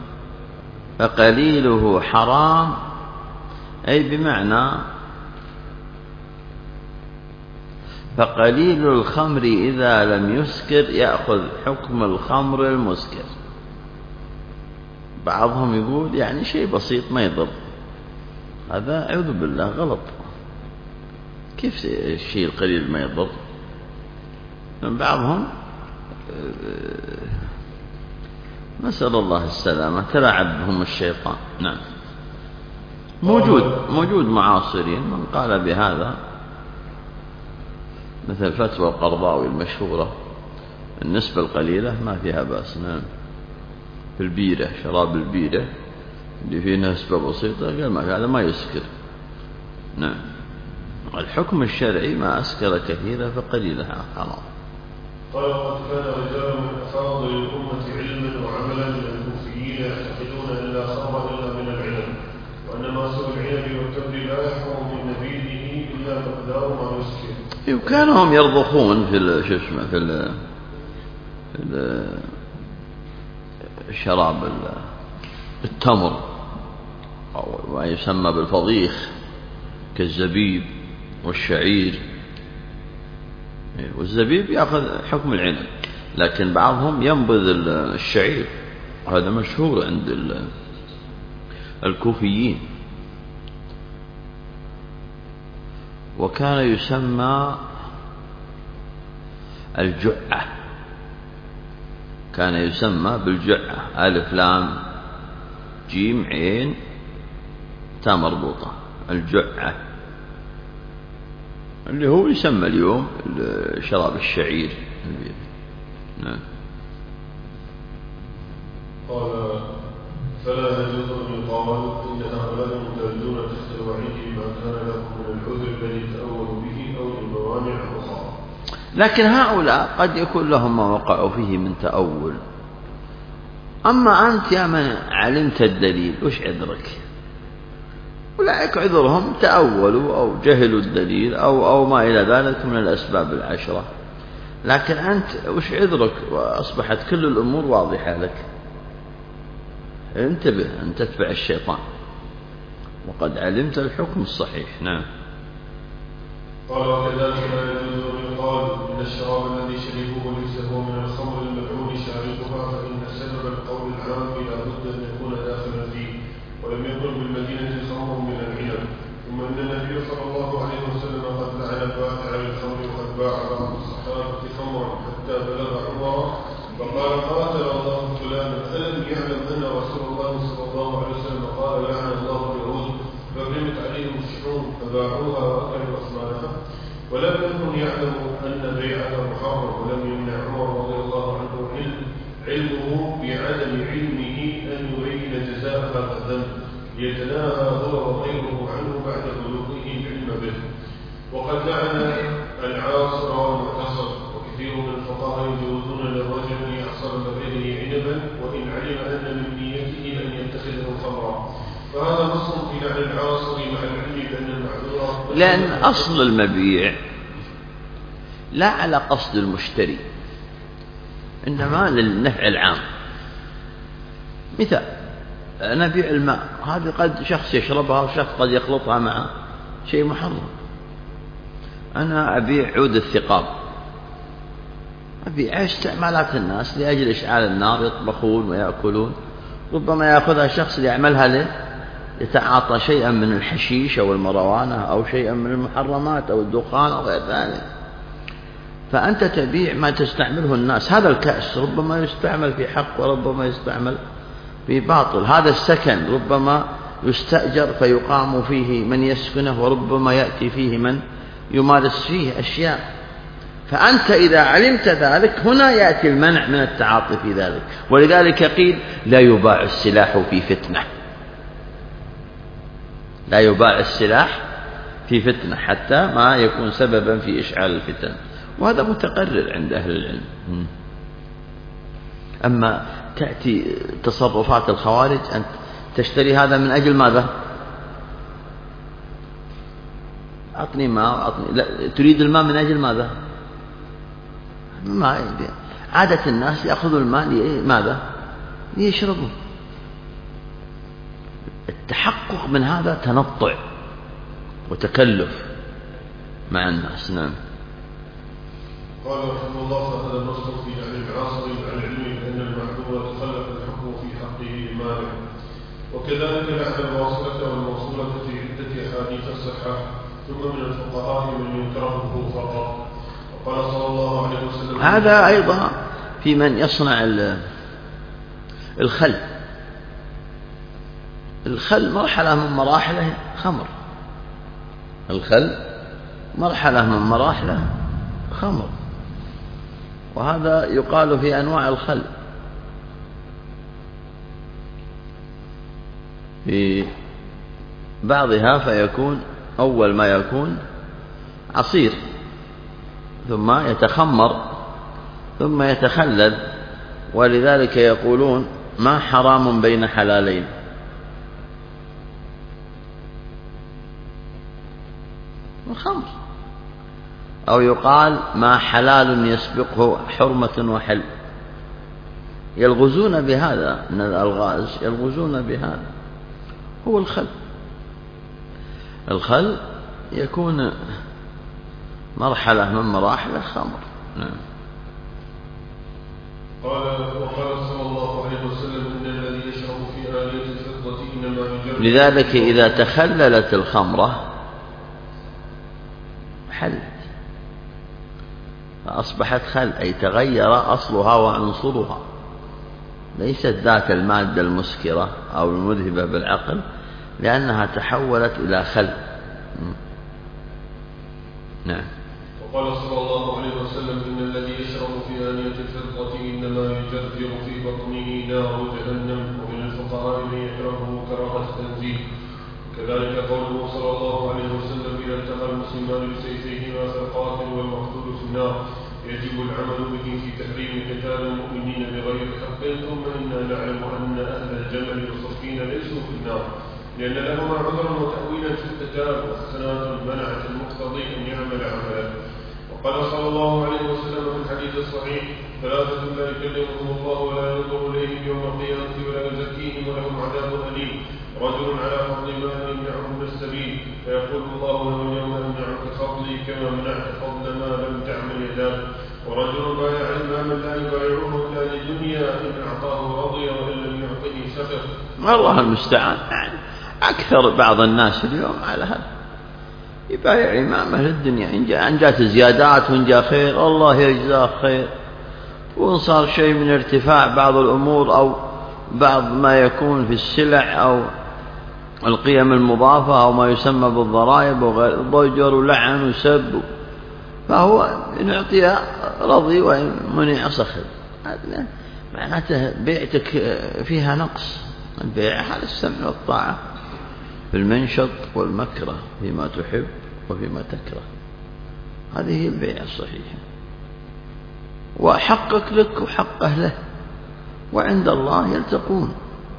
فقليله حرام، أي بمعنى فقليل الخمر إذا لم يسكر يأخذ حكم الخمر المسكر. بعضهم يقول يعني شيء بسيط ما يضر، هذا أعوذ بالله غلط. كيف الشيء القليل ما يضر؟ من بعضهم نسأل الله السلامة تلعب بهم الشيطان. نعم. موجود معاصرين من قال بهذا، مثل فتوى القرضاوي المشهورة النسبة القليلة ما فيها بأس. نعم. في البيرة، شراب البيرة اللي فيه نسبة بسيطة قال ما هذا ما يسكر. نعم. الحكم الشرعي ما أسكر كثيرا فقليلها حرام. قال وقد كان رجال من أفاضل الأمة علما وعملا من الكوفيين يعتقدون أن لا خمر إلا من العنب، وأن ماسك العنب والتمر لا يحرم من نبيذه إلا مقدار ما يسكر. وكانوا هم يرضخون في الشراب التمر أو ما يسمى بالفضيخ كالزبيب والشعير، والزبيب يأخذ حكم العنب، لكن بعضهم ينبذ الشعير، هذا مشهور عند الكوفيين. وكان يسمى الجعة، كان يسمى بالجعة، ألف لام جيم عين تاء مربوطة، الجعة، اللي هو يسمى اليوم شراب الشعير. نعم. قال فلا يجوز أن يقال إن هؤلاء متردون تحت الوعيد ما كان لهم من العذر الذي تأولوا به أو الموانع الأخرى. لكن هؤلاء قد يكون لهم ما وقعوا فيه من تأول. أما أنت يا من علمت الدليل وش عذرك؟ أولئك عذرهم تأولوا أو جهلوا الدليل أو ما إلى ذلك من الأسباب العشرة، لكن أنت وش عذرك؟ وأصبحت كل الأمور واضحة لك. انتبه أن تتبع الشيطان، وقد علمت الحكم الصحيح. نعم. قال وكذلك لا يجوز أن يقال إن الشراب الذي شربوه ليس هو من الخمر الملعون شاربها، فإن سبب القول العام لا بد أن يكون داخلا فيه، ولم يكن بالمدينة خمر من العنب. ثم أن النبي صلى الله عليه وسلم قد لعن البائع للخمر، وقد باع بعض الصحابة خمرا حتى بلغ عمر فقال قاتل الله فلانا، ألم يعلم أن رسول الله صلى الله عليه وسلم قال لعن الله اليهود فغلمت عليهم الشحوم فباعوها وأكلوا أثمانها؟ ولم يكن يعلم أن بيعها محرم، ولم يمنع عمر رضي الله عنه علمه بعدم علمه أن يبين جزاء هذا الذنب ليتناهى هو وغيره عنه بعد بلوغه العلم به. وقد لعن العاصر والمعتصر، وكثير من الفقهاء يجوزون للرجل أن يعصر بغيره عنبا وإن علم أن من نيته أن يتخذه خمرا، فهذا نص في لعن العاصر مع العلم بأن المعذور، لأن أصل المبيع لا على قصد المشتري، إنما للنفع العام. مثال نبيع الماء، هذه قد شخص يشربها وشخص قد يخلطها مع شيء محرم. أنا أبيع عود الثقاب، أبيع استعمالات الناس لأجل إشعال النار، يطبخون ويأكلون، ربما يأخذها شخص ليعملها له يتعاطى شيئا من الحشيش أو المروانة أو شيئا من المحرمات أو الدخان أو غير ذلك. فأنت تبيع ما تستعمله الناس. هذا الكأس ربما يستعمل في حق وربما يستعمل في باطل. هذا السكن ربما يستأجر فيقام فيه من يسكنه، وربما يأتي فيه من يمارس فيه أشياء. فأنت إذا علمت ذلك هنا يأتي المنع من التعاطي في ذلك. ولذلك قيل لا يباع السلاح في فتنة، لا يباع السلاح في فتنة حتى ما يكون سببا في إشعال الفتن، وهذا متقرر عند أهل العلم. أما تأتي تصرفات الخوارج، أن تشتري هذا من أجل ماذا؟ أعطني ماء، أعطني، لا تريد الماء من أجل ماذا؟ ما عادة الناس يأخذوا الماء ماذا؟ ليشربوا. التحقق من هذا تنطع وتكلف مع الناس. نعم. قال رحمه الله فهذا النص في لعن العاصر عن العلم بأن المعذور تخلف الحكم في حقه لمانع. وكذلك لعن الواصلة والموصولة في عدة أحاديث الصحة. ثم من الفقهاء من يكرهه فقط. وقال صلى الله عليه وسلم هذا أيضا في من يصنع الخل. الخل مرحلة من مراحله خمر، الخل مرحلة من مراحله خمر، وهذا يقال في أنواع الخل. في بعضها فيكون أول ما يكون عصير، ثم يتخمر، ثم يتخلل. ولذلك يقولون ما حرام بين حلالين. الخمر. أو يقال ما حلال يسبقه حرمة وحل. يلغزون بهذا من الألغاز، يلغزون بهذا. هو الخل. الخل يكون مرحلة من مراحل خمر. نعم. وقال صلى الله عليه وسلم إن الذي يشرب في آلية الفضة إنما يجرب. لذلك إذا تخللت الخمرة حلت، فأصبحت خل، أي تغير أصلها وعنصرها، ليست ذات المادة المسكرة أو المذهبة بالعقل، لأنها تحولت إلى خل. نعم. وقال صلى الله عليه وسلم: إن الذي يشرب في آنية الفضة إنما يجرجر في بطنه نار جهنم. ومن الفقهاء من يكرهه كراهة تنزيل. كذلك قوله صلى الله عليه وسلم: إذا التقى المسلمان بسيفيهما فالقاتل والمقتول في النار، يجب العمل به في تحريم قتال المؤمنين بغير حق. ثم إنا نعلم أن أهل الجمل والصفين ليسوا في النار، لأن لهما عذرا وتأويلا في القتال، وحسنات منعت المقتضي أن يعمل عملا. وقال صلى الله عليه وسلم في الحديث الصحيح: ثلاثة لا يكلمهم الله ولا ينظر إليهم يوم القيامة ولا يزكيهم ولهم عذاب أليم: رجل على فضل ما يمنعه من السبيل فيقول الله له: اليوم أمنعك فضلي كما منعت فضل ما لم تعمل يداك. ورجل بايع إماما لا يبايعه إلا لدنيا، إن أعطاه رضي وإن لم يعطه سخط. الله المستعان. أكثر بعض الناس اليوم على هذا، يبايع إمامه للدنيا، إن جاءت زيادات وإن جاء خير الله يجزاه خير، وإن صار شيء من ارتفاع بعض الأمور أو بعض ما يكون في السلع أو القيم المضافة أو ما يسمى بالضرائب وغير ضجر ولعن وسب، فهو إن أعطي رضي وإن منع سخط. معناته بيعتك فيها نقص. البيع على السمع والطاعة في المنشط والمكره، فيما تحب وفيما تكره. هذه هي البيع الصحيحة، وحقك لك وحقه له، وعند الله يلتقون.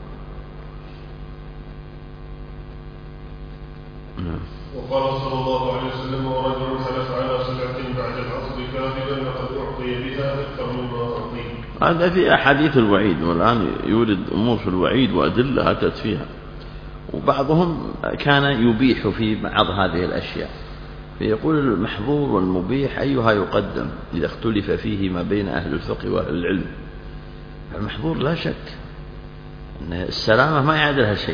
وقال صلى الله عليه وسلم: ورجل حلف على سلعة بعد العصر كاذبا لقد أعطي بها أكثر مما أعطيه. هذا في أحاديث الوعيد، والآن يورد أمور في الوعيد وأدلة أتت فيها، وبعضهم كان يبيح في بعض هذه الأشياء، فيقول المحظور والمبيح أيها يقدم إذا اختلف فيه ما بين أهل الفقه وأهل العلم. المحظور لا شك أن السلامة ما يعدلها شيء،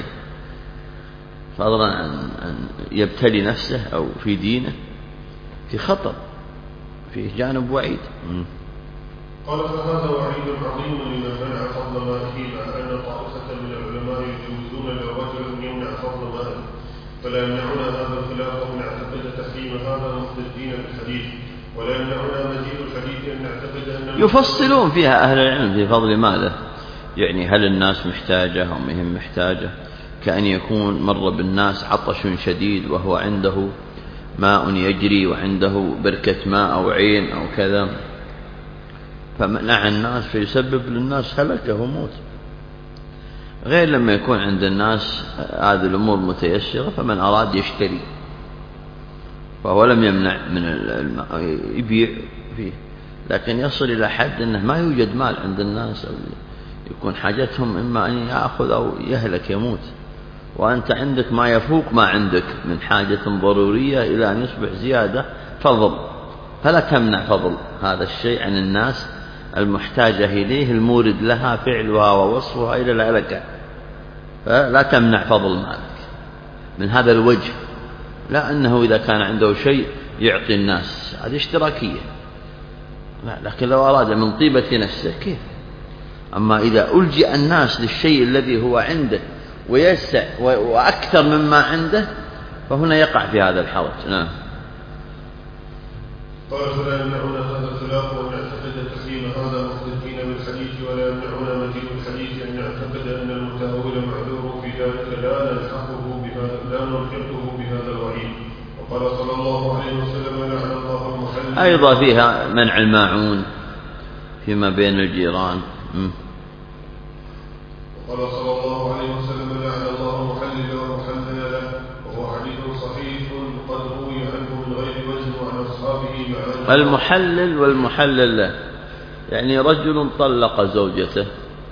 فضلا عن أن يبتلي نفسه أو في دينه، في خطر، فيه جانب وعيد. قال: فهذا وعيد عظيم لمن منع فضل ماله، مع أن طائفة من العلماء يجوزون للرجل أن يمنع فضل ماله، فلا يمنعون هذا الخلاف ومن اعتقد تحريم هذا مخالفين بالحديث، ولا يمنعنا مزيد الحديث أن نعتقد أن يفصلون فيها أهل العلم في فضل ماله، يعني هل الناس محتاجة أو مهم محتاجة، كأن يكون مر بالناس عطش شديد وهو عنده ماء يجري وعنده بركة ماء أو عين أو كذا، فمنع الناس فيسبب للناس هلكة وموت، غير لما يكون عند الناس هذه الأمور متيسرة، فمن أراد يشتري فهو لم يمنع من الماء، يبيع فيه، لكن يصل إلى حد أنه ما يوجد مال عند الناس، أو يكون حاجتهم إما أن يأخذ أو يهلك يموت، وأنت عندك ما يفوق ما عندك من حاجة ضرورية إلى أن يصبح زيادة فضل، فلا تمنع فضل هذا الشيء عن الناس المحتاجة إليه المورد لها فعلها ووصفها إلى الهلكة، فلا تمنع فضل مالك من هذا الوجه، لا أنه إذا كان عنده شيء يعطي الناس، هذه اشتراكية، لا، لكن لو أراد من طيبة نفسه كيف؟ أما إذا ألجأ الناس للشيء الذي هو عنده ويسع وأكثر مما عنده، فهنا يقع في هذا الحرج. نعم. قال: فلا يمنعنا هذا الخلاف وأن نعتقد تحريم هذا مختلفين بالحديث، ولا يمنعنا مزيد الحديث أن نعتقد أن المتأول معذور في ذلك، لا نلحقه بهذا الوعيد. وقال صلى الله عليه وسلم: لعن الله المحلل. أيضا فيها منع الماعون فيما بين الجيران. وقال صلى الله عليه وسلم: لعن الله المحلل والمحلل له، وهو حديث صحيح قد روي عنه من غير وجه وعن أصحابه معاني. المحلل والمحلل له، يعني رجل طلق زوجته،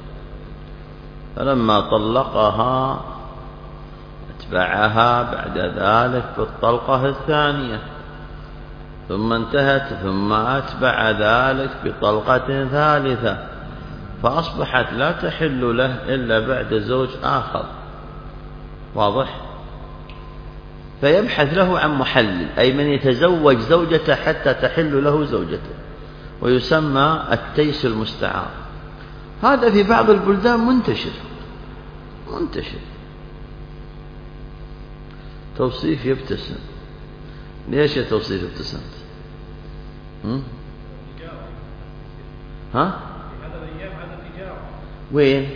فلما طلقها اتبعها بعد ذلك بالطلقة الثانية، ثم انتهت، ثم أتبع ذلك بطلقة ثالثة، فأصبحت لا تحل له إلا بعد زوج آخر، واضح؟ فيبحث له عن محلل، أي من يتزوج زوجته حتى تحل له زوجته، ويسمى التيس المستعار. هذا في بعض البلدان منتشر. توصيف يبتسم. ليش يا توصيف ابتسمت؟ ها؟ وين؟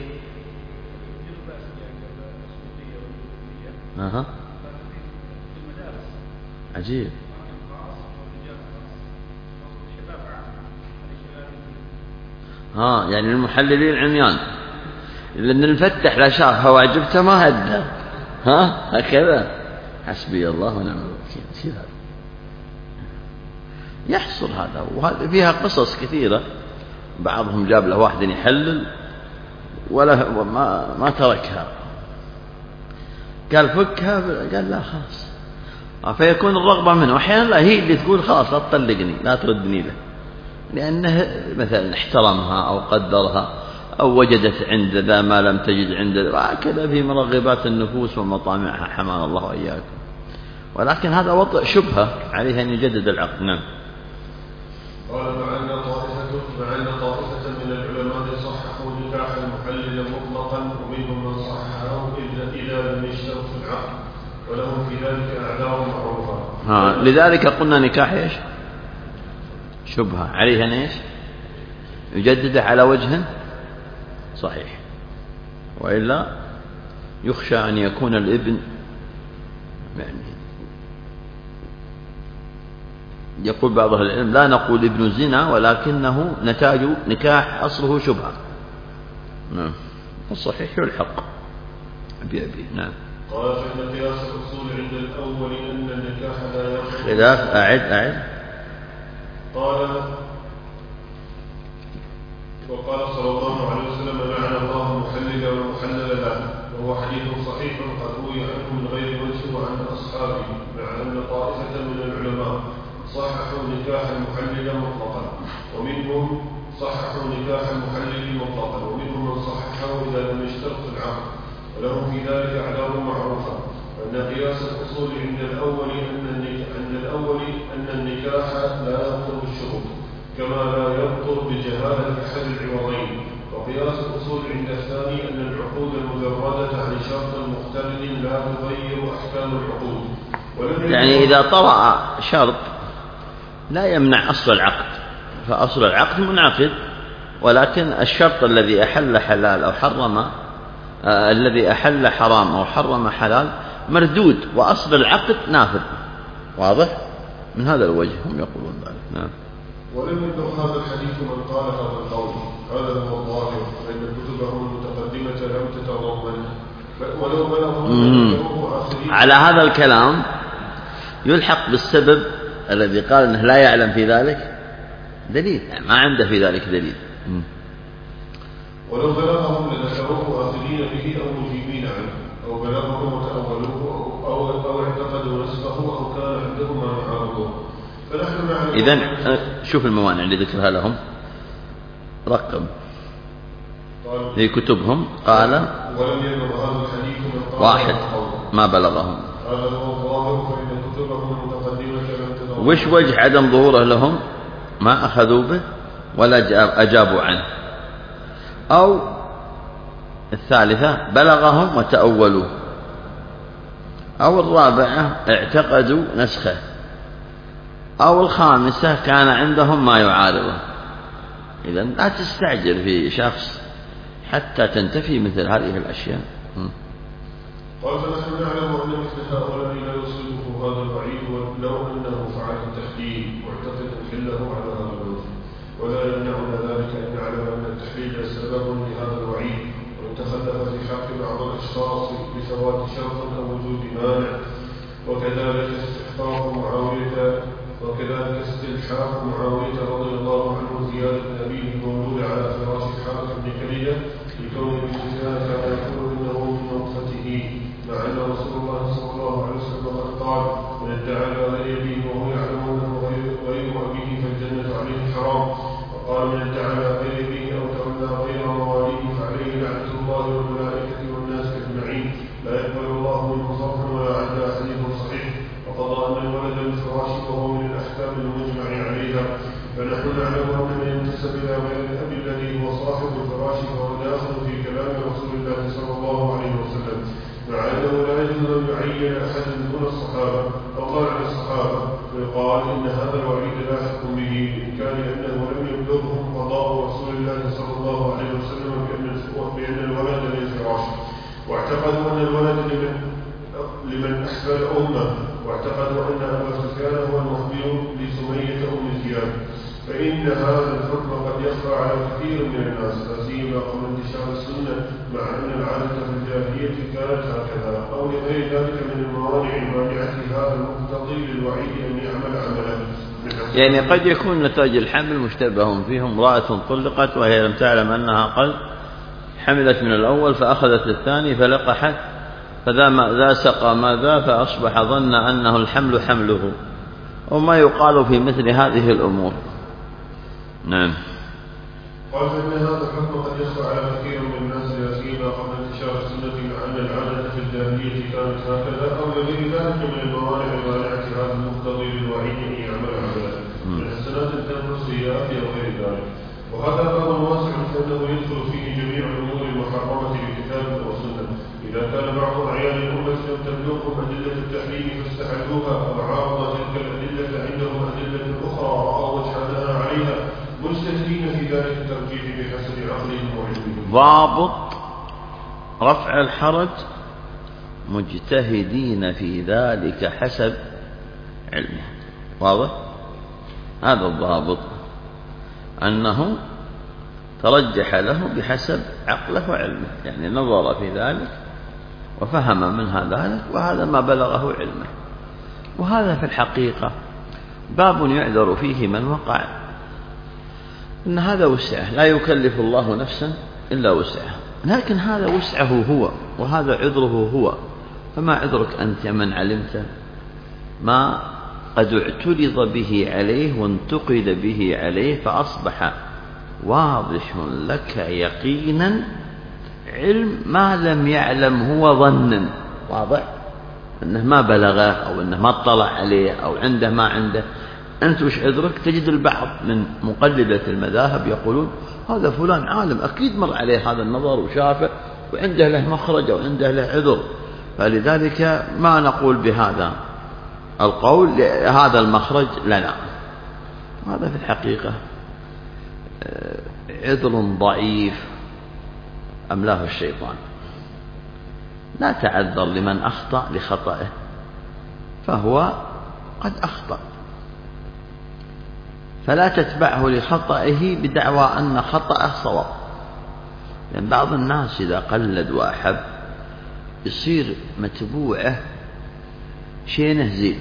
عجيب. يعني المحللين عميان، لأن المفتح لا شافها وعجبته ما هدى. هكذا. حسبي الله ونعم الوكيل. يحصل هذا، وهذا فيها قصص كثيرة. بعضهم جاب له واحد يحلل ولا ما تركها، قال فكها، قال لا خلاص. فيكون الرغبة منه، وأحيانا لا، هي اللي تقول خلاص لا تطلقني، لا تردني له، لأنه مثلا احترمها أو قدرها أو وجدت عند ذا ما لم تجد عند ذا، هكذا في مرغبات النفوس ومطامعها، حمانا الله وإياكم. ولكن هذا وضع شبهة عليه أن يجدد العقد. نعم. قال مع أن طائفة من العلماء صححوا نكاح المحلل مطلقا، ومنهم من صححه إذا لم يشترط في العقد، ولهم في ذلك أعذار معروفة. لذلك قلنا نكاح ايش؟ شبهة عليه أن ايش؟ يجدده على وجه صحيح، وإلا يخشى أن يكون الابن، يعني يقول بعض أهل العلم لا نقول ابن زنا، ولكنه نتاج نكاح أصله شبهة. نعم. الصحيح الحق بأبيه. نعم. قال فإن قياس الأصول عند الأول أن النكاح لا يخلو خلاف. أعد. قال وقال صلى الله عليه وسلم لعن الله المحلل والمحلل له، وهو حديث صحيح قد روي عنه من غير وجه وعن أصحابه، مع أن طائفة من العلماء صححوا نكاح المحلل مطلقا، ومنهم صححوا نكاح المحلل مطلقا، ومنهم من صححه إذا لم يشترط العقد، ولهم في ذلك أعذار معروفة. وأن قياس الأصول عند الأول أن النكاح لا يبطل بالشروط، كما لا يبطل بجهالة أحد العوضين. وقياس الأصول عند الثاني أن العقود المجردة عن شرط مختلف لا تغير أحكام العقود. يعني إذا طرأ شرط لا يمنع أصل العقد، فأصل العقد منعقد، ولكن الشرط الذي أحل حلال أو حرم، الذي أحل حرام أو حرم حلال مردود، وأصل العقد نافذ. واضح؟ من هذا الوجه هم يقولون ذلك. نعم. ولم يبلغ هذا الحديث من قال هذا القول، هذا هو الظاهر، فإن كتبهم المتقدمة لم تتضمنه، ولو بلغوا على هذا الكلام يلحق بالسبب الذي قال أنه لا يعلم في ذلك دليل، يعني ما عنده في ذلك دليل. ولو بلغهم لذكروه آخذين به أو مجيبين عنه، أو بلغهم وتأولوه أو اعتقدوا نسبه، أو كان عندهم ما يعارضه. إذن شوف الموانع اللي ذكرها لهم، رقم في كتبهم. قال ولم يبلغ هذا الحديث من قال واحد ما بلغهم. هذا هو الظاهر، فإن كتبهم المتقدمة لم تتضمن. وش وجه عدم ظهوره لهم؟ ما أخذوا به ولا أجابوا عنه. أو الثالثة بلغهم وتأولوا. أو الرابعة اعتقدوا نسخه. أو الخامسة كان عندهم ما يعارضه. إذن لا تستعجل في شخص حتى تنتفي مثل هذه الأشياء. قال فنحن نعلم أن مثل هؤلاء لا يصيبه هذا الوعيد، ولو أنه فعل التحليل معتقد حله على هذا الوجه، ولا يمنعنا ذلك أن نعلم أن التحليل سبب لهذا الوعيد، وإن تخلف في حق بعض الأشخاص بفوات شرط أو وجود مانع. وكذلك استلحاق معاوية رضي الله عنه زيادة نبيه المولود على فراش الحارث بن كلية لكون ابن سفيان كان يقول إنه من نطفته، مع أن رسول الله صلى الله عليه وسلم قال: من ادعى على يده وهو يعلم أنه غير أبيه فالجنة عليه حرام. وقال: من ادعى على يده أو تولى غير مواليه فعليه لعنة الله والملائكة والناس أجمعين، لا يقبل الله منه صرفا ولا عدل. حديث صحيح. وقضى أن الولد الفراش وهو من الأحكام المجمع عليها، فنحن نعلم أن من ينتسب إلى غير الأب الذي هو صاحب الفراش فهو داخل في كلام رسول الله صلى الله عليه وسلم، مع أنه لا يجوز أن يعين أحدا دون الصحابة أو غير الصحابة ويقال إن هذا الوعيد لاحق به إن كان لأنه لم يبلغهم قضاء رسول الله صلى الله عليه وسلم بأن الولد للفراش، واعتقدوا أن الولد لمن أحبى الأمة، واعتقدوا أن أبا سفيان هو المخبر لسمية أم الكيان، فإن هذا الحكم قد يخفى على كثير من الناس لا سيما قبل انتشار السنة، مع أن العادة في الجاهلية كانت هكذا، أو لغير ذلك من الموانع المانعة هذا المقتضي للوعيد أن يعمل عملا. يعني قد يكون نتاج الحمل مشتبه فيهم، امرأة طلقت وهي لم تعلم أنها قد حملت من الأول فأخذت الثاني فلقحت فذا سقى ماذا فأصبح ظن أنه الحمل حمله، وما يقال في مثل هذه الأمور. نعم. قال فإن هذا الحكم قد يخفى على كثير من الناس لا سيما قبل انتشار السنة، مع أن العادة في الجاهلية كانت هكذا، أو لغير ذلك من الموانع المانعة هذا المقتضي للوعيد أن يعمل عملا من حسنات تنفر السيئات أو غير ذلك. وهذا باب واسع فإنه يدخل فيه جميع الأمور المحرمة بكتاب وسنة، إذا كان بعض أعيان الأمة لم تبلغهم أدلة التحريم فاستحلوها، أو عارض تلك الأدلة عندهم أدلة أخرى رأوا وجهها عليها مجتهدين في ذلك الترجيح بحسب عقلهم وعلمهم. ضابط رفع الحرج مجتهدين في ذلك حسب علمه، واضح؟ هذا الضابط أنه ترجح له بحسب عقله وعلمه، يعني نظر في ذلك وفهم منها ذلك، وهذا ما بلغه علمه. وهذا في الحقيقة باب يعذر فيه من وقع، إن هذا وسعه، لا يكلف الله نفسا إلا وسعها، لكن هذا وسعه هو وهذا عذره هو، فما عذرك أنت من علمت ما قد اعترض به عليه وانتقد به عليه فأصبح واضح لك يقينا علم ما لم يعلم هو ظنا، واضح أنه ما بلغه أو أنه ما اطلع عليه أو عنده ما عنده. أنت وش عذرك؟ تجد البعض من مقلدة المذاهب يقولون هذا فلان عالم أكيد مر عليه هذا النظر وشافه وعنده له مخرج أو عنده له عذر، فلذلك ما نقول بهذا القول هذا المخرج لنا. هذا في الحقيقة عذر ضعيف أملاه الشيطان. لا تعذر لمن أخطأ لخطئه، فهو قد أخطأ، فلا تتبعه لخطئه بدعوى أن خطأه صواب، لأن بعض الناس إذا قلد وأحب يصير متبوعه شينه زين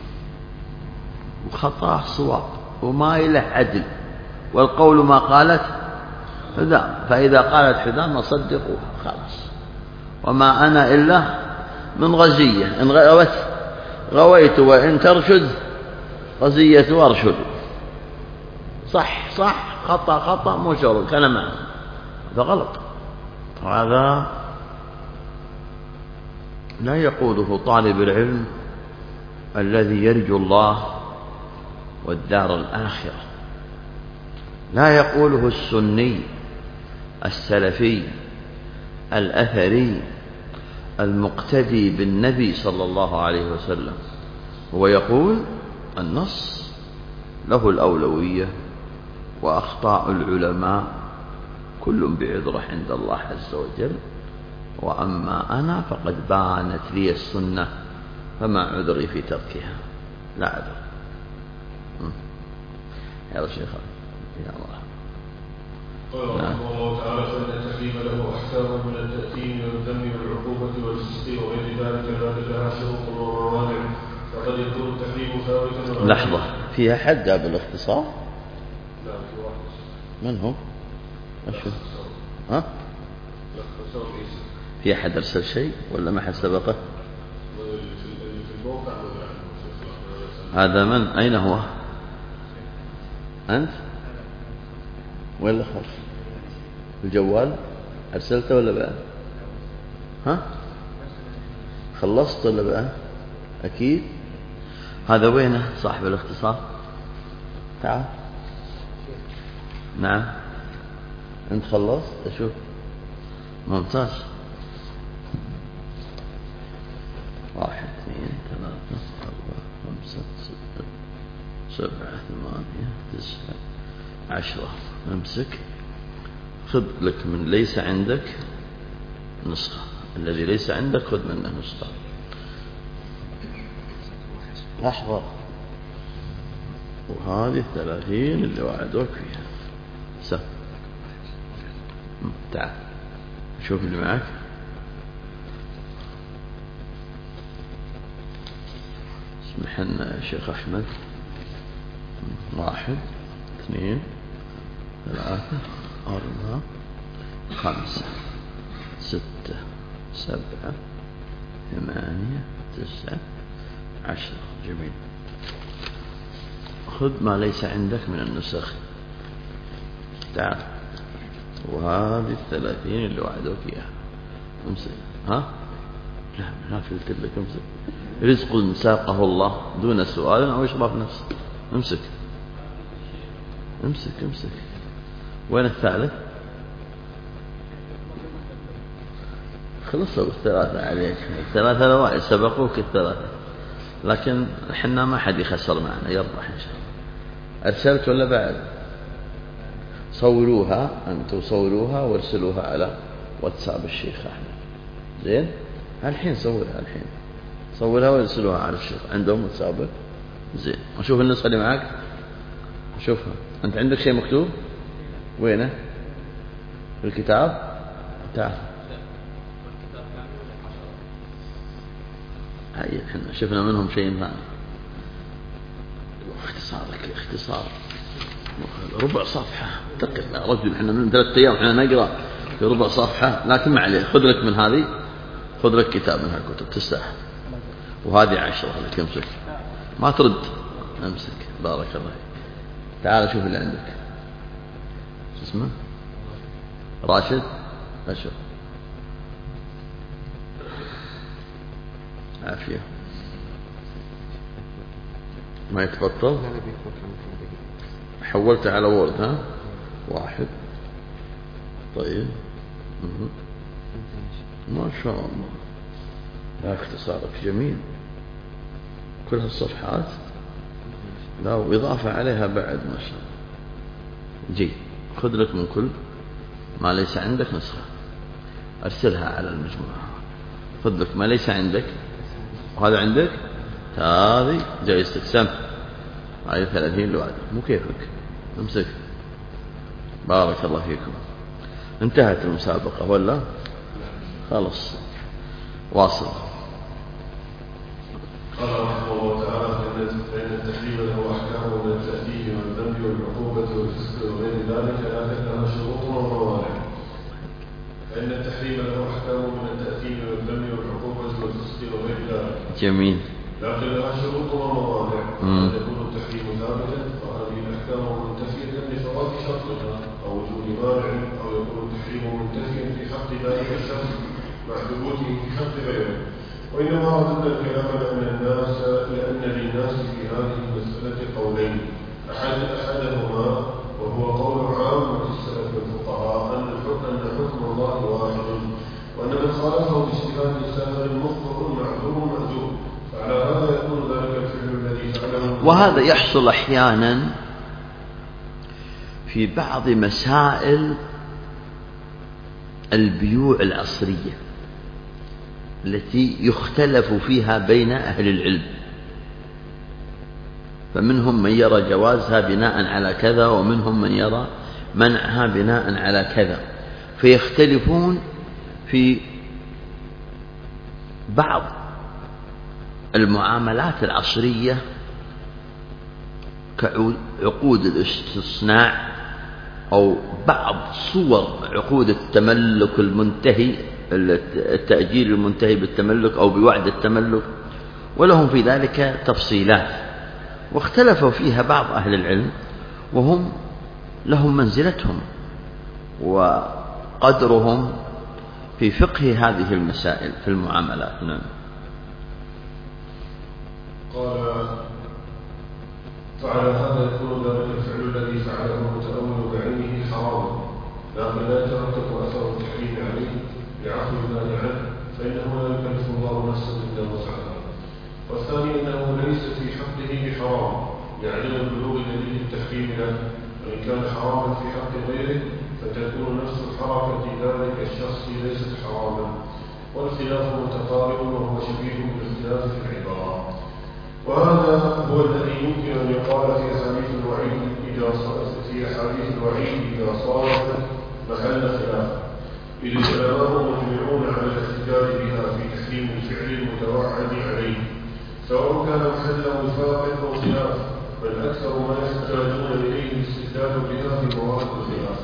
وخطأه صواب وما إله عدل، والقول ما قالت حذام، فإذا قالت حذام صدقوها خلاص، وما أنا إلا من غزية، إن غويت وإن ترشد غزية وارشد، صح صح خطأ خطأ مو شرط كان معه، هذا غلط. هذا لا يقوله طالب العلم الذي يرجو الله والدار الآخرة، لا يقوله السني السلفي الأثري المقتدي بالنبي صلى الله عليه وسلم. هو يقول النص له الأولوية، وأخطاء العلماء كل بعذره عند الله عز وجل، وأما أنا فقد بانت لي السنة فما عذري في تركها، لا عذر. يا شيخ يا الله. قال رحمه الله تعالى فإن التحريم له أحكام من التأثيم والذم والعقوبة والفسق وغير ذلك لا لها شروط وموانع، فقد يكون التحريم ثابتا. لحظة، فيها حد بالاختصار؟ لا في واحد. من هو؟ ها؟ في أحد أرسل شيء ولا ما حد سبقه؟ في الموقع هذا من؟ أين هو؟ أنت؟ ولا خلف الجوال؟ أرسلته ولا بقى؟ ها؟ خلصت ولا بقى؟ أكيد. هذا وينه صاحب الاختصار؟ تعال نعم أنت خلصت أشوف ممتاز. 1 2 3 4 5 6 7 8 9 10. امسك خذ لك من ليس عندك نسخة، الذي ليس عندك خذ منه نسخة. احضر. وهذه 30 اللي وعدوك فيها. سم تعال شوف اللي معك. اسمح لنا يا شيخ أحمد. 1 2 3 4 5 6 7 8 9 10. جميل. خذ ما ليس عندك من النسخ. تعال. وهذه 30 اللي وعدوك إياها. امسك. ها؟ لا فلت لك. امسك. رزق ساقه الله دون سؤال أو إشراف نفس. امسك. وين الثالث؟ خلصوا الثلاثة عليك. الثلاثة الأوائل سبقوك الثلاثة، لكن حنا ما حد يخسر معنا. يربح إن شاء الله. أرسلت ولا بعد؟ صوروها أنتوا، صوروها وارسلوها على واتساب الشيخ أحمد. زين؟ الحين صورها، الحين صورها وارسلوها على الشيخ. عندهم واتسابك؟ زين. وشوف النسخة اللي معك، شوفها. أنت عندك شيء مكتوب؟ وينه؟ في الكتاب؟ تعال. هاي احنا شفنا منهم شيء ثاني. اختصار ربع صفحة. اتق الله رجل، احنا من 3 أيام احنا نقرأ في ربع صفحة، لكن ما عليه. خذ لك من هذه، خذ لك كتاب من هالكتب تستاهل. وهذه 10 لك. امسك ما ترد. امسك. بارك الله. تعال شوف اللي عندك. شو اسمه؟ راشد. أشوف. عافية. ما يتبطل. حولت على وورد. ها 1. طيب. ما شاء الله. لا اختصارك جميل. كل هالصفحات. لا وإضافة عليها بعد ما شاء الله. جي خذ لك من كل ما ليس عندك نسخة. أرسلها على المجموعة. خذ لك ما ليس عندك وهذا عندك. هذه جائزتك. سم. هذه 30 لوعدك. مو كيفك. امسك. بارك الله فيكم. انتهت المسابقة ولا؟ خلص. واصل. قال رحمه الله تعالى: فإن التحريم له أحكام من التأديب والذنب والعقوبة والفسق وغير ذلك، لكن لها شروط وموانع. فإن التحريم له أحكام من التأديب والذنب والعقوبة والفسق وغير ذلك. جميل. لكن لها شروط وموانع. قد يكون التحريم ثابتا وهذه الأحكام منتفية لفوات شرطها أو وجود مانع، أو يكون التحريم منتفيا في حق ذلك الشخص مع ثبوته في حق غيره. وإنما رددنا الكلام لأن للناس في هذه المسألة قولين: أحدهما وهو قول عامة السلف الفقهاء أن حكم الله واحد، وأن من خالفه باجتهاد ساهر مخطئ معذور مأجور، فعلى هذا يكون ذلك الفعل الذي فعله. وهذا يحصل أحيانا في بعض مسائل البيوع العصرية التي يختلف فيها بين أهل العلم، فمنهم من يرى جوازها بناء على كذا، ومنهم من يرى منعها بناء على كذا، فيختلفون في بعض المعاملات العصرية كعقود الاستصناع أو بعض صور عقود التملك المنتهي، التأجير المنتهي بالتملك أو بوعد التملك، ولهم في ذلك تفصيلات، واختلفوا فيها بعض أهل العلم، وهم لهم منزلتهم وقدرهم في فقه هذه المسائل في المعاملات. نعم. قال: فعلى هذا يكون ذلك الفعل الذي فعله المتأول بعينه لكن لا يترتب أثر التحريم عليه بعفو الله عنه، فإنه لا يكلف الله نفسا إلا وسعها. والثاني أنه ليس في حقه بحرام لعدم البلوغ دليل التحريم له، وإن كان حراما في حق غيره فتكون نفس حركة ذلك الشخص ليست حراما، والخلاف متقارب وهو شبيه بالاختلاف في العبارة. وهذا هو الذي يمكن أن يقال في أحاديث الوعيد إذا صارت محل خلاف، إذ العلماء مجمعون على الاحتجاج بها في تحريم الفعل المتوعد عليه، سواء كان محل وفاق أو خلاف، بل أكثر ما يحتاجون إليه الاستدلال بها في موارد الخلاف.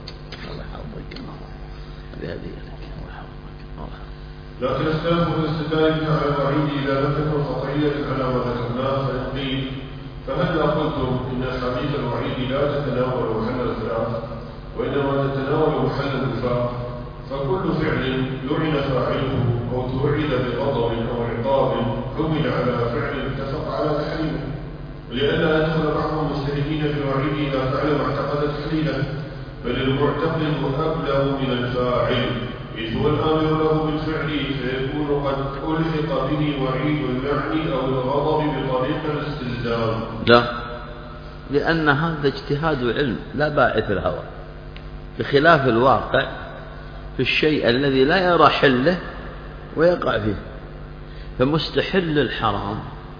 لكن اختلاف الاستدلال بها على الوعيد إذا لم تكن قطعية على ما ذكرناه، فإن قيل فهل قلتم إن أحاديث الوعيد لا تتناول محل الخلاف وإنما تتناول محل الوفاق، فكل فعل لعن فاعله أو توعد بغضب أو عقاب حمل على فعل اتفق على تحريمه، لئلا يدخل بعض المجتهدين في الوعيد إذا فعل ما اعتقد تحليله، بل المعتقد أبلغ من الفاعل، إذ هو الآمر له بالفعل، فيكون قد ألحق به وعيد اللعن أو الغضب بطريق الاستلزام. لا، لأن هذا اجتهاد علم لا باعث الهوى، بخلاف الواقع في الشيء الذي لا يرى حله ويقع فيه. فمستحل الحرام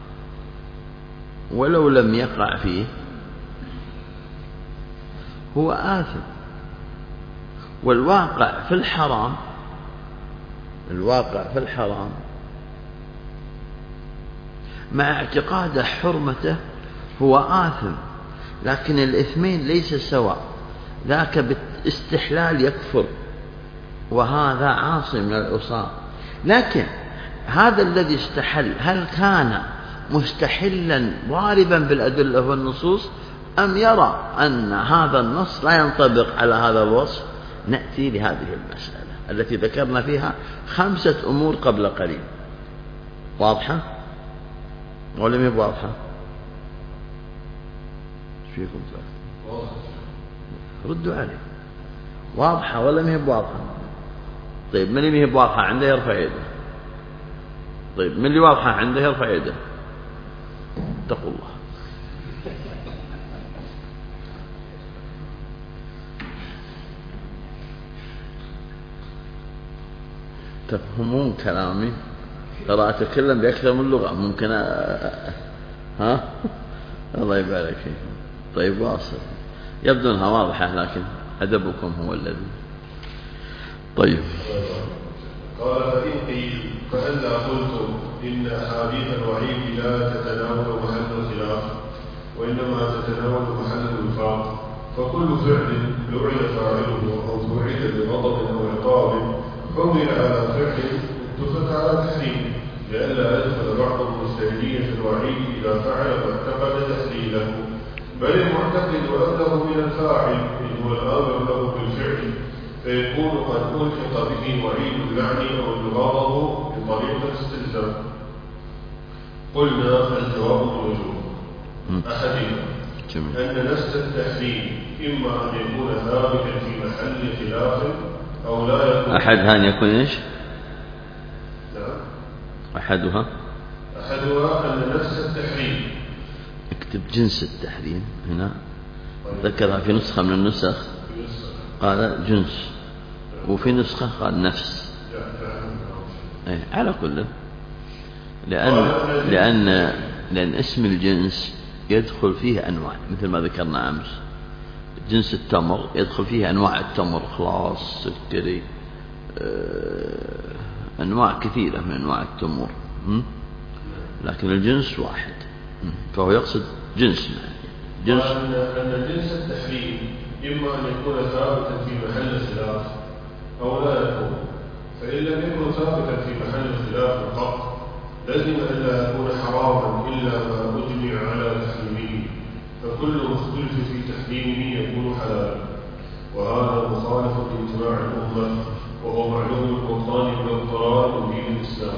ولو لم يقع فيه هو آثم، والواقع في الحرام مع اعتقاد حرمته هو آثم، لكن الإثمين ليس سواء، ذاك بالاستحلال يكفر وهذا عاصي من العصاة. لكن هذا الذي استحل هل كان مستحلا ضاربا بالأدلة والنصوص أم يرى أن هذا النص لا ينطبق على هذا الوصف؟ نأتي لهذه المسألة التي ذكرنا فيها 5 أمور قبل قليل. واضحة ولا مي واضحة؟ ايش فيكم واضحة؟ ردوا علي. واضحة ولا مي واضحة؟ طيب من اللي مي واضحة عنده يرفع يده. طيب من اللي واضحة عنده يرفع يده. اتقوا الله. تفهمون كلامي؟ ترى أتكلم بأكثر من لغة ممكن ها؟ الله يبارك فيكم. طيب واصل. يبدو أنها واضحة لكن أدبكم هو الذي. طيب. قال فإن قيل فهل قلتم إن أحاديث الوعيد لا تتناول محل الخلاف وإنما تتناول محل الوفاق، فكل فعل لعن فاعله أو توعد بغضب أو عقاب حمل على فعل اتفق على تحريمه، لئلا يدخل بعض المجتهدين في الوعيد إذا فعل واعتقد تحليله، بل المعتقد أبلغ من الفاعل إذ هو الآمر له بالفعل، فيكون قد ألحق به وعيد اللعن أو الغضب بطريق الاستلزام. قلنا الجواب موجود. أحدنا أن نفس التحريم إما أن يكون ثابتا في محل خلاف أو لا يكون. أحدها أن يكون إيش؟ نعم. أحدها أن نفس التحريم. اكتب جنس التحريم هنا. ذكرها في نسخة من النسخ قال جنس، وفي نسخة قال نفس. على كل، لأن اسم الجنس يدخل فيه أنواع مثل ما ذكرنا أمس. جنس التمر يدخل فيه أنواع التمر، خلاص، سكري، أنواع كثيرة من أنواع التمور، لكن الجنس واحد، فهو يقصد جنس. أن جنس التحريم إما أن يكون ثابتا في محل الخلاف أو لا يكون، فإن لم يكن ثابتا في محل الخلاف قط لازم أن لا يكون حراما إلا ما أجمع على تحريمه، فكل مختلف في تحريمه يكون حلالا، وهذا مخالف لإجماع الأمة وهو معلوم البطلان والاضطرار من دين الإسلام.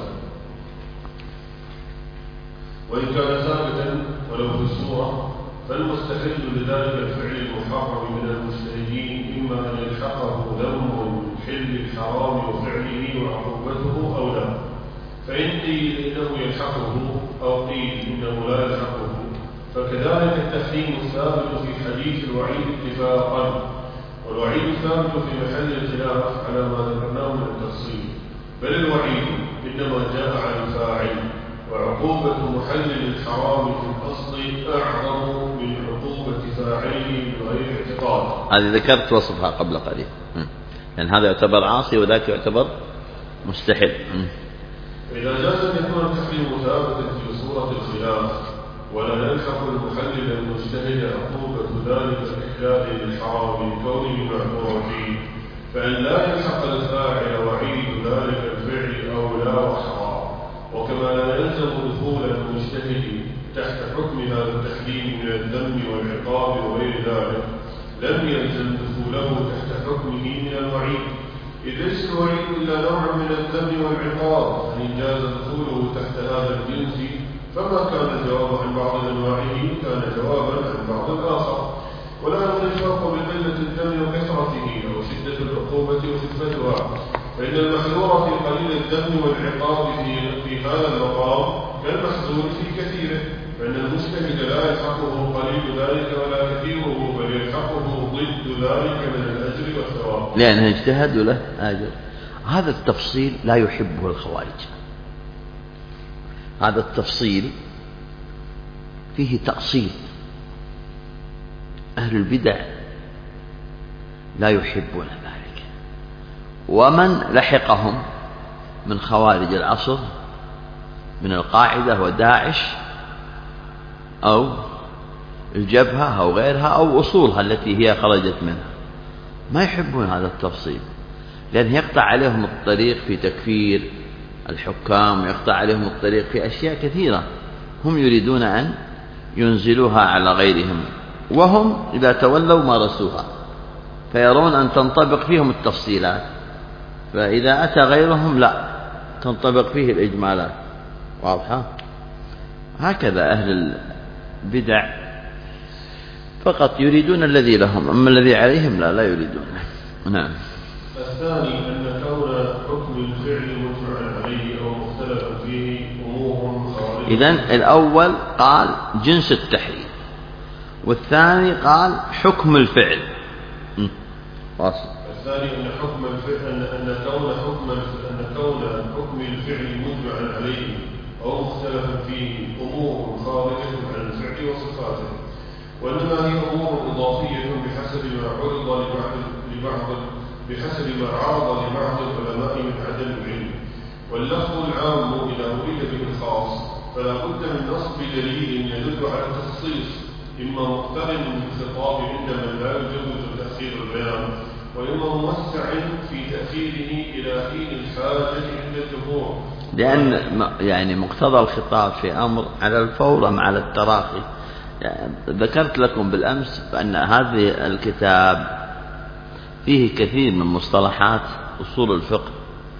وإن كان ثابتا ولو في الصورة، فالمستحل لذلك الفعل المحرم من المجتهدين إما أن يلحق يلحقه ذم حل الحرام وفعله وعقوبته أو لا. فإن قيل إنه يلحقه أو قيل إنه لا يلحقه، فكذلك التحريم الثابت في حديث الوعيد اتفاقا، والوعيد الثابت في محل الخلاف على ما ذكرناه من التفصيل، بل الوعيد إنما جاء عن الفاعل، وعقوبة محلل الحرام في الأصل أعظم من عقوبة فاعله بغير اعتقاد. هذه ذكرت وصفها قبل قليل، لأن هذا يعتبر عاصي وذاك يعتبر مستحل. إذا جاز أن يكون التحريم ثابتا في صورة الخلاف ولا نلحق المحلل المجتهد عقوبة ذلك الإحلال للحرام لكونه معذورا فيه، فإن لا يلحق الفاعل وعيد ذلك الفعل أو لا وحرام. وكما لا يلزم دخول المجتهد تحت حكم هذا التحريم من الذم والعقاب وغير ذلك، لم يلزم دخوله تحت حكمه من الوعيد، إذ ليس الوعيد إلا نوعا من الذم والعقاب، فإن جاز دخوله تحت هذا الجنس فما كان الجواب عن بعض أنواعه كان جوابا عن بعض الآخر. ولا يكون الفرق بقلة الذم وكثرته أو شدة العقوبة وخفتها، فإن المحذور في قليل الذم والعقاب في هذا المقام كالمحذور في كثيره، فإن المجتهد لا يلحقه قليل ذلك ولا كثيره، بل يلحقه ضد ذلك من الأجر والثواب، لأنه اجتهد له أجر. هذا التفصيل لا يحبه الخوارج، هذا التفصيل فيه تأصيل، أهل البدع لا يحبون ذلك. ومن لحقهم من خوارج العصر من القاعدة وداعش أو الجبهة أو غيرها أو أصولها التي هي خرجت منها ما يحبون هذا التفصيل، لأنه يقطع عليهم الطريق في تكفير الحكام، ويقطع عليهم الطريق في أشياء كثيرة هم يريدون أن ينزلوها على غيرهم، وهم إذا تولوا مارسوها فيرون أن تنطبق فيهم التفصيلات، فإذا أتى غيرهم لا تنطبق فيه الإجمالات. واضحة؟ هكذا أهل البدع فقط يريدون الذي لهم، أما الذي عليهم لا يريدونه. نعم. الثاني أن كون حكم الفعل مجمعا عليه أو مختلفا فيه أمور خارجة. إذن الأول قال جنس التحريم، والثاني قال حكم الفعل. الثاني أن حكم الفعل أن كون حكم الفعل مجمعا عليه أو مختلفا فيه أمور خارجة عن الفعل وصفاته، وإنما هي أمور إضافية بحسب ما عرض لبعض العلماء من عدم العلم. واللفظ العام إذا أريد به الخاص فلا بد من نصب دليل يدل على التخصيص، إما مقترن بالخطاب عند من لا يجوز تأخير البيان، وإما موسع في تأخيره إلى حين الحاجة عند الجمهور، لأن يعني مقتضى الخطاب في أمر على الفور أم على التراخي. يعني ذكرت لكم بالأمس بأن هذا الكتاب فيه كثير من مصطلحات أصول الفقه،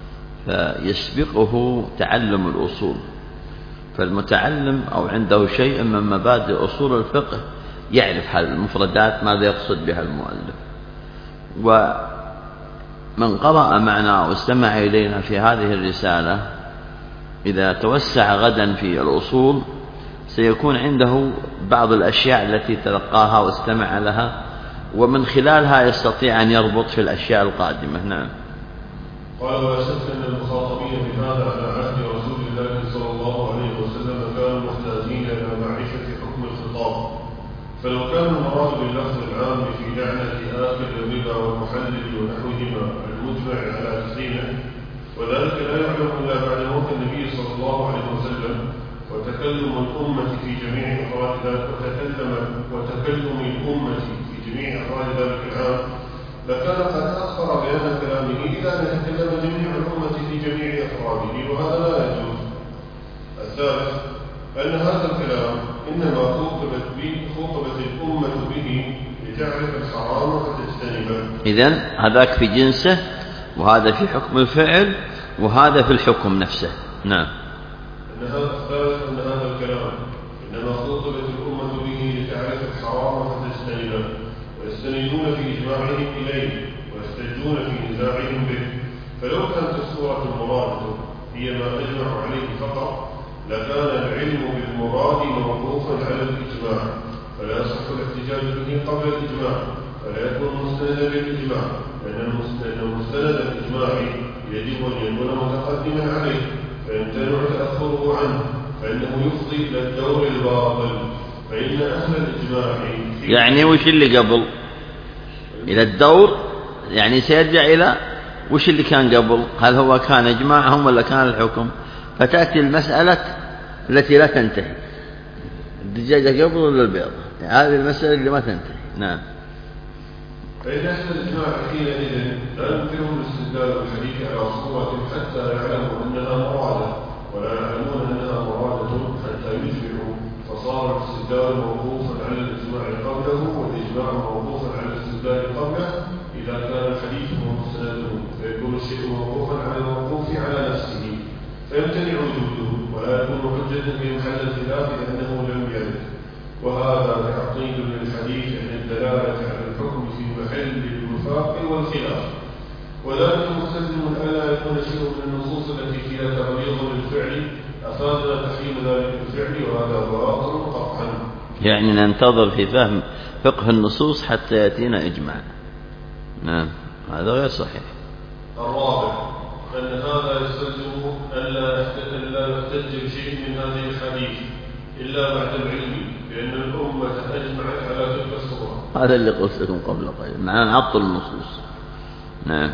فيسبقه تعلم الأصول، فالمتعلم أو عنده شيء من مبادئ أصول الفقه يعرف هذه المفردات ماذا يقصد بها المؤلف. ومن قرأ معنا واستمع إلينا في هذه الرسالة إذا توسع غدا في الأصول سيكون عنده بعض الأشياء التي تلقاها واستمع لها، ومن خلالها يستطيع أن يربط في الأشياء القادمة. نعم. قال: ولا شك أن المخاطبين بهذا على عهد رسول الله صلى الله عليه وسلم كانوا محتاجين إلى معرفة حكم الخطاب، فلو كان المراد باللفظ العام في لعنة آكل الربا والمحلل ونحوهما المجمع على تحريمه، وذلك لا يعلم إلا بعد موت النبي صلى الله عليه وسلم وتكلم الأمة في جميع أفراد ذلك ذلك العام، لكان قد أخر بيان كلامه إلى أن يتكلم جميع الأمة في جميع أفراده، وهذا لا يجوز. الثالث أن هذا الكلام إنما خوطبت الأمة به لتعرف الحرام وتجتنبه. إذن هذاك في جنسه، وهذا في حكم الفعل، وهذا في الحكم نفسه. نعم. الثالث أن هذا الكلام إنما خوطبت الأمة به لتعرف الحرام وتجتنبه، ويستندون في إجماعهم إليه، يحتجون في نزاعهم به. فلو كانت الصورة المرادة هي ما أجمع عليه فقط لكان العلم بالمراد موقوفا على الإجماع، فلا يصح الاحتجاج به قبل الإجماع، فلا يكون مستندا بالإجماع، لأن المستند الإجماعي يجب أن يكون متقدما عليه، فيمتنع تأخره عنه، فإنه يفضي إلى الدور الباطل. فإن أهل الإجماع يعني وش اللي قبل إلى الدور؟ يعني سيرجع إلى وش اللي كان قبل، هل هو كان إجماعهم ولا كان الحكم؟ فتأتي المسألة التي لا تنتهي، الدجاجة قبل ولا البيض؟ هذه المسألة اللي ما تنتهي. نعم. فإن أهل الإجماع حينئذ لا يمكنهم الاستدلال بالحديث على صورة حتى يعلموا أنها مرادة، ولا يعلمون أنها مرادة حتى يجمعوا، فصار الاستدلال موقوفا على الإجماع قبله، والإجماع موقوفا على الاستدلال قبله إذا كان الحديث مستنده، فيكون الشيء موقوفا على الموقوف على نفسه، فيمتنع وجوده ولا يكون حجة في محل الخلاف لأنه لم يرد. وهذا تعطيل للحديث عن الدلالة على الحكم في محل الوفاق والخلاف، وذلك مستلزم ألا يكون شيء من النصوص التي فيها تغليظ للفعل أفادنا تحريم ذلك الفعل، وهذا باطل قطعا. يعني ننتظر في فهم فقه النصوص حتى يأتينا إجماع. نعم، هذا غير صحيح. الرابع أن هذا يستلزم ألا يحتج بشيء من هذه الحديث إلا بعد العلم بأن الأمة أجمعت على تلك الصورة. هذا اللي قلت لكم قبل قليل، معناه نعطل النصوص. نعم.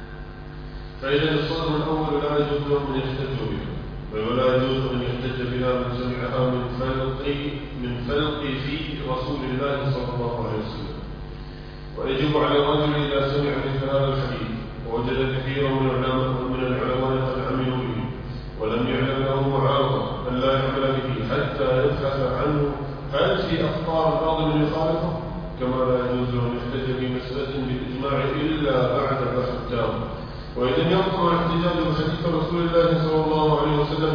فإذا الصدر الأول لا يجوز لهم أن يحتجوا بها، بل ولا يجوز أن يحتج بها من سمعها من فلق في رسول الله صلى الله عليه وسلم. ويجب على الرجل إذا سمع مثل هذا الحديث ووجد كثيرا من العلماء قد عملوا به ولم يعلم له معارضة أن لا يعمل به حتى يبحث عنه هل في أخطار بعض من يخالفه، كما لا يجوز أن يحتج في مسألة بالإجماع إلا بعد بحث تام. وإذا يبطل الاحتجاج بحديث رسول الله صلى الله عليه وسلم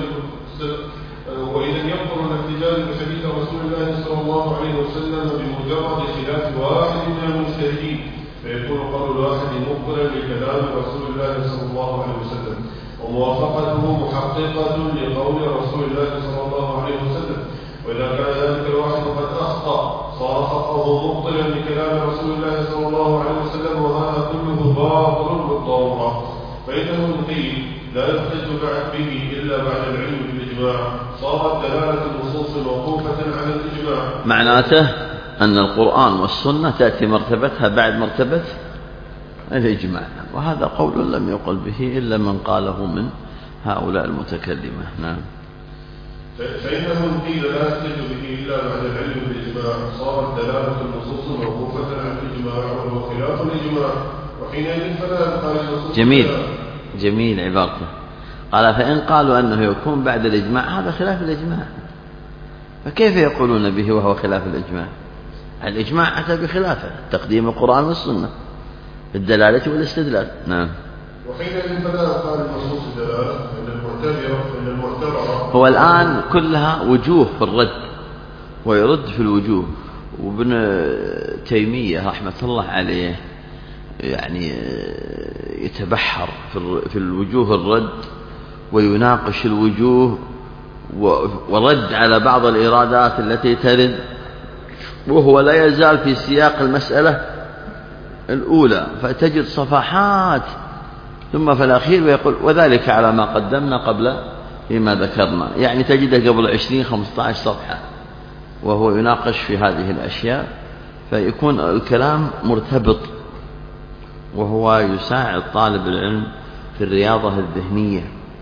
بمجرد خلاف واحد من المجتهدين، فيكون قول الواحد مقبلا بكلام رسول الله صلى الله عليه وسلم، وموافقته محققة لقول رسول الله صلى الله عليه وسلم. وإذا كان ذلك الواحد قد أخطأ صار خطأه مبطلا بكلام رسول الله صلى الله عليه وسلم، وهذا كله باطل بالضرورة. فإنه قيل لا يحتج به إلا بعد العلم بالإجماع، صارت دلالة النصوص موقوفة على الإجماع. معناته أن القرآن والسنة تأتي مرتبتها بعد مرتبة الإجماع، وهذا قول لم يقل به إلا من قاله من هؤلاء المتكلمة. نعم. فإنه قيل لا يحتج به إلا بعد العلم بالإجماع، صارت دلالة النصوص موقوفة على الإجماع وهو خلاف الإجماع، وحينئذ فلا يبقى للنصوص. جميل عبارته. قال فإن قالوا أنه يكون بعد الإجماع هذا خلاف الإجماع، فكيف يقولون به وهو خلاف الإجماع؟ الإجماع أتى بخلافه، تقديم القرآن والسنة في الدلالة والاستدلال. نعم. وحينئذ فلا يبقى للنصوص الدلالة أن المعتبرة هو الآن كلها وجوه في الرد ويرد في الوجوه، وابن تيمية رحمة الله عليه يعني يتبحر في الوجوه الرد ويناقش الوجوه ورد على بعض الإرادات التي ترد، وهو لا يزال في سياق المسألة الأولى، فتجد صفحات ثم في الأخير ويقول وذلك على ما قدمنا قبل فيما ذكرنا، يعني تجده قبل 20-15 صفحة وهو يناقش في هذه الأشياء، فيكون الكلام مرتبط، وهو يساعد طالب العلم في الرياضة الذهنية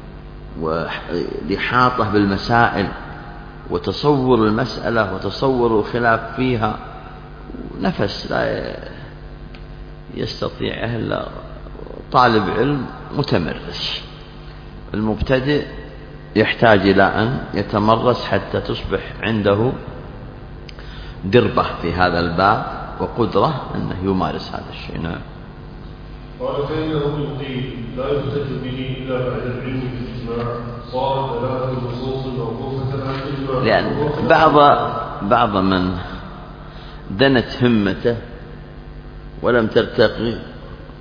والإحاطة بالمسائل وتصور المسألة وتصور الخلاف فيها. نفس لا يستطيعه إلا طالب علم متمرس. المبتدئ يحتاج إلى أن يتمرس حتى تصبح عنده دربة في هذا الباب وقدرة أنه يمارس هذا الشيء. نعم. قال فإنه قيل لا يحتج به إلا بعد العلم بالإجماع، صارت دلالة النصوص موقوفة على الإجماع. لأن بعض من دنت همته ولم ترتقي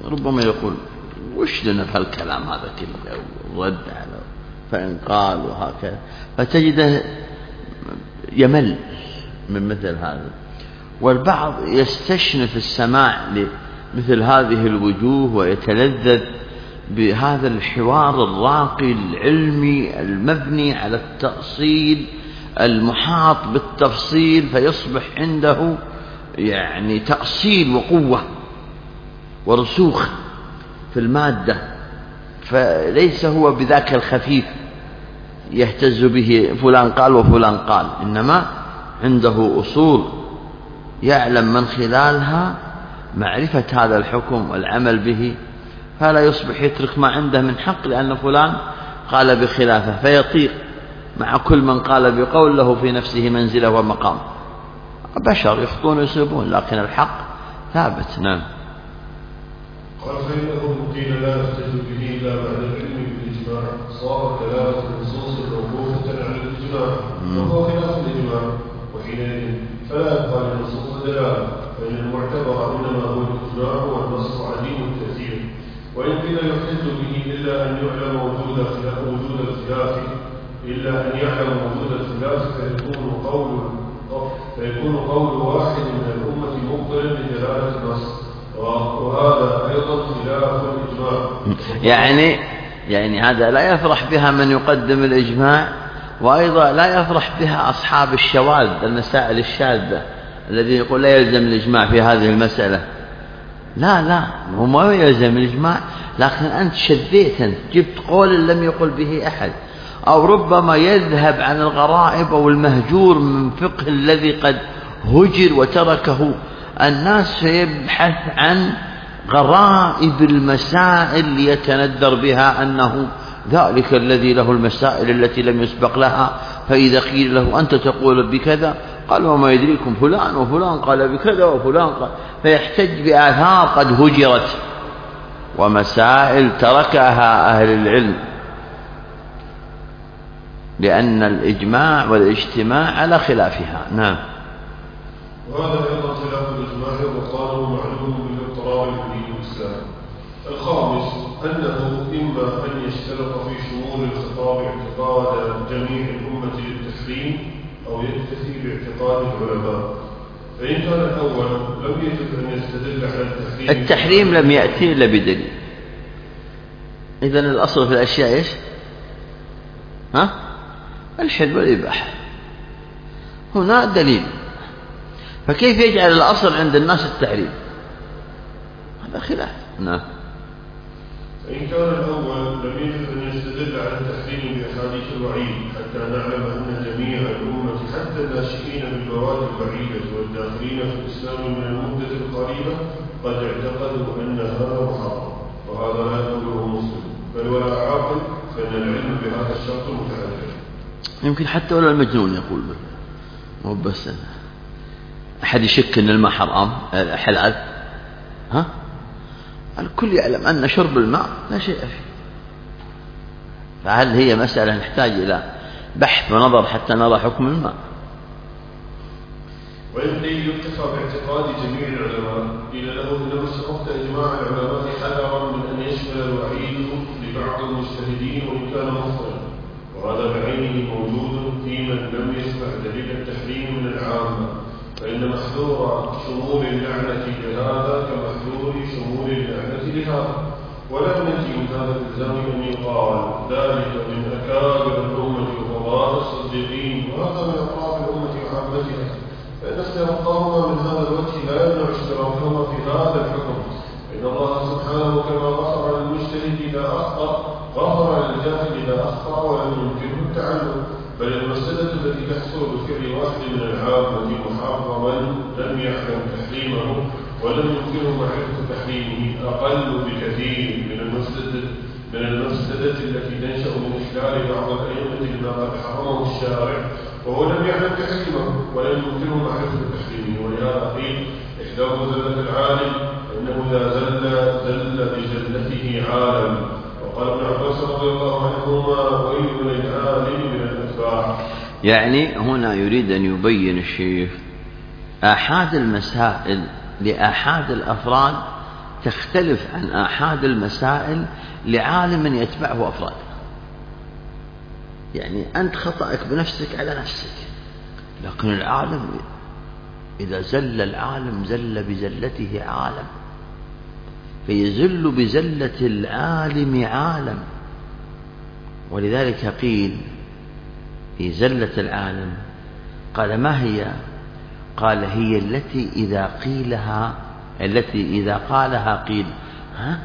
ربما يقول وش لنا بهالكلام هذا كله ورد على فإن قال وهكذا، فتجده يمل من مثل هذا. والبعض يستشنف السماع لمثل هذه الوجوه ويتلذذ بهذا الحوار الراقي العلمي المبني على التأصيل المحاط بالتفصيل، فيصبح عنده يعني تأصيل وقوة ورسوخ في المادة، فليس هو بذاك الخفيف يهتز به فلان قال وفلان قال، إنما عنده أصول يعلم من خلالها معرفة هذا الحكم والعمل به، فلا يصبح يترك ما عنده من حق لأن فلان قال بخلافه، فيطيق مع كل من قال بقول له في نفسه منزله ومقام. بشر يخطون ويصيبون، لكن الحق ثابت. نعم. قال فإنه قيل لا يحتج به إلا بعد العلم بالإجماع، صار دلالة النصوص موقوفة على الإجماع وهو خلاف الإجماع، وحينئذ فلا يبقى للنصوص دلالة، فإن المعتبر إنما هو الإجماع والنص عديم التأثير. وإن قيل يحتج به إلا أن يعلم وجود الخلاف فيكون قول واحد من الأمة مبطلا لدلالة النص، وهذا أيضا خلاف الإجماع. يعني هذا لا يفرح بها من يقدم الإجماع، وأيضا لا يفرح بها أصحاب الشواذ المسائل الشاذة الذي يقول لا يلزم الإجماع في هذه المسألة. لا هو ما يلزم الإجماع، لكن أنت شذيت، أنت جبت قول لم يقل به أحد، أو ربما يذهب عن الغرائب أو المهجور من فقه الذي قد هجر وتركه الناس، فيبحث عن غرائب المسائل ليتندر بها أنه ذلك الذي له المسائل التي لم يسبق لها. فإذا قيل له أنت تقول بكذا قال وما يدريكم فلان وفلان قال بكذا وفلان قال، فيحتج بآثار قد هجرت ومسائل تركها أهل العلم، لأن الإجماع والاجتماع على خلافها. نعم. وهذا أيضا خلاف الإجماع وقاله معلوم بالاضطراب في الإسلام. الخامس أنه إما أن يشترط في شمول الخطاب اعتقاد جميع الأمة للتحريم، أو يكتفي باعتقاد العلماء. فإن كان الأول لم يجب أن يستدل على التحريم لم يأتي إلا بدليل. إذن الأصل في الأشياء إيش؟ الحل والإباحة، هنا دليل، فكيف يجعل الأصل عند الناس التحريم؟ هذا خلاف. نعم. فإن كان الأول لم يجب أن يستدل على التحريم بأحاديث الوعيد حتى نعلم أن جميع الأمة حتى الناشئين بالبوادي البعيدة والداخلين في الإسلام من المدة القريبة قد اعتقدوا أن هذا محرم، وهذا لا يقوله مسلم بل ولا عاقل، فإن العلم بهذا الشرط متعذر. يمكن حتى ولا المجنون يقول مو بس أحد يشك أن الماء حرام حلال. الكل يعلم أن شرب الماء لا شيء فيه، فهل هي مسألة نحتاج إلى بحث ونظر حتى نرى حكم الماء؟ ويمكن يكتفى باعتقاد جميع العلماء، قيل له إنما استحقت إجماع العلماء حذرا من أن يشمل الوعيد لبعض المجتهدين وإن كان مخطئا، وهذا بعينه موجود في من لم يسمع دليل التحريم من العامة، فإن محذور شمول اللعنة لهذا كمحذور شمول اللعنة لهذا. ولا نجي من هذا الإلزام أن يقال ذلك من أكابر الأمة وفضائل الصديقين وهذا من أطراف الأمة وعامتها، فإن استرقاهما من هذا الوجه لا يمنع اشتراكهما في هذا الحكم. إن الله سبحانه كما غفر للمجتهد إذا أخطأ غفر للجاهل إذا أخطأ ولم يمكنه التعلم، بل المفسدة التي تحصل بفعل واحد من العامة محرما لم يعلم تحريمه ولم يمكنه معرفة تحريمه أقل بكثير من المفسدة التي تنشأ من إحلال بعض الأئمة لما قد حرمه الشارع وهو لم يعلم تحريمه ولم يمكنه معرفة تحريمه. ولهذا قيل إحداه زلة العالم إنه إذا زل بزلته عالم. وقال ابن عباس رضي الله عنهما ويل للعالم من الأتباع. يعني هنا يريد أن يبين الشيخ آحاد المسائل لآحاد الأفراد تختلف عن آحاد المسائل لعالم يتبعه أفراد. يعني أنت خطأك بنفسك على نفسك، لكن العالم إذا زل العالم زل بزلته عالم، فيزل بزلة العالم عالم. ولذلك قيل في زلة العالم، قال ما هي؟ قال هي التي إذا قالها قيل ها،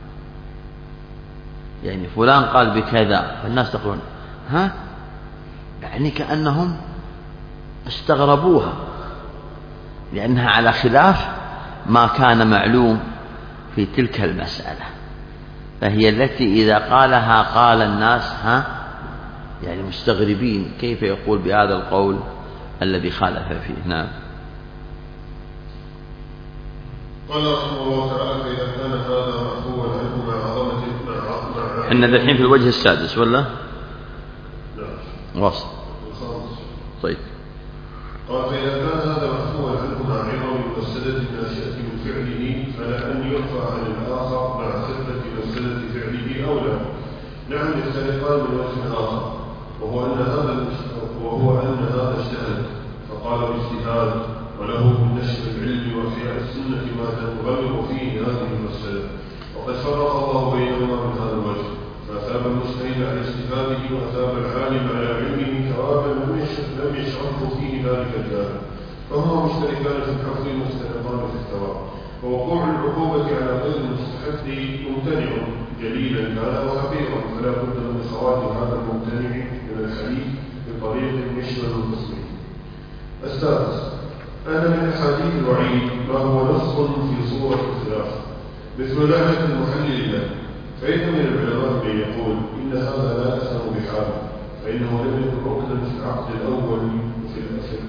يعني فلان قال بكذا، فالناس تقولون ها، يعني كأنهم استغربوها لأنها على خلاف ما كان معلوم في تلك المسألة. فهي التي إذا قالها قال الناس ها، يعني مستغربين كيف يقول بهذا القول الذي خالف فيه. نعم. قال رحمه الله تعالى: فإذا كان هذا معفوا عنه مع عظمة احنا الحين في الوجه السادس ولا؟ لا، وصل. طيب. قال: فإذا كان هذا معفوا عنه مع عظم مفسدة الناشئة من فعله، فلا أن يرفع عن الآخر مع خفة مفسدة فعله أولى. نعم، يختلفان من وجه آخر، وهو أن هذا اجتهد فقال باجتهاد، وله من نشر العلم وإحياء السنة ما تنغمر فيه هذه المسألة، وقد فرق الله بينهما من هذا الوجه، فأثاب المجتهد على اجتهاده وأثاب العالم على علمه ثوابا لم يشرفه فيه ذلك الجانب، فهما مشتركان في الحفظ مختلفان في الثواب. ووقوع العقوبة على غير المستحق ممتنع جليلا كان وحقيقا، فلا بد من إخراج هذا الممتنع من الحديث بطريق يشمل المسلمين. السادس: أن من أحاديث الوعيد ما هو نص في صورة الخلاف، مثل لعنة المحلل له، فإن من العلماء من يقول إن هذا لا يأثم بحاله، فإنه لم يكن ركنا في العقد الأول وفي الأخير،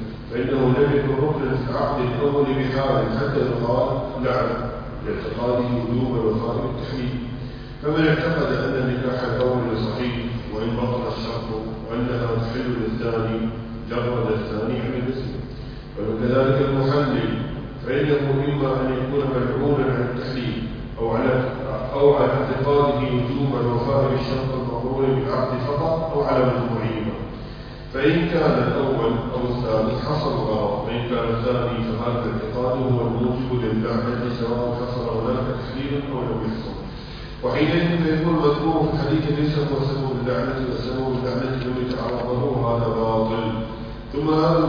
بحال حتى يقال لعن لاعتقاده وجوب الوفاء بالتحليل. فمن اعتقد أن النكاح الأول صحيح وإن بطل الشرط وأنها تحل للثاني جرد الثاني عن الاسم. وكذلك المحلل، فإنه إما أن يكون ملعونا عن التحليل أو على اعتقاده وجوب الوفاء بالشرط المقرون بالعقد فقط أو على مجموعهما. فإن كان الأول أو الثالث حصل غرض، وإن كان الثاني فهذا الاعتقاد هو الموجب للعنة سواء حصل هناك تحليل أو لم يحصل. وحينئذ فيكون المذكور في الحديث ليس هو سبب اللعنة، وسبب اللعنة لم يتعرض هذا باطل. ثم هذا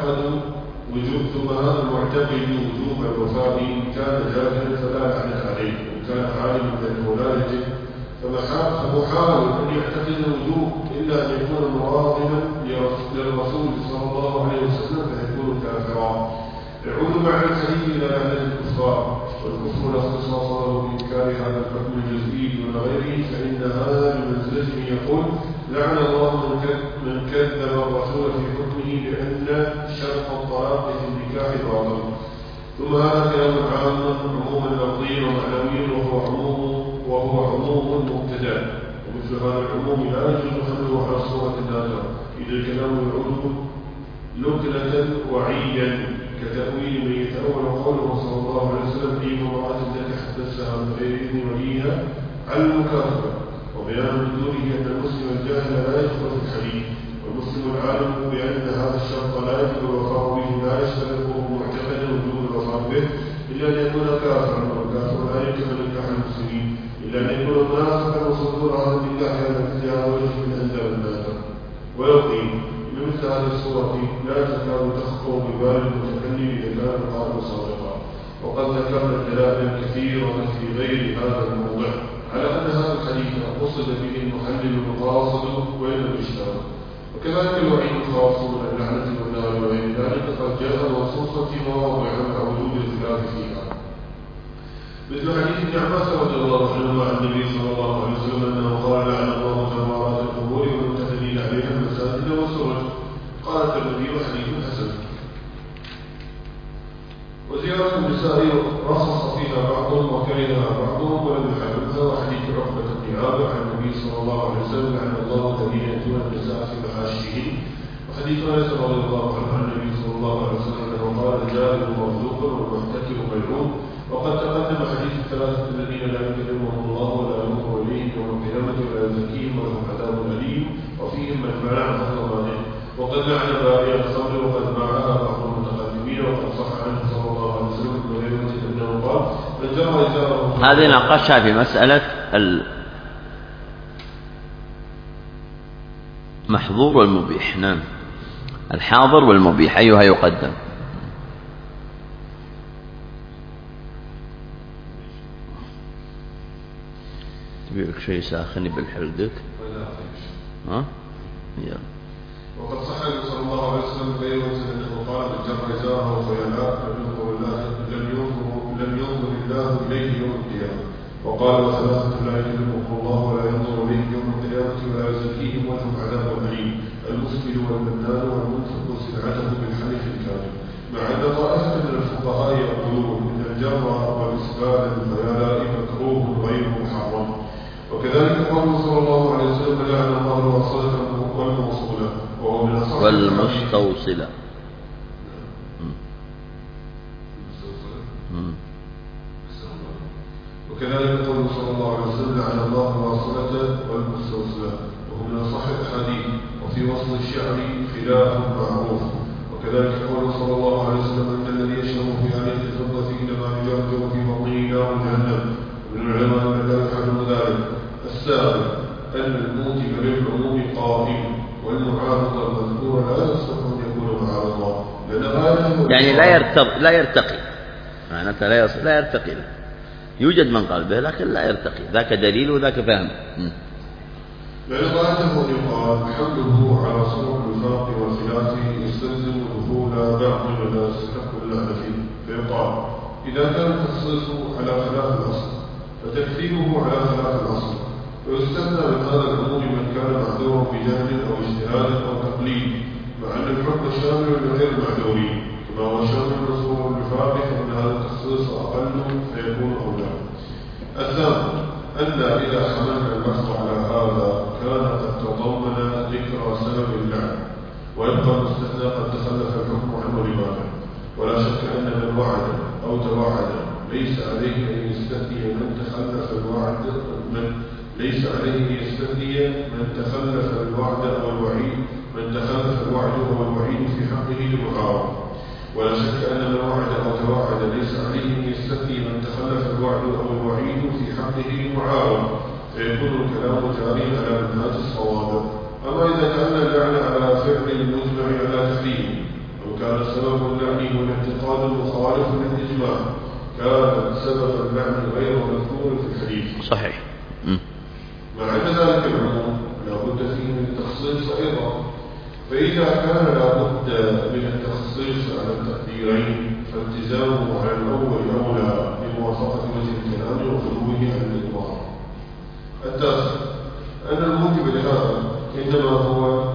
المعتقد وجوب الوفاء كان جاهلا فلا لعنة عليه، وإن كان عالما بأنه لا يجب فمحاول أن يعتقد الوجوب إلا أن يكون مراغما للرسول صلى الله عليه وسلم فيكون كافرا. يعود معنى الحديث إلى لعنة الكفار، والكفر لا اختصاص له بإنكار هذا الحكم الجزئي دون غيره، فإن هذا بمنزلة يقول لعن الله من كذب الرسول في حكمه بأن شرط الطلاق في النكاح باطل. ثم هذا كلام عموما لفظي ومعنوي، وهو عموم مبتدأ، ومثل هذا العموم لا يجوز حمله على الصورة الناتجة، إذا الكلام يعود نكلة وعيا كتأويل من يتأول قوله صلى الله عليه وسلم في امرأة التي حدثها من غير إذن وليها على المكافأة، وبيان بدونه أن المسلم الجاهل لا يدخل في الحديث، والمسلم العالم بأن هذا الشرط لا يجب الوفاء به لا يشترطه معتقدا وجوب الوفاء به إلا أن يكون كافرا، والكافر لا يجب نكاح المسلمين إلا أن يكون منافقا وصدور هذا النكاح على مثل هذا الوجه من أنداب الناس. ويقين إن مثل هذه الصورة لا تكاد تخطر ببال المتكلم إذا كان القائل صادقا. وقد ذكرنا كلاما كثيرا في غير هذا الموضع على أن هذا الحديث قصد به المحلل القاصد وإن الإشتراك، وكذلك الوعيد الخاص من اللعنة والنار وغير ذلك قد جاء مخصوصا في مواضع مع وجود الخلاف فيها، مثل حديث ابن عباس رضي الله عنهما عن النبي صلى الله عليه وسلم أنه قال لعن الله جمارات القبور والمتخذين عليها المساجد والسرج. قال الترمذي حديث حسن. وزيارة النساء رخص فيها بعضهم وكرهها بعضهم ولم يحرمها، وحديث عقبة بن عامر عن النبي صلى الله عليه وسلم لعن الله الذين يأتون النساء في محاشرهن، وحديث أنس رضي الله عنه عن النبي صلى الله عليه وسلم أنه قال الجاهل مرزوق والمحتكر ملعون. وقد تقدم حديث والثلاثة الذين لا يكلمهم الله ولا ينظر إليهم يوم القيامة ولا يزكيهم ولهم عذاب أليم وفيهم من منع حرمانه. وقد لعن بائع الخمر وقد باعها بعض المتقدمين وقد صح عنه صلى الله عليه وسلم بغيرة أنه قال من جرى إزاره. هذه ناقشها في مسألة المحظور والمبيح. نعم، الحاضر والمبيح أيها يقدم؟ تبيك شيء ساخن بالحلدك؟ ها؟ يلا. وقد صح عنه صلى الله عليه وسلم بغيرة أنه قال من جرى إزاره وخيلاء لم ينظر الله إليه يوم القيامة. وقال وثلاثة لا يكلمهم الله ولا ينظر إليهم يوم القيامة ولا يزكيهم ولهم عذاب أليم المسبل والمنان والمنفق سلعته بالحلف الكاذب. مع أن طائفة من الفقهاء يقولون إن الجر والإسبال الخيلاء مكروه غير محرم. وكذلك قوله صلى الله عليه وسلم لعن الله الواصلة والموصولة وهو من أصح والمستوصلة. وكذلك قوله صلى الله عليه وسلم لعن الله الواصلة والمستوصلة وهو من أصح الأحاديث. وفي وصل الشعر خلاف معروف. وكذلك قوله صلى الله عليه وسلم أن الذي يشرب في آلية الفضة إنما يجرجر في بطنه نار جهنم. ومن العلماء من لا يفعل ذلك. السابع أن الموجب للعموم قائم والمعارض المذكور لا يصح أن يكون مع الله يعني لا يرتقي معناته لا يرتقي له. يوجد من قال به لكن لا يرتقي، ذاك دليل وذاك فهم. لأن غايته أن يقال حمله على صنوع الوفاق والخلاف يستلزم دخول بعض لا يستحق اللعن فيه. فيقال إذا كان التخصيص على خلاف الأصل فتكفيره على خلاف الأصل. ويستثنى من هذا العموم من كان معذورا بجهل أو اجتهاد أو تقليد، مع أن الحكم شامل لغير المعذورين كما هو شامل لصنوع الوفاق، فإن هذا التخصيص أقل فيكون أولى. الثامن أن إذا حملنا اللفظ على هذا كان قد تضمن ذكر سبب اللعن، ويبقى المستثنى قد تخلف الحكم عنه لماذا. ولا شك أن من وعد أو توعد ليس عليه أن يستثني من تخلف الوعد ليس عليه أن يستثني من تخلف الوعد أو الوعيد أو الوعيد في حقه لمحارب. ولا شك أن من وعد أو توعد ليس عليه أن يستثني من تخلف الوعد أو الوعيد في حقه لمعارض، فيكون الكلام جاريا على منهاج الصواب. أما إذا كان اللعن على فعل المجمع على تحريمه أو كان سبب اللعن هو الانتقاد المخالف للإجماع كان سبب اللعن غير مذكور في الحديث. صحيح. مع أن ذلك العموم لا بد فيه من التخصيص أيضا. فإذا كان لا بد من التخصيص على التقديرين فالتزامه على الأول أولى لموافقة وجه الكلام وخلوه عن الإطلاق. التاسع أن الموجب لهذا إنما هو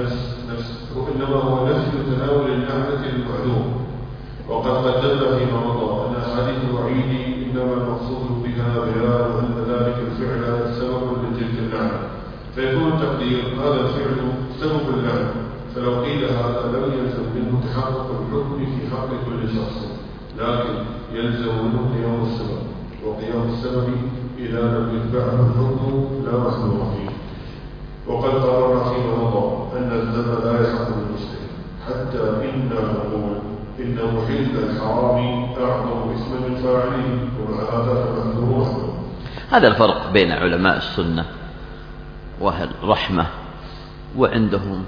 نفي تناول اللعنة للمعلوم. وقد قدمنا فيما مضى أن أحاديث الوعيد إنما المقصود بها بيان أن ذلك الفعل سبب لتلك اللعنة، فيكون التقدير هذا الفعل سبب اللعنة، فلو قيل هذا لم يلزم منه تحقق الحكم في حق كل شخص، لكن يلزم منه قيام السبب، وقيام السبب إذا لم يتبعه الحكم لا محذور فيه. وقد قرر فيما مضى أن الذنب لا يحق للمسلم حتى إنا نقول إن محل الحرام أعظم اسما من فاعله، ومع هذا فمحذور. هذا الفرق بين علماء السنة وأهل الرحمة، وعندهم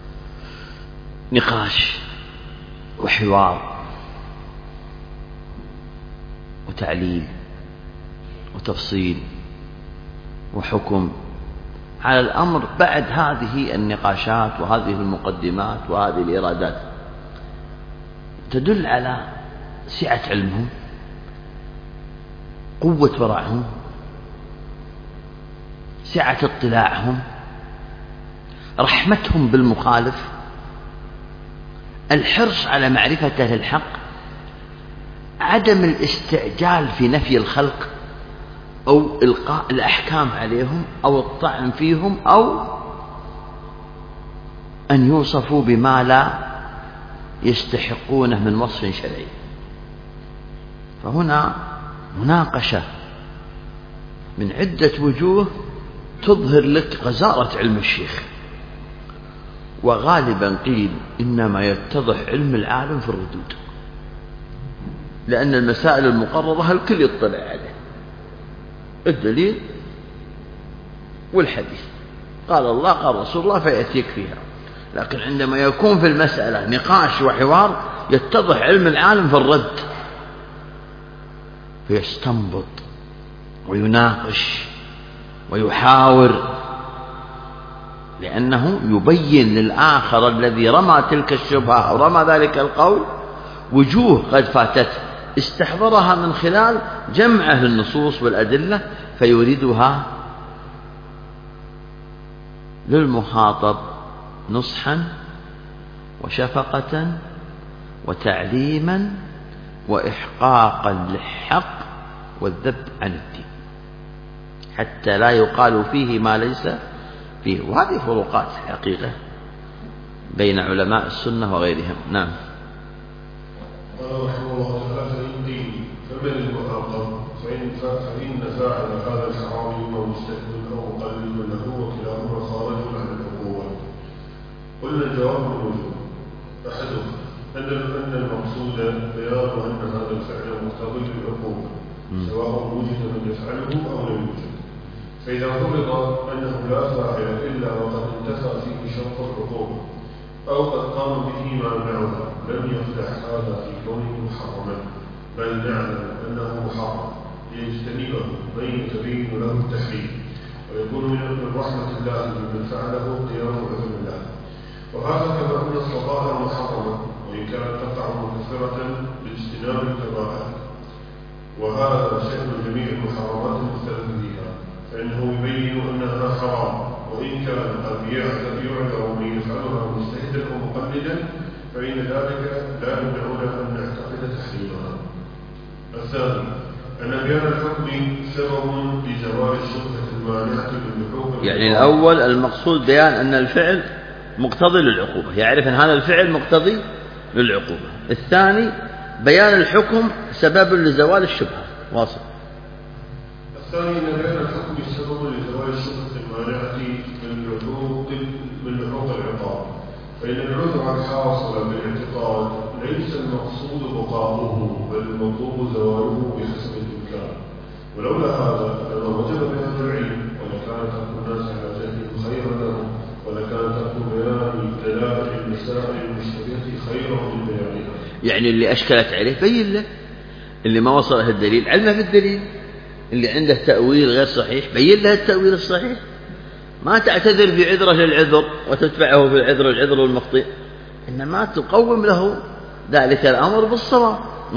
نقاش وحوار وتعليل وتفصيل وحكم على الأمر بعد هذه النقاشات وهذه المقدمات وهذه الإرادات، تدل على سعة علمهم، قوة ورعهم، سعة اطلاعهم، رحمتهم بالمخالف، الحرص على معرفة أهل الحق، عدم الاستعجال في نفي الخلق أو إلقاء الأحكام عليهم أو الطعن فيهم أو أن يوصفوا بما لا يستحقونه من وصف شرعي. فهنا مناقشة من عدة وجوه تظهر لك غزارة علم الشيخ. وغالبا قيل إنما يتضح علم العالم في الردود، لأن المسائل المقررة الكل يطلع عليه، الدليل والحديث، قال الله قال رسول الله فيأتيك فيها. لكن عندما يكون في المسألة نقاش وحوار يتضح علم العالم في الرد، فيستنبط ويناقش ويحاور، لأنه يبين للآخر الذي رمى تلك الشبهة أو رمى ذلك القول وجوه قد فاتته استحضرها من خلال جمعه للنصوص والأدلة، فيريدها للمخاطب نصحا وشفقة وتعليما وإحقاقا للحق والذب عن الدين، حتى لا يقال فيه ما ليس فيه. وهذه فروقات حقيقة بين علماء السنة وغيرهم. نعم. قال رحمه الله تعالى: فإن قيل فمن المخاطب؟ فإن فاعل هذا الحرام إما مستحب أو مقلد له، وكلاهما خارج عن العقوبة. قلنا الجواب من وجوه: أحدها أن المقصود بيان أن هذا الفعل مقتضي للعقوبة، سواء وجد من يفعله أو لم يوجد. فإذا فرض أنه لا فاعل إلا وقد انتفى فيه شرط العقوبة أو قد قام به ما منعها، لم يفلح هذا في كونه محرما، بل نعلم أنه محرم ليجتنبه من يتبين له التحريم، ويكون من رحمة الله بمن فعله قيام عذر الله. وهذا كما أن الصغائر محرمة وإن كانت تقع مكفرة باجتناب الكبائر، وهذا شأن جميع المحرمات المختلف فيها، فإنه يبين أنها حرام، وإن كان قد يعذر من يفعلها مجتهدا ومقلدا، فإن ذلك لا يمنعنا أن نعتقد تحريمها. الثاني أن بيان الحكم سبب لزوال الشبهة المانعة للحكم. يعني الأول المقصود بيان أن الفعل مقتضي للعقوبة، يعرف أن هذا الفعل مقتضي للعقوبة. الثاني بيان الحكم سبب لزوال الشبهة. واصل. الثاني أن بيان الحكم سبب لزوال الشبهة المانعة من لحوق العقاب، فإن العذر الحاصل بالاعتقاد ليس المقصود بقاؤه، بل المطلوب زواله بحسب الإمكان. ولولا هذا لما وجب بهذا العلم، ولكان ترك الناس على جهلهم خيرا لهم، ولكان ترك بيان دلائل المسائل المشتبهة خيرا من بيانها. يعني اللي أشكلت عليه بين له، اللي ما وصله الدليل علمه في الدليل، اللي عنده تأويل غير صحيح بين له التأويل الصحيح. ما تعتذر بعذره للعذر وتتبعه بالعذر المخطئ، إنما تقوم له ذلك الأمر بالصواب.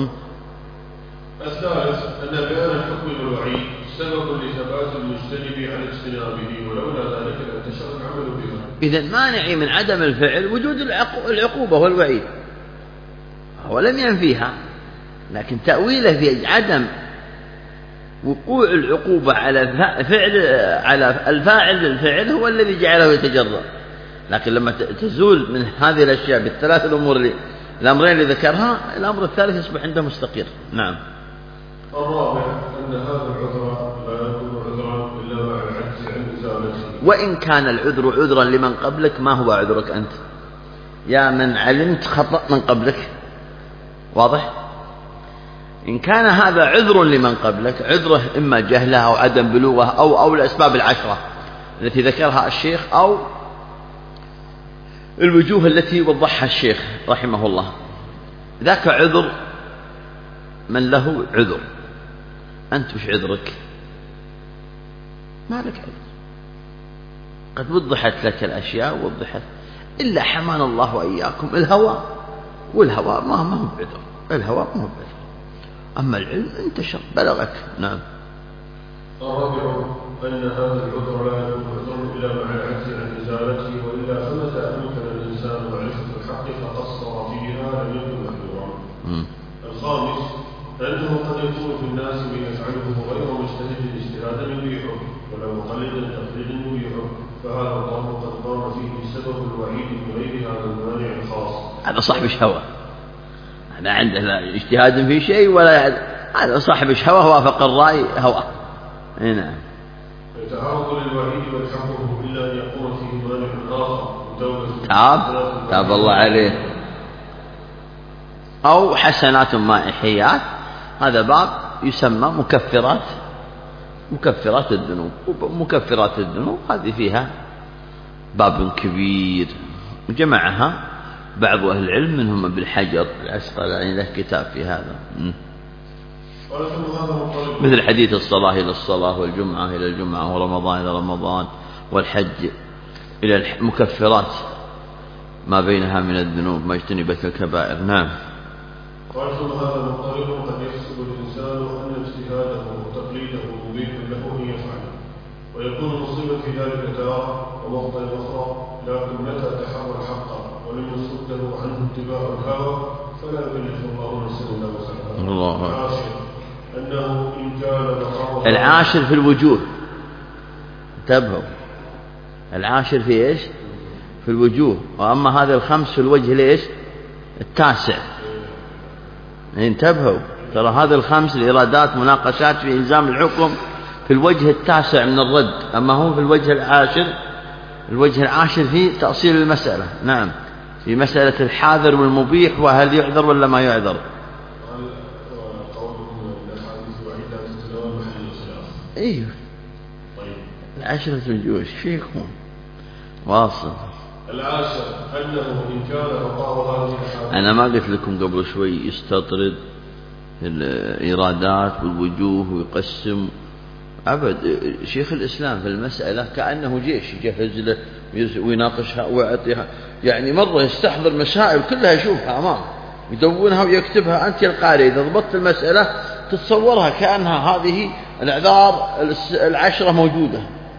الثالث أن بيان الحكم بالوعيد سبب لثبات المجتنب على اجتنابه، ولولا ذلك لانتشر العمل بها. إذن مانع من عدم الفعل وجود العقوبة والوعيد، هو لم ينفيها، لكن تأويله في عدم وقوع العقوبة على الفاعل للفعل هو الذي جعله يتجرأ. لكن لما تزول من هذه الأشياء بالثلاث الأمرين اللي ذكرها، الأمر الثالث يصبح عنده مستقر. نعم. الرابع أن هذا العذر لا يكون عذرا إلا مع العجز عن إزالته. وإن كان العذر عذرا لمن قبلك، ما هو عذرك أنت يا من علمت خطأ من قبلك؟ واضح؟ إن كان هذا عذر لمن قبلك، عذره إما جهله أو عدم بلوغه أو الأسباب العشرة التي ذكرها الشيخ، أو الوجوه التي وضحها الشيخ رحمه الله، ذاك عذر من له عذر. أنت وش عذرك؟ ما لك عذر، قد وضحت لك الأشياء وضحت، إلا حمانا الله وإياكم الهوى، والهوى ما هو بعذر، الهوى ما هو بعذر، أما العلم انتشر بلغك. نعم. الرابع أن هذا العذر لا يكون عذرا إلا مع العجز عن إزالته، وإلا فمتى أمكن الإنسان معرفة الحق فقصر فيها لم يكن محذورا. الخامس أنه قد يكون في الناس من يفعله غير مجتهد اجتهادا يبيحه، ولا مقلدا تقليدا يبيحه، فهذا الأمر قد قام فيه سبب الوعيد من غير هذا المانع الخاص. هذا صاحب الهوى، هذا عنده لا اجتهاد في شيء ولا هذا صاحب الهوى وافق الرأي هوى. نعم. يتعرض للوعيد والحكم إلا أن يقوم فيه مانع آخر تاب الله عليه، أو حسنات مائحيات. هذا باب يسمى مكفرات الذنوب. ومكفرات الذنوب هذه فيها باب كبير جمعها بعض أهل العلم منهم ابن حجر العسقلاني له كتاب في هذا، مثل حديث الصلاة إلى الصلاة والجمعة إلى الجمعة ورمضان إلى رمضان والحج إلى مكفرات ما بينها من الذنوب ما اجتنبت الكبائر. نعم. قال ثم هذا المطالب قد يحسب الإنسان أن اجتهاده وتقليده مبيح له أن يفعله، ويكون مصيبا في ذلك تارة ووقتا أخرى، لكن متى تحرى الحق ولم يصده عنه اتباع الهوى فلا يكلف الله نفسا إلا وسعها. أنه إن كان العاشر في الوجوه، انتبهوا، العاشر في إيش؟ في الوجوه. وأما هذا الخمس في الوجه ليش؟ التاسع. انتبهوا، ترى هذا الخمس الإرادات مناقشات في إلزام الحكم في الوجه التاسع من الرد، أما هو في الوجه العاشر في تأصيل المسألة. نعم، في مسألة الحاذر والمبيح وهل يعذر ولا ما يعذر. ايوه العشرة الجوش فيكم واصل. العاشر أنه إن كان غطاء هذه الحالة، أنا ما قلت لكم قبل شوي يستطرد الإرادات والوجوه ويقسم أبد. شيخ الإسلام في المسألة كأنه جيش يجهز له ويناقشها ويعطيها، يعني مرة يستحضر مسائل كلها يشوفها أمامه يدونها ويكتبها. أنت القارئ إذا ضبطت المسألة تتصورها كأنها هذه الأعذار العشرة موجودة،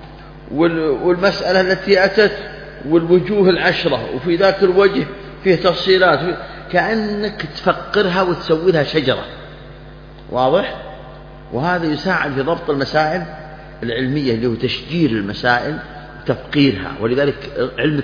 والمسألة التي أتت والوجوه العشرة، وفي ذاك الوجه فيه تفصيلات، كأنك تفقرها وتسوي لها شجرة. واضح؟ وهذا يساعد في ضبط المسائل العلمية اللي هو تشجير المسائل وتفقيرها. ولذلك علم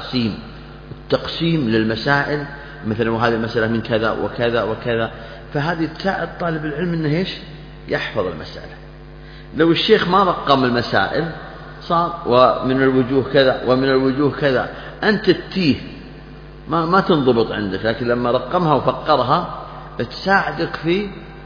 التقسيم للمسائل، مثلا وهذه المسألة من كذا وكذا وكذا، فهذه تساعد طالب العلم انه ايش؟ يحفظ المسألة. لو الشيخ ما رقم المسائل صار ومن الوجوه كذا ومن الوجوه كذا، أنت تتيه ما تنضبط عندك. لكن لما رقمها وفقرها تساعدك في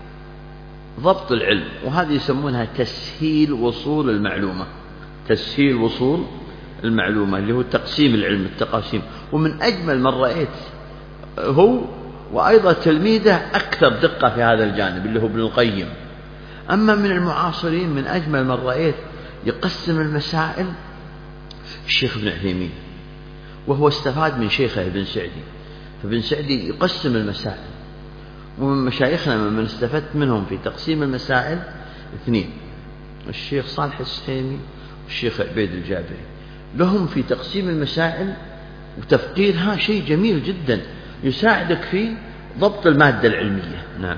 ضبط العلم. وهذه يسمونها تسهيل وصول المعلومة. تسهيل وصول المعلومة اللي هو تقسيم العلم، التقاسيم. ومن أجمل من رأيت هو وأيضا تلميذه أكثر دقة في هذا الجانب اللي هو ابن القيم. أما من المعاصرين من أجمل من رأيت يقسم المسائل الشيخ ابن عثيمين، وهو استفاد من شيخه ابن سعدي. فابن سعدي يقسم المسائل. ومن مشايخنا من استفدت منهم في تقسيم المسائل اثنين، الشيخ صالح السحيمي والشيخ عبيد الجابري. لهم في تقسيم المسائل وتفقيرها شيء جميل جدا يساعدك في ضبط المادة العلمية. نعم.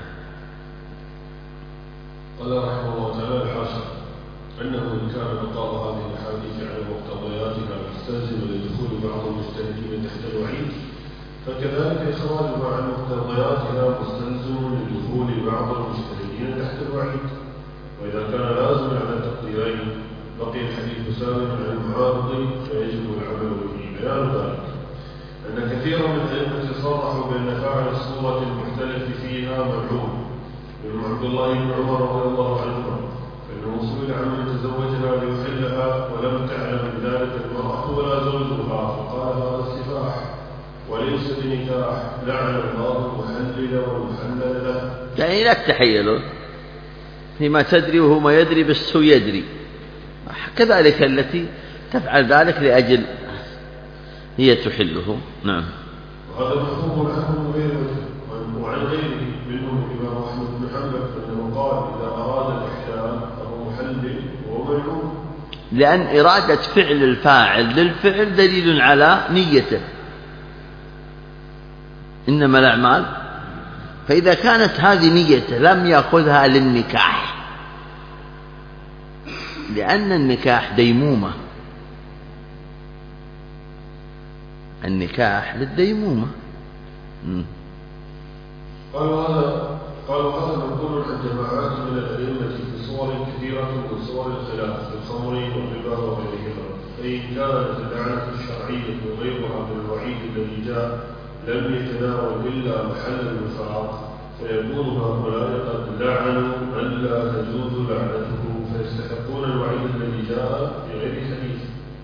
قال رحمه الله تعالى الحاشر أنه إن كان بطال هذه الأحاديث على مقتضياتها مستلزما لدخول بعض المجتهدين تحت الوعيد، فكذلك إخراجها عن مقتضياتها مستلزم لدخول بعض المجتهدين تحت الوعيد. وإذا كان لازم على تقديرين بقي الحديث سالما عن المعارض فيجب العمل به. بيان ذلك أن كثيرا من الأئمة صرحوا بأن فاعل الصورة المختلف فيها ملعون، منهم عبد الله بن عمر رضي الله عنهما، فإنه سئل عمن تزوجها ليحلها ولم تعلم بذلك المرأة ولا زوجها، فقال هذا السفاح وليس بنكاح، لعن الله المحلل والمحلل له. يعني لا تتحيلوا فيما تدري وهو ما يدري بس هو يدري. كذلك التي تفعل ذلك لأجل هي تحله. نعم. وهذا مفهوم عنه من غير وجه وعن غيره منهم الإمام أحمد بن حنبل أنه قال إذا أراد الإحلال فهو محلل وهو ملعون، لأن إرادة فعل الفاعل للفعل دليل على نيته، إنما الأعمال. فإذا كانت هذه نيته لم يأخذها للنكاح، لأن النكاح ديمومة، النكاح للديمومة. قالوا هذا منقول عن جماعات من الأئمة في صور كثيرة من صور الخلاف في الخمر والربا وغيرهما، فإن كانت اللعنة الشرعية وغيرها من الوعيد الذي جاء لم يتناول إلا محل الوفاق، فيكون هؤلاء قد لعنوا من لا تجوز لعنته، فيستحقون الوعيد الذي جاء بغير حديث.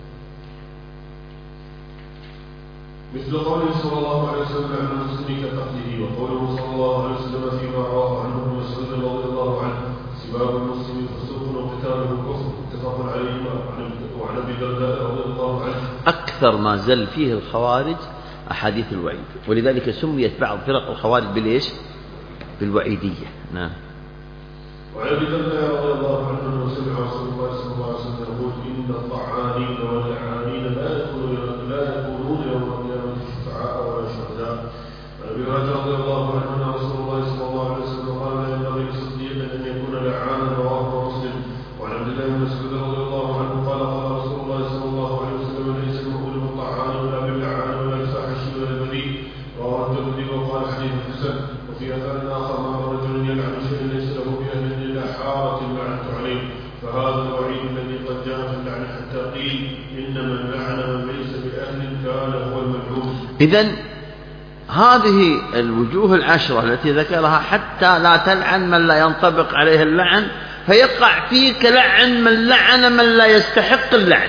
مثل قوله صلى الله عليه وسلم عن المسلم كقتله، وقوله صلى الله عليه وسلم فيما رواه عنه ابن مسعود رضي الله عنه: سباب المسلم فسوق وقتاله كفر، متفق عليه. وعن ابي الدرداء رضي الله عنه: أكثر ما زل فيه الخوارج أحاديث الوعيد، ولذلك سميت بعض فرق الخوارج بالإيش؟ بالوعيدية. نعم. وعن ابي الدرداء رضي الله عنه انه سمع رسول الله صلى الله عليه وسلم يقول: ان الطعانين واللعانين لا يكونون يوم القيامه شفعاء ولا شهداء. عن ابي هريره رضي الله عنه ان رسول الله صلى الله عليه وسلم قال: لا ينبغي لصديق ان يكون لعانا، رواه مسلم. وعن عبد الله بن مسعود رضي الله عنه قال: قال رسول الله صلى الله عليه وسلم: ليس المؤمن بالطعان ولا باللعان ولا الفاحش ولا البذيء، رواه الترمذي وقال حديث حسن. وفي اثر اخر: ما رجل يلعن شيئا ليس له باهل الا حارت اللعنه عليه، فهذا الوعيد الذي قد جاء في اللعن حتى قيل ان من لعن من ليس باهل كان هو الملعون. إذن هذه الوجوه العشرة التي ذكرها حتى لا تلعن من لا ينطبق عليه اللعن، فيقع فيك لعن من لعن من لا يستحق اللعن.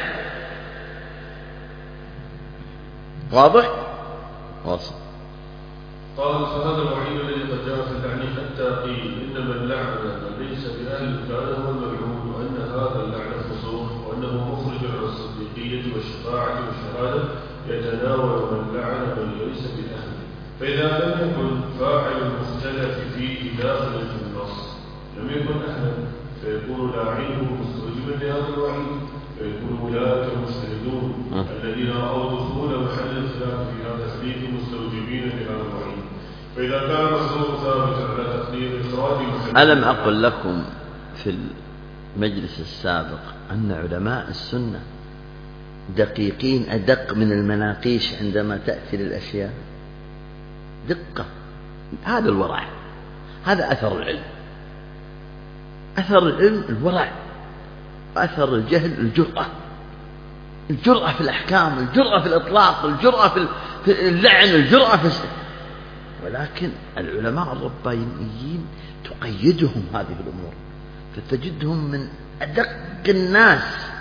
واضح؟ واضح. قال: فهذا الوعيد الذي قد جاء في اللعن حتى قيل إن من لعن من ليس بأهل كان هو الملعون، وأن هذا اللعن فسوق، وأنه مخرج عن الصديقية والشفاعة والشهادة، يتناول من لعن من ليس بأهل. فإذا لم يكن فاعل المختلف فيه داخلا في النص لم يكن أهلا، فيكون لاعنه مستوجبا لهذا الوعيد، فيكون أولئك المجتهدون الذين رأوا دخول محل الخلاف في هذا الحديث مستوجبين لهذا الوعيد. فإذا كان المحظور ثابتا على تقدير إخراج محل، ألم أقل لكم في المجلس السابق أن علماء السنة دقيقين أدق من المناقيش عندما تأتي للأشياء؟ دقة. هذا الورع، هذا أثر العلم. أثر العلم الورع، وأثر الجهل الجرأة. الجرأة في الأحكام، الجرأة في الإطلاق، الجرأة في اللعن، الجرأة في ولكن العلماء الربانيين تقيدهم هذه الأمور، فتجدهم من أدق الناس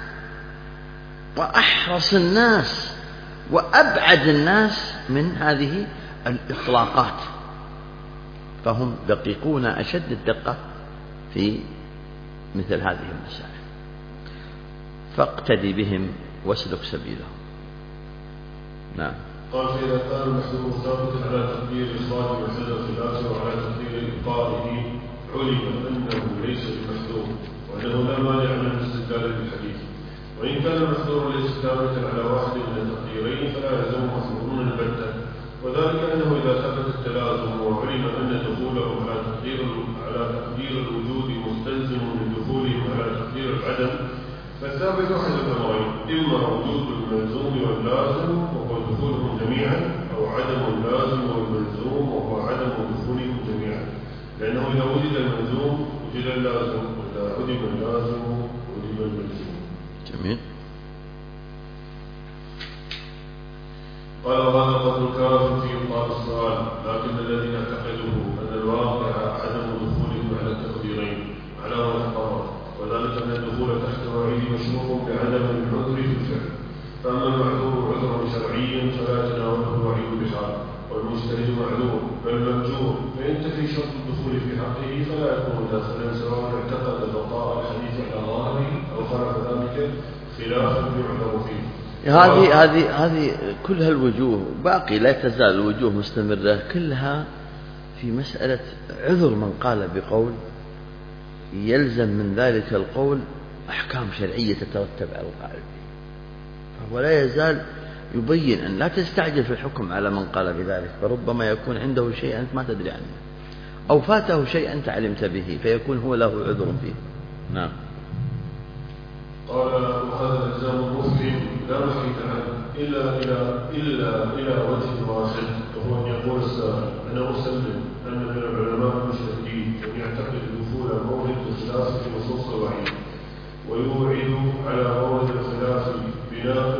وأحرص الناس وأبعد الناس من هذه الإطلاقات، فهم دقيقون أشد الدقة في مثل هذه المسائل، فاقتدي بهم واسلك سبيلهم. نعم. قال: فإذا كان المحذور ثابتا على تقدير إخراج محل الخلاف وعلى تقدير إبطاله، علم أنه ليس بمحذور، وأنه لا مانع من الاستدلال بالحديث. وإن كان المحذور ليس ثابتا على واحد من التقديرين فلا يلزم محذورون البتة، وذلك أنه إذا ثبت التلازم وعلم أن دخولهم على تقدير الوجود مستلزم من دخولهم على تقدير العدم، فالثابت أحد الأمرين: إما وجود الملزوم واللازم وهو دخولهم جميعا، أو عدم اللازم والملزوم وهو عدم دخولهم جميعا، لأنه إذا وجد الملزوم وجد اللازم، وإذا عدم اللازم وجد الملزوم. جميل. قال: وهذا قول كاف في إبطال السؤال، لكن الذين اعتقدوه أن الواقع عدم دخولهم على التقديرين على ما تقرر، وذلك أن الدخول تحت وعيد مشروع بعدم العذر في الفعل، فأما المعذور عذرا شرعيا فلا يتناوله الوعيد بحال، والمجتهد معذور بل مأجور، فينتفي شرط الدخول في حقه فلا يكون داخلا، سواء اعتقد بقاء الحديث على ظاهره أو خالف ذلك خلافا يعذر فيه. هذه كلها الوجوه باقي، لا تزال الوجوه مستمرة كلها في مسألة عذر من قال بقول يلزم من ذلك القول أحكام شرعية تترتب على القائل به، فهو لا يزال يبين أن لا تستعجل في الحكم على من قال بذلك، فربما يكون عنده شيء أنت ما تدري عنه، أو فاته شيء أنت علمت به فيكون هو له عذر فيه. نعم. قال: وهذا الإلزام مفهم لا محيط عنه إلا إلى وجه واحد، وهو أن يقول السائل: أنا أسلم أن من العلماء المجتهدين من يعتقد دخول مورد الخلاف في نصوص الوعيد، ويوعد على مورد الخلاف بناء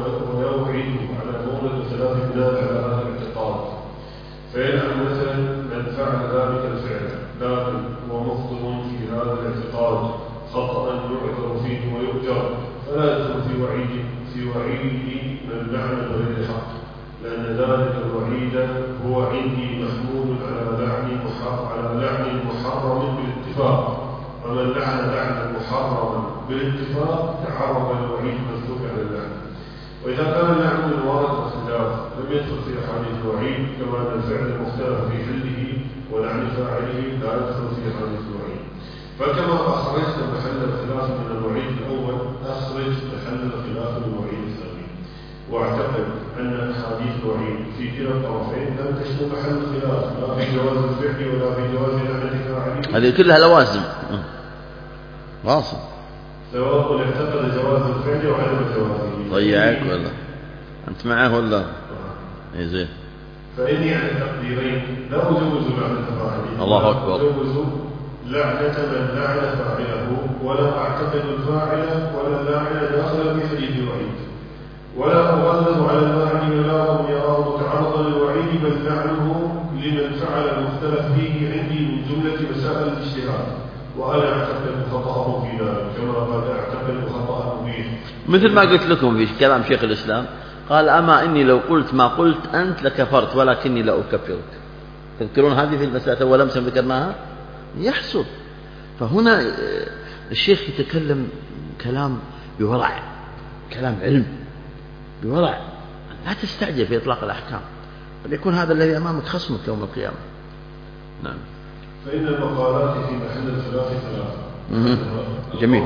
على هذا الاعتقاد. فيلعن مثلا من فعل ذلك الفعل لكن هو مخطئ في هذا الاعتقاد خطأ يعذر فيه ويؤجر، فلا يدخل في وعيد من لعن بغير حق، لأن ذلك الوعيد هو عندي محمول على لعن محرم بالاتفاق، ومن لعن لعنا محرما بالاتفاق تعرض الوعيد المسلوك على اللعن. وإذا كان اللعن من وارد الخلاف لم يدخل في أحاديث الوعيد، كما أن الفعل المختلف في حله ولعن فاعله لا يدخل في أحاديث الوعيد. فكما أخرجت محل الخلاف من الوعيد الأول أخرج محل الخلاف من الوعيد الثاني. واعتقد أن أحاديث الوعيد في كلا الطرفين لم تشمل محل الخلاف لا في جواز الفعل ولا في جواز لعنة فاعله. هذه كلها لوازم واصل، سواء اعتقد جواز الفعل وعدم جوازه. ضيعك ولا أنت معه ولا إيه زين؟ فإني على تقديرين لا أجوز لعنة فاعله، الله أكبر، أجوز لعنة من لعن فاعله، ولا أعتقد الفاعل ولا اللاعن داخل في حديث الوعيد، ولا أغلظ على اللاعن ولا يراه متعرضا للوعيد، بل لعنه لمن فعل المختلف فيه عندي من جملة مسائل الاجتهاد، وأنا أعتقد خطأه في ذلك كما قد أعتقد خطأه فيه. مثل ما قلت لكم في كلام شيخ الإسلام، قال أما إني لو قلت ما قلت أنت لكفرت ولكني لا أكفرك. تذكرون هذه في المسألة أول أمس ذكرناها؟ يحصل. فهنا الشيخ يتكلم كلام بورع، كلام علم بورع، لا تستعجل في إطلاق الأحكام، بل يكون هذا الذي أمامك خصمك يوم القيامة. نعم. فإن المقالات في محل الخلاف ثلاثة. جميل.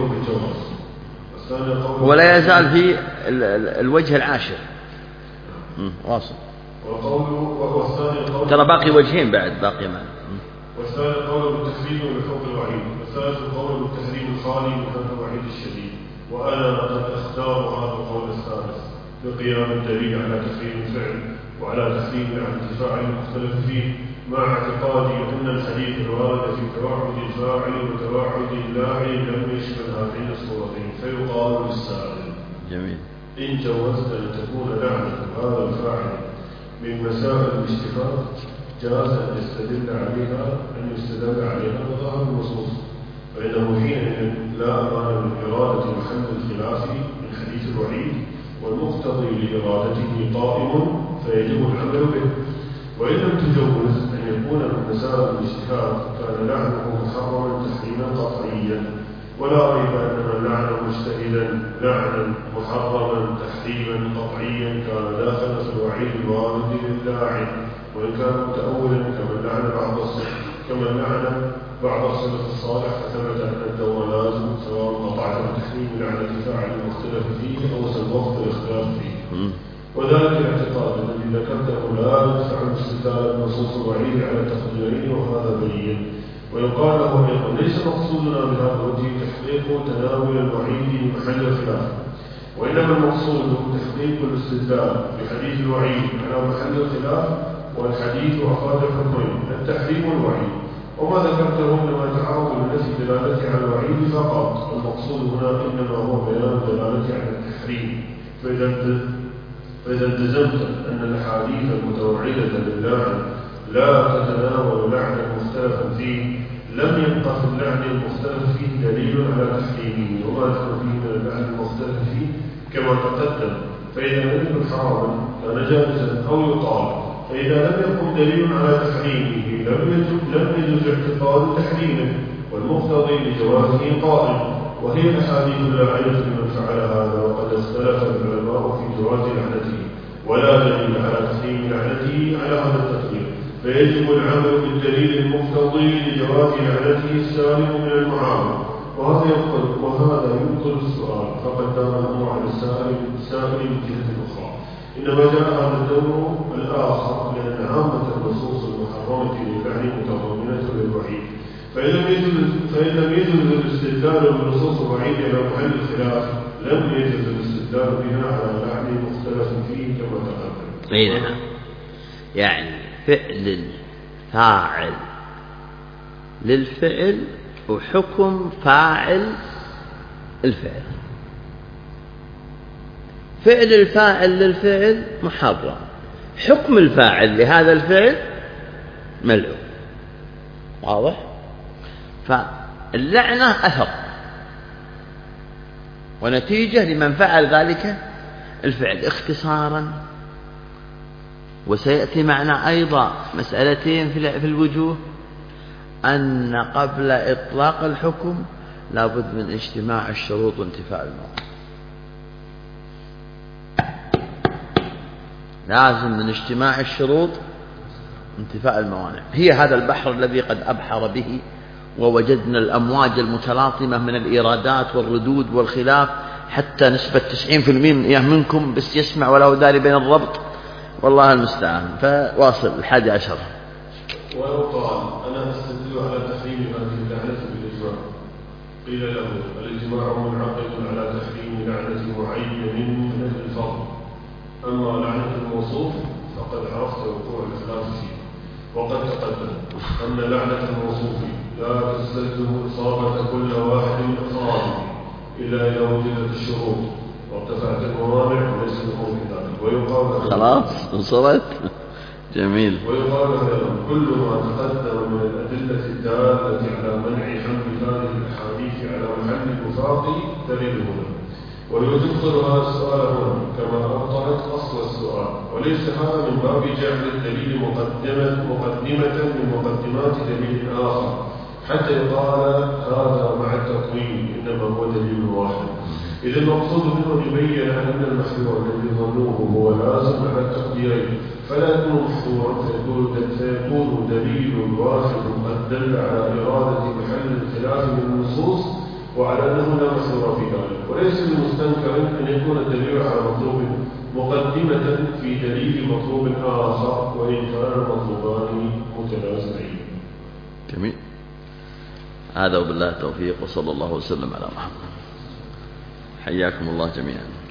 ولا يزال في الوجه العاشر. واصل. ترى باقي وجهين بعد باقي معنا. والثاني القول بالتحريم وبفوق الوعيد، والثالث القول بالتحريم الخالي من هذا الوعيد الشديد، وأنا قد أختار هذا القول الثالث بقيام الدليل على تحريم الفعل وعلى تحريم الانتفاع المختلف فيه، مع اعتقادي أن الحديث الوارد في توعد الفاعل وتوعد اللاعن لم يشمل هاتين الصورتين، فيقال للسائل: جميل. إن جوزت أن تكون لعنة هذا الفاعل من مسائل الاجتهاد جاز أن يستدل عليها بظاهر النصوص، فإنه حينئذ لا أمان من إرادة محل الخلاف من حديث الوعيد، والمقتضي لإرادته قائم فيجب العمل به. وإن لم تجوز أن يكون من مسائل الاجتهاد كان لعنه محرما تحريما قطعيا، ولا ريب أن من لعن مجتهدا لعنا محرما تحريما قطعيا كان داخل في الوعيد الوارد للاعن، وإن كان متأولا كمن لعن بعض السلف الصالح فثبت أن الدور لازم، سواء قطعت بتحريم لعنة فاعل المختلف فيه أو سبقت الاختلاف فيه. وذلك الاعتقاد الذي ذكرته لا يدفع باستدلال نصوص الوعيد على تقديرين، وهذا بين. ويقال له أيضا: ليس مقصودنا بهذا الوجه تحقيق تناول الوعيد لمحل الخلاف، وإنما المقصود تحقيق الاستدلال بحديث الوعيد على محل الخلاف، والحديث أفاد حكمين: التحريم والوعيد. وما ذكرته إنما يتعرض لنفي دلالته على الوعيد فقط، والمقصود هنا إنما هو بيان دلالته على التحريم. فإذا التزمت أن الأحاديث المتوعدة للعن لا تتناول لعنا مختلفا فيه، لم يبقى في اللعن المختلف فيه دليل على تحريمه، وما ذكر فيه من اللعن المختلف فيه كما تقدم. فإذا لم يكن حراما كان جائزا أو يطال، فإذا لم يكن دليل على تحريمه لم يجوز اعتقاد تحريمه، والمقتضي لجوازه قائم. وهي الأحاديث اللاعنة لمن فعل هذا، وقد اختلف العلماء في جواز لعنته، ولا دليل على تحريم لعنته على هذا التقدير، فيجب العمل بالدليل المقتضي لجواز لعنته السالم من المعارض. وهذا يبطل السؤال، فقد دار الأمر على السائل من جهة أخرى. إنما جاء هذا الدور الآخر لأن عامة النصوص المحرمة للعن متضمنة للوعيد، فإن لم يجوز الاستدلال بنصوص الوعيد على محل الخلاف، لم يجوز الاستدلال بها على لعن مختلف فيه كما تقدم. أي نعم. يعني فعل الفاعل للفعل وحكم فاعل الفعل. فعل الفاعل للفعل محرم، حكم الفاعل لهذا الفعل ملعون. واضح؟ فاللعنة أثر ونتيجة لمن فعل ذلك الفعل اختصارا. وسيأتي معنا أيضا مسألتين في الوجوه، أن قبل إطلاق الحكم لا بد من اجتماع الشروط وانتفاء الموانع. لازم من اجتماع الشروط انتفاء الموانع. هي هذا البحر الذي قد أبحر به ووجدنا الأمواج المتلاطمة من الإيرادات والردود والخلاف، حتى نسبة 90% منكم بس يسمع ولا هو داري بين الضبط، والله المستعان. فواصل 11. ويقال أنا أستدل على تحريم هذه اللعنة بالإجماع. قيل له الإجماع منعقد على تحريم لعنة معين من الفضل، أما لعنة الموصوف فقد عرفت وقوع الخلاف فيه. وقد تقدم أن لعنة الموصوف لا تستلزم إصابة كل واحد أفراده إلا إذا وجدت الشروط وارتفعت الموانع وليس بخوف ذلك. ويقال خلاص انصرت. جميل. ويقال كل ما تقدم من الأدلة الدالة على منع حمل هذه الأحاديث على محل الوفاق دليل هنا، ويدخل هذا السؤال هنا كما أبطلت أصل السؤال، وليس هذا من باب جعل الدليل مقدمة من مقدمات دليل آخر حتى يقال هذا مع التقويم، إنما هو دليل واحد. إذا المقصود منه يبين أن المحذور الذي ظنوه هو لازم على التقديرين، فلا يكون محذورا فيكون دليل واحد قد دل على إرادة محل الخلاف من النصوص وعلى أنه لا محذور في ذلك. وليس بمستنكر أن يكون الدليل على مطلوب مقدمة في دليل مطلوب آخر وإن كان المطلوبان متنازعين. جميل. هذا وبالله التوفيق، وصلى الله وسلم على محمد. حياكم الله جميعا.